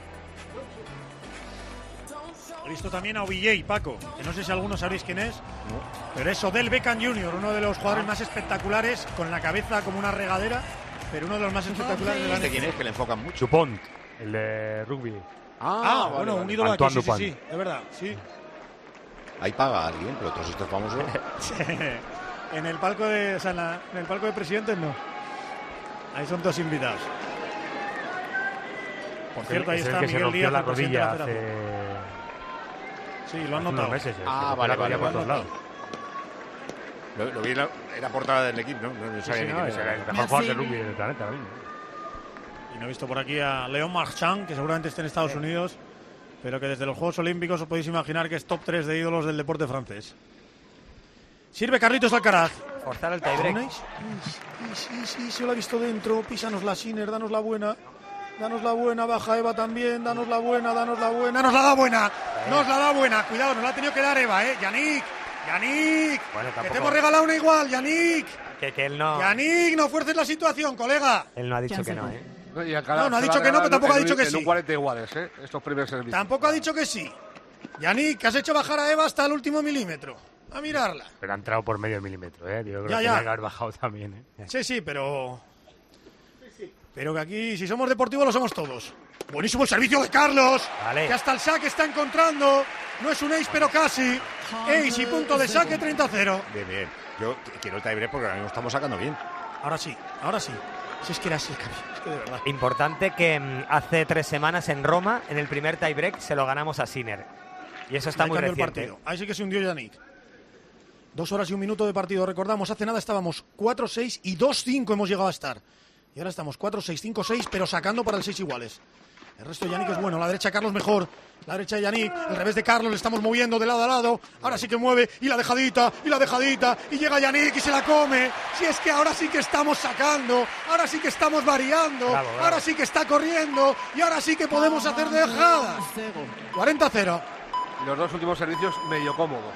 He visto también a O B J, Paco, que no sé si algunos sabréis quién es, no. Pero es Odell Beckham junior, uno de los jugadores más espectaculares, con la cabeza como una regadera, pero uno de los más espectaculares de la ¿Este quién es? Que le enfocan mucho. Dupont, el de rugby. Ah, ah vale, bueno, vale. Un ídolo aquí, sí, sí, sí, de verdad, sí. Ahí paga alguien, pero otros estos famosos. en el palco de, o sea, en, la, en el palco de presidentes no. Ahí son dos invitados. Por cierto, ahí está Miguel Díaz, la rodilla hace... Sí, lo han notado. Meses, ah, vale, vale, por todos lados. Lo, lo vi en la, en la portada del equipo, ¿no? No, no sabía sí, ni no, quién es era. el mejor jugador de rugby del planeta. ¿no? Y no he visto por aquí a Leon Marchand, que seguramente esté en Estados sí. Unidos, pero que desde los Juegos Olímpicos os podéis imaginar que es top tres de ídolos del deporte francés. Sirve Carlitos Alcaraz. Forzar el tiebreak. Sí, sí, sí, se lo ha visto dentro. Písanos la Sinner, danos la buena. Danos la buena, baja Eva también, danos la buena, danos la buena, nos la da buena, nos la da buena, cuidado, nos la ha tenido que dar Eva, eh, Yannick, Yannick, bueno, que te hemos regalado una igual, Yannick, que, que él no, Yannick, no fuerces la situación, colega. Él no ha dicho que no, eh. No, y no, no ha dicho que no, pero tampoco ha dicho que sí. En un cuarenta iguales, eh, estos primeros servicios. Tampoco ha dicho que sí. Yannick, que has hecho bajar a Eva hasta el último milímetro, a mirarla. Pero ha entrado por medio milímetro, eh, yo creo ya, que ya. tiene que haber bajado también, eh. Sí, sí, pero... Pero que aquí, si somos deportivos, lo somos todos. Buenísimo el servicio de Carlos, vale. Que hasta el saque está encontrando. No es un ace, pero casi. Ace y punto de saque, treinta a cero. Bien, bien. Yo quiero el tiebreak porque ahora mismo estamos sacando bien. Ahora sí, ahora sí. Si es que era así, es que de verdad. Importante que m, hace tres semanas en Roma, en el primer tiebreak, se lo ganamos a Sinner. Y eso está Ahí muy reciente. El partido. Ahí sí que se hundió Yannick. Dos horas y un minuto de partido. Recordamos, hace nada estábamos cuatro seis y dos cinco hemos llegado a estar. Y ahora estamos cuatro seis, cinco seis, pero sacando para el seis iguales. El resto de Yannick es bueno. La derecha Carlos mejor. La derecha de Yannick. El revés de Carlos. Le estamos moviendo de lado a lado. Ahora sí que mueve. Y la dejadita. Y la dejadita. Y llega Yannick y se la come. Si es que ahora sí que estamos sacando. Ahora sí que estamos variando. Bravo, bravo. Ahora sí que está corriendo. Y ahora sí que podemos hacer dejadas. cuarenta a cero. Y los dos últimos servicios medio cómodos,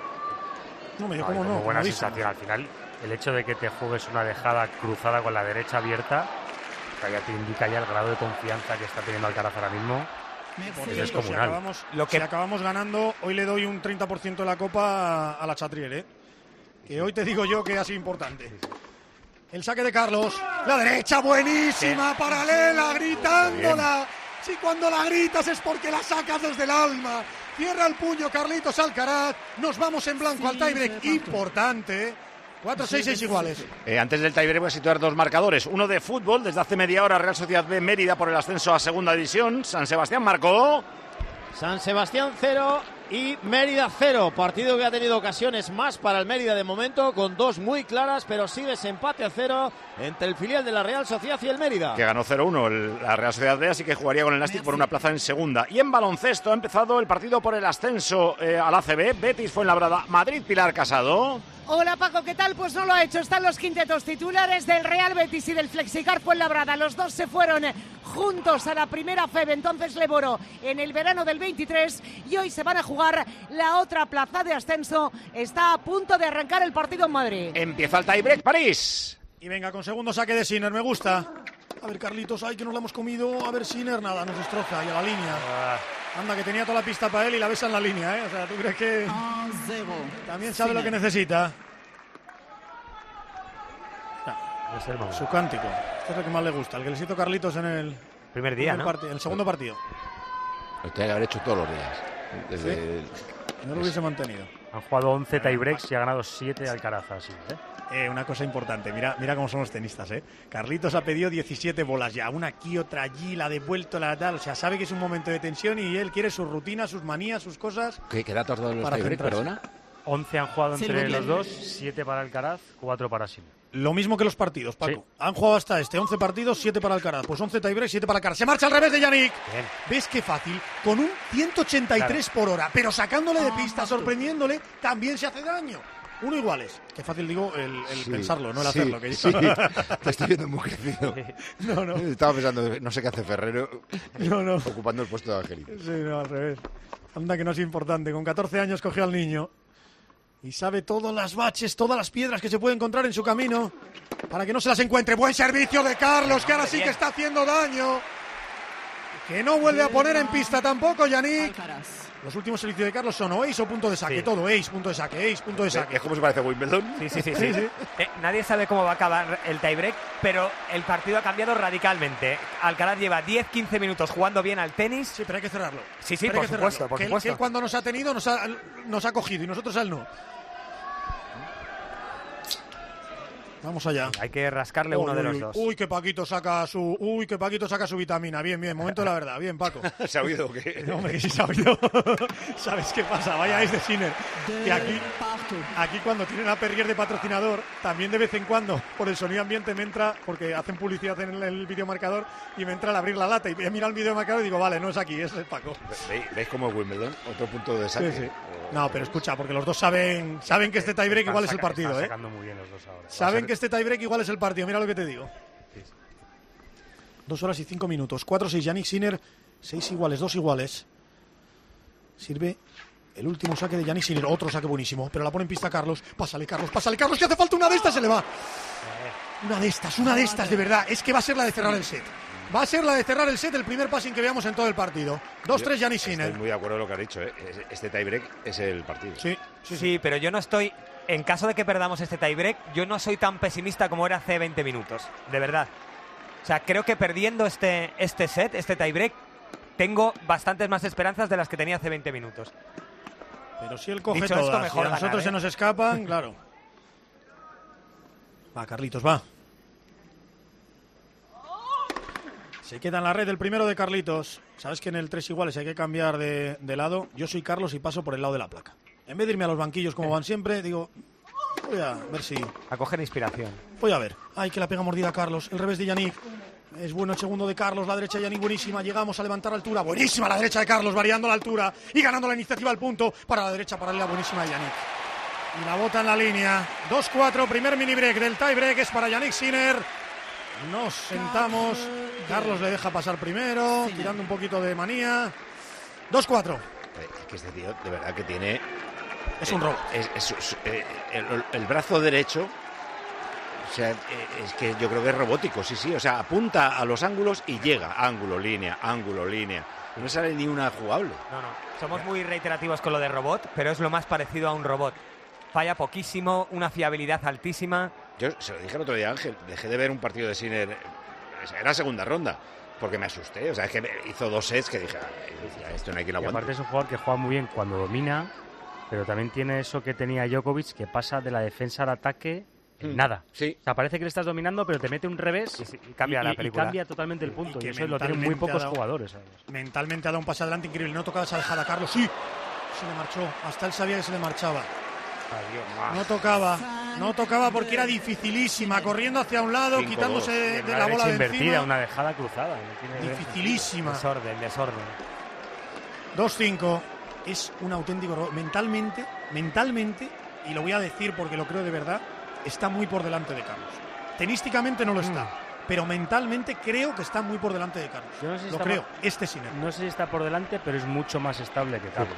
¿eh? No, medio no, cómodo no. Buena sensación al final. El hecho de que te juegues una dejada cruzada con la derecha abierta, o sea, ya te indica ya el grado de confianza que está teniendo Alcaraz ahora mismo. Es descomunal. Si acabamos, Lo que... si acabamos ganando, hoy le doy un treinta por ciento de la copa a la Chatrier, ¿eh? Que hoy te digo yo que ha sido importante. El saque de Carlos. La derecha buenísima, ¿Qué? Paralela, gritándola. Si cuando la gritas es porque la sacas desde el alma. Cierra el puño Carlitos Alcaraz. Nos vamos en blanco al tiebreak. Importante. cuatro seis seis iguales. Eh, antes del tiebreak voy a situar dos marcadores. Uno de fútbol, desde hace media hora Real Sociedad B Mérida por el ascenso a Segunda División. San Sebastián marcó. San Sebastián cero y Mérida cero. Partido que ha tenido ocasiones más para el Mérida de momento, con dos muy claras, pero sigue ese empate a cero entre el filial de la Real Sociedad y el Mérida. Que ganó cero uno el, la Real Sociedad B, así que jugaría con el Nastic por una plaza en segunda. Y en baloncesto ha empezado el partido por el ascenso eh, al A C B. Betis Fuenlabrada, Madrid Pilar Casado. Hola Paco, ¿qué tal? Pues no lo ha hecho. Están los quintetos titulares del Real Betis y del Flexicar Fuenlabrada. Los dos se fueron juntos a la primera F E B, entonces Leboro, en el verano del veintitrés, y hoy se van a jugar la otra plaza de ascenso. Está a punto de arrancar el partido en Madrid. Empieza el tiebreak, París. Y venga, con segundo saque de Sinner, me gusta. A ver, Carlitos, ay, que nos la hemos comido. A ver, Sinner, nada, nos destroza. Y a la línea. Anda, que tenía toda la pista para él y la besa en la línea, ¿eh? O sea, ¿tú crees que también sabe lo que necesita? No, su cántico. Esto es lo que más le gusta. El que les hizo Carlitos en el primer día, primer ¿no? Partido, el segundo partido. Lo tenía que haber hecho todos los días. Desde ¿Sí? el... No lo hubiese mantenido. Han jugado once tiebreaks y ha ganado siete Alcaraz, así, ¿eh? Eh, una cosa importante, mira, mira cómo son los tenistas, ¿eh? Carlitos ha pedido diecisiete bolas ya, una aquí, otra allí, la ha devuelto, la tal, o sea, sabe que es un momento de tensión y él quiere su rutina, sus manías, sus cosas. ¿Qué, qué datos de los tiebreaks, perdona? once han jugado entre los dos, siete para Alcaraz, cuatro para Sinner. Lo mismo que los partidos, Paco. Sí. Han jugado hasta este, once partidos, siete para Alcaraz. Pues once tiebreaks, siete para Alcaraz. Se marcha al revés de Yannick. Bien. ¿Ves qué fácil? Con un ciento ochenta y tres claro. por hora, pero sacándole de pista, sorprendiéndole, también se hace daño. Uno iguales. Qué fácil digo el, el Sí, pensarlo, no el sí, hacerlo. Que sí. Te estoy viendo muy crecido. No, no. Estaba pensando, no sé qué hace Ferrero No, no. ocupando el puesto de Angelito. Sí, no, al revés. Anda que no es importante. Con catorce años cogió al niño y sabe todas las baches, todas las piedras que se puede encontrar en su camino para que no se las encuentre. Buen servicio de Carlos, que ahora sí que está haciendo daño. Que no vuelve a poner en pista tampoco, Yannick. Los últimos servicios de Carlos son o ace o punto de saque. Sí. Todo ace, punto de saque, ace, punto de saque. ¿Es como se parece a Wimbledon? Sí, sí, sí. sí. sí. Eh, nadie sabe cómo va a acabar el tiebreak, pero el partido ha cambiado radicalmente. Alcaraz lleva diez quince minutos jugando bien al tenis. Sí, pero hay que cerrarlo. Sí, sí, pero por supuesto, por que supuesto. Él, que él cuando nos ha tenido nos ha, nos ha cogido y nosotros a él no. Vamos allá. Hay que rascarle uy, uno de los dos. Uy, que Paquito saca su, uy, que Paquito saca su vitamina. Bien, bien, momento de la verdad. Bien, Paco. ¿Se ha oído o qué? No, hombre, que sí se ha oído. ¿Sabes qué pasa? Vaya es de Sinner. Que aquí, aquí cuando tienen a Perrier de patrocinador, también de vez en cuando, por el sonido ambiente me entra, porque hacen publicidad en el, el videomarcador, y me entra al abrir la lata y he mirado el videomarcador y digo, vale, no es aquí, es el Paco. ¿Veis, ¿Veis cómo es Wimbledon? Otro punto de saque. Sí, sí. No, pero escucha, porque los dos saben saben que este tiebreak igual es el partido, están ¿eh? sacando muy bien los dos ahora. Saben que este tiebreak igual es el partido, mira lo que te digo. Sí. Dos horas y cinco minutos. Cuatro seis, Yannick Sinner. Seis iguales, dos iguales. Sirve el último saque de Yannick Sinner. Otro saque buenísimo, pero la pone en pista Carlos. Pásale, Carlos, pásale, Carlos, que hace falta una de estas, se le va. Una de estas, una de estas, de verdad. Es que va a ser la de cerrar el set. Va a ser la de cerrar el set, el primer passing que veamos en todo el partido. dos tres, Yannick Sinner. Estoy muy de acuerdo con lo que has dicho, ¿eh? Este tiebreak es el partido. Sí, sí, sí, sí, pero yo no estoy... En caso de que perdamos este tiebreak, yo no soy tan pesimista como era hace veinte minutos. De verdad. O sea, creo que perdiendo este, este set, este tiebreak, tengo bastantes más esperanzas de las que tenía hace veinte minutos. Pero si él coge Dicho todas, esto, mejor y a nosotros ganar, ¿eh? se nos escapan, claro. Va, Carlitos, va. Se queda en la red el primero de Carlitos. Sabes que en el tres iguales hay que cambiar de, de lado. Yo soy Carlos y paso por el lado de la placa. En vez de irme a los banquillos como van siempre, digo, voy a ver si... A coger inspiración. Voy a ver. Ay, que la pega mordida a Carlos. El revés de Yannick. Es bueno el segundo de Carlos. La derecha de Yannick buenísima. Llegamos a levantar altura. Buenísima la derecha de Carlos, variando la altura y ganando la iniciativa al punto. Para la derecha paralela buenísima de Yannick. Y la bota en la línea. dos cuatro, primer mini break del tie break. Es para Yannick Sinner. Nos sentamos. Carlos le deja pasar primero, tirando un poquito de manía. dos cuatro. Es que este tío, de verdad que tiene... Es un robo. Es, es, es, eh, el, el brazo derecho, o sea, es que yo creo que es robótico, sí, sí. O sea, apunta a los ángulos y llega. Ángulo, línea, ángulo, línea. No sale ni una jugable. No, no. Somos muy reiterativos con lo de robot, pero es lo más parecido a un robot. Falla poquísimo, una fiabilidad altísima. Yo se lo dije el otro día a Ángel, dejé de ver un partido de Sinner, era segunda ronda, porque me asusté. O sea, es que hizo dos sets que dije, decía, esto no hay que lo aguante. Aparte es un jugador que juega muy bien cuando domina, pero también tiene eso que tenía Djokovic, que pasa de la defensa al ataque en mm, nada. Sí. O sea, parece que le estás dominando, pero te mete un revés y, y cambia y, la película. Y cambia totalmente el punto. Y, y eso lo tienen muy pocos dado, jugadores. ¿Sabes? Mentalmente ha dado un pase adelante increíble. No tocaba esa dejada a Carlos. Sí, se le marchó. Hasta él sabía que se le marchaba. Adiós. No tocaba, no tocaba porque era dificilísima, corriendo hacia un lado, cinco, quitándose de, de la bola de invertida, encima. Una dejada cruzada. No dificilísima. Desorden, desorden. dos cinco. Es un auténtico error. Mentalmente, mentalmente, y lo voy a decir porque lo creo de verdad, está muy por delante de Carlos. Tenísticamente no lo está, mm. pero mentalmente creo que está muy por delante de Carlos. Yo no sé si lo está creo, más, este Sinner. No sé si está por delante, pero es mucho más estable que Carlos.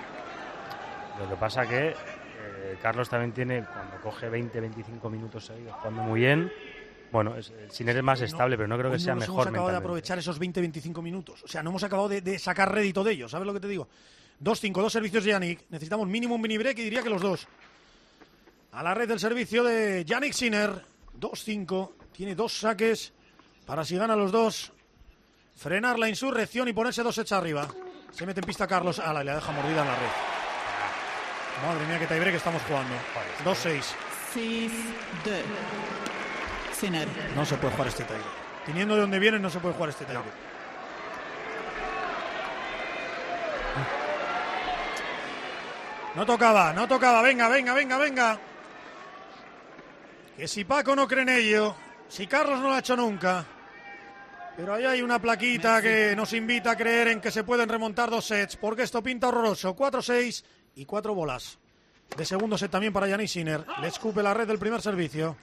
Lo que pasa que eh, Carlos también tiene, cuando coge veinte veinticinco minutos seguidos jugando muy bien, bueno, es, el Sinner es más no, estable, pero no creo que sea no mejor. No hemos acabado de aprovechar esos veinte veinticinco minutos. O sea, no hemos acabado de, de sacar rédito de ellos. ¿Sabes lo que te digo? dos cinco, dos servicios de Yannick. Necesitamos mínimo un mini break y diría que los dos. A la red del servicio de Yannick Sinner. dos cinco. Tiene dos saques para, si gana los dos, frenar la insurrección y ponerse dos sets arriba. Se mete en pista Carlos. Ala, y le deja mordida en la red. Madre mía, qué tiebreak estamos jugando. dos seis. No se puede jugar este tiebreak. Teniendo de dónde vienen, no se puede jugar este tiebreak. No tocaba, no tocaba. Venga, venga, venga, venga. Que si Paco no cree en ello, si Carlos no lo ha hecho nunca. Pero ahí hay una plaquita que nos invita a creer en que se pueden remontar dos sets, porque esto pinta horroroso. cuatro seis y cuatro bolas. de segundo set también para Yannick Sinner. Le escupe la red del primer servicio.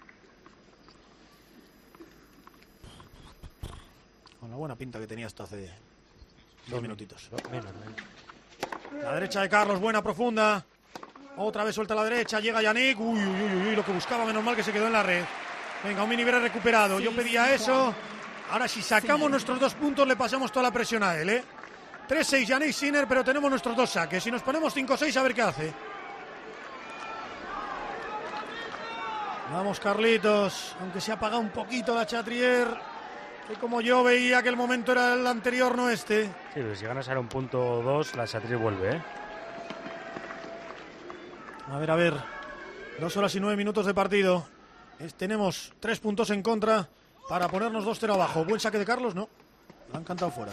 Con la buena pinta que tenía hasta hace dos minutitos. La derecha de Carlos, buena, profunda. Otra vez suelta a la derecha, llega Yannick. Uy, uy, uy, uy, lo que buscaba, menos mal que se quedó en la red. Venga, un mini break recuperado. Yo pedía eso. Ahora si sacamos nuestros dos puntos le pasamos toda la presión a él, ¿eh? tres seis Yannick Sinner, pero tenemos nuestros dos saques. Si nos ponemos cinco seis, a ver qué hace. Vamos, Carlitos. Aunque se ha apagado un poquito la Chatrier, que como yo veía que el momento era el anterior, no este. Sí, pero si ganas ahora un punto o dos, la Chatrier vuelve, ¿eh? A ver, a ver. Dos horas y nueve minutos de partido. Es, tenemos tres puntos en contra para ponernos dos cero abajo. Buen saque de Carlos, no. Le han cantado fuera.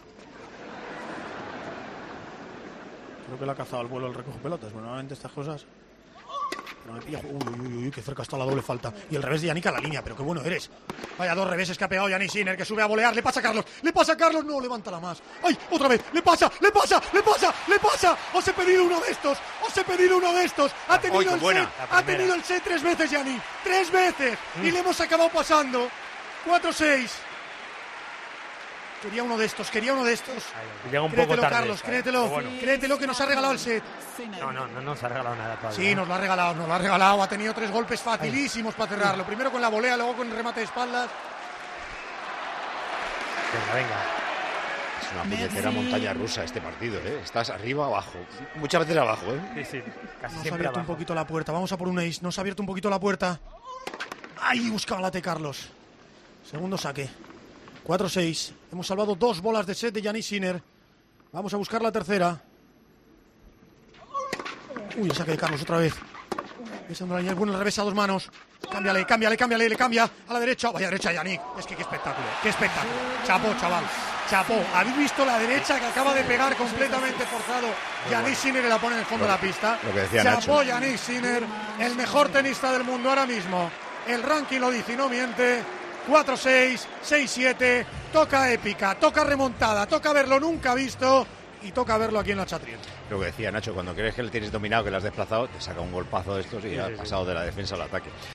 Creo que le ha cazado al vuelo el recoge pelotas. Bueno, normalmente estas cosas... Pero me pilla... Uy, uy, uy, qué cerca está la doble falta. Y el revés de Yannick a la línea, pero qué bueno eres. Vaya dos reveses que ha pegado Yannick Sinner, que sube a volear. Le pasa a Carlos, le pasa a Carlos. No, levántala más. ¡Ay, otra vez! ¡Le pasa, le pasa, le pasa, le pasa! ¡Os he pedido uno de estos! ¡Os he pedido uno de estos! Ha tenido Oy, el buena. set, ha tenido el set tres veces Yannick. ¡Tres veces! Mm. Y le hemos acabado pasando. cuatro seis. Quería uno de estos, quería uno de estos. Llega un créetelo, poco tarde, Carlos, esta, créetelo, bueno. créetelo que nos ha regalado el set. No, no, no nos ha regalado nada todavía. Sí, nos lo ha regalado, nos lo ha regalado. Ha tenido tres golpes facilísimos para cerrarlo. Primero con la volea, luego con el remate de espaldas. Venga, venga. Es una puñetera montaña rusa este partido, ¿eh? Estás arriba, abajo. Muchas veces abajo, ¿eh? Sí, sí, casi Nos ha siempre abierto abajo. un poquito la puerta. Vamos a por un ace. Nos ha abierto un poquito la puerta. ¡Ay! Buscaba la T, Carlos. Segundo saque. cuatro seis. Hemos salvado dos bolas de set de Yannick Sinner. Vamos a buscar la tercera. Uy, el saque de Carlos otra vez. Bueno, el revés a dos manos. Cámbiale, cámbiale, cámbiale, le cambia a la derecha. Vaya derecha, Yannick. Es que qué espectáculo, qué espectáculo. Chapó, chaval. Chapó. ¿Habéis visto la derecha que acaba de pegar completamente forzado? Yannick Sinner que la pone en el fondo de la pista. Lo que decía Chapó Nacho. Yannick Sinner, el mejor tenista del mundo ahora mismo. El ranking lo dice y no miente. cuatro seis, seis siete, toca épica, toca remontada, toca verlo nunca visto y toca verlo aquí en la Chatrier. Lo que decía Nacho, cuando crees que le tienes dominado, que lo has desplazado, te saca un golpazo de estos y Sí, ha sí, sí. pasado de la defensa al ataque.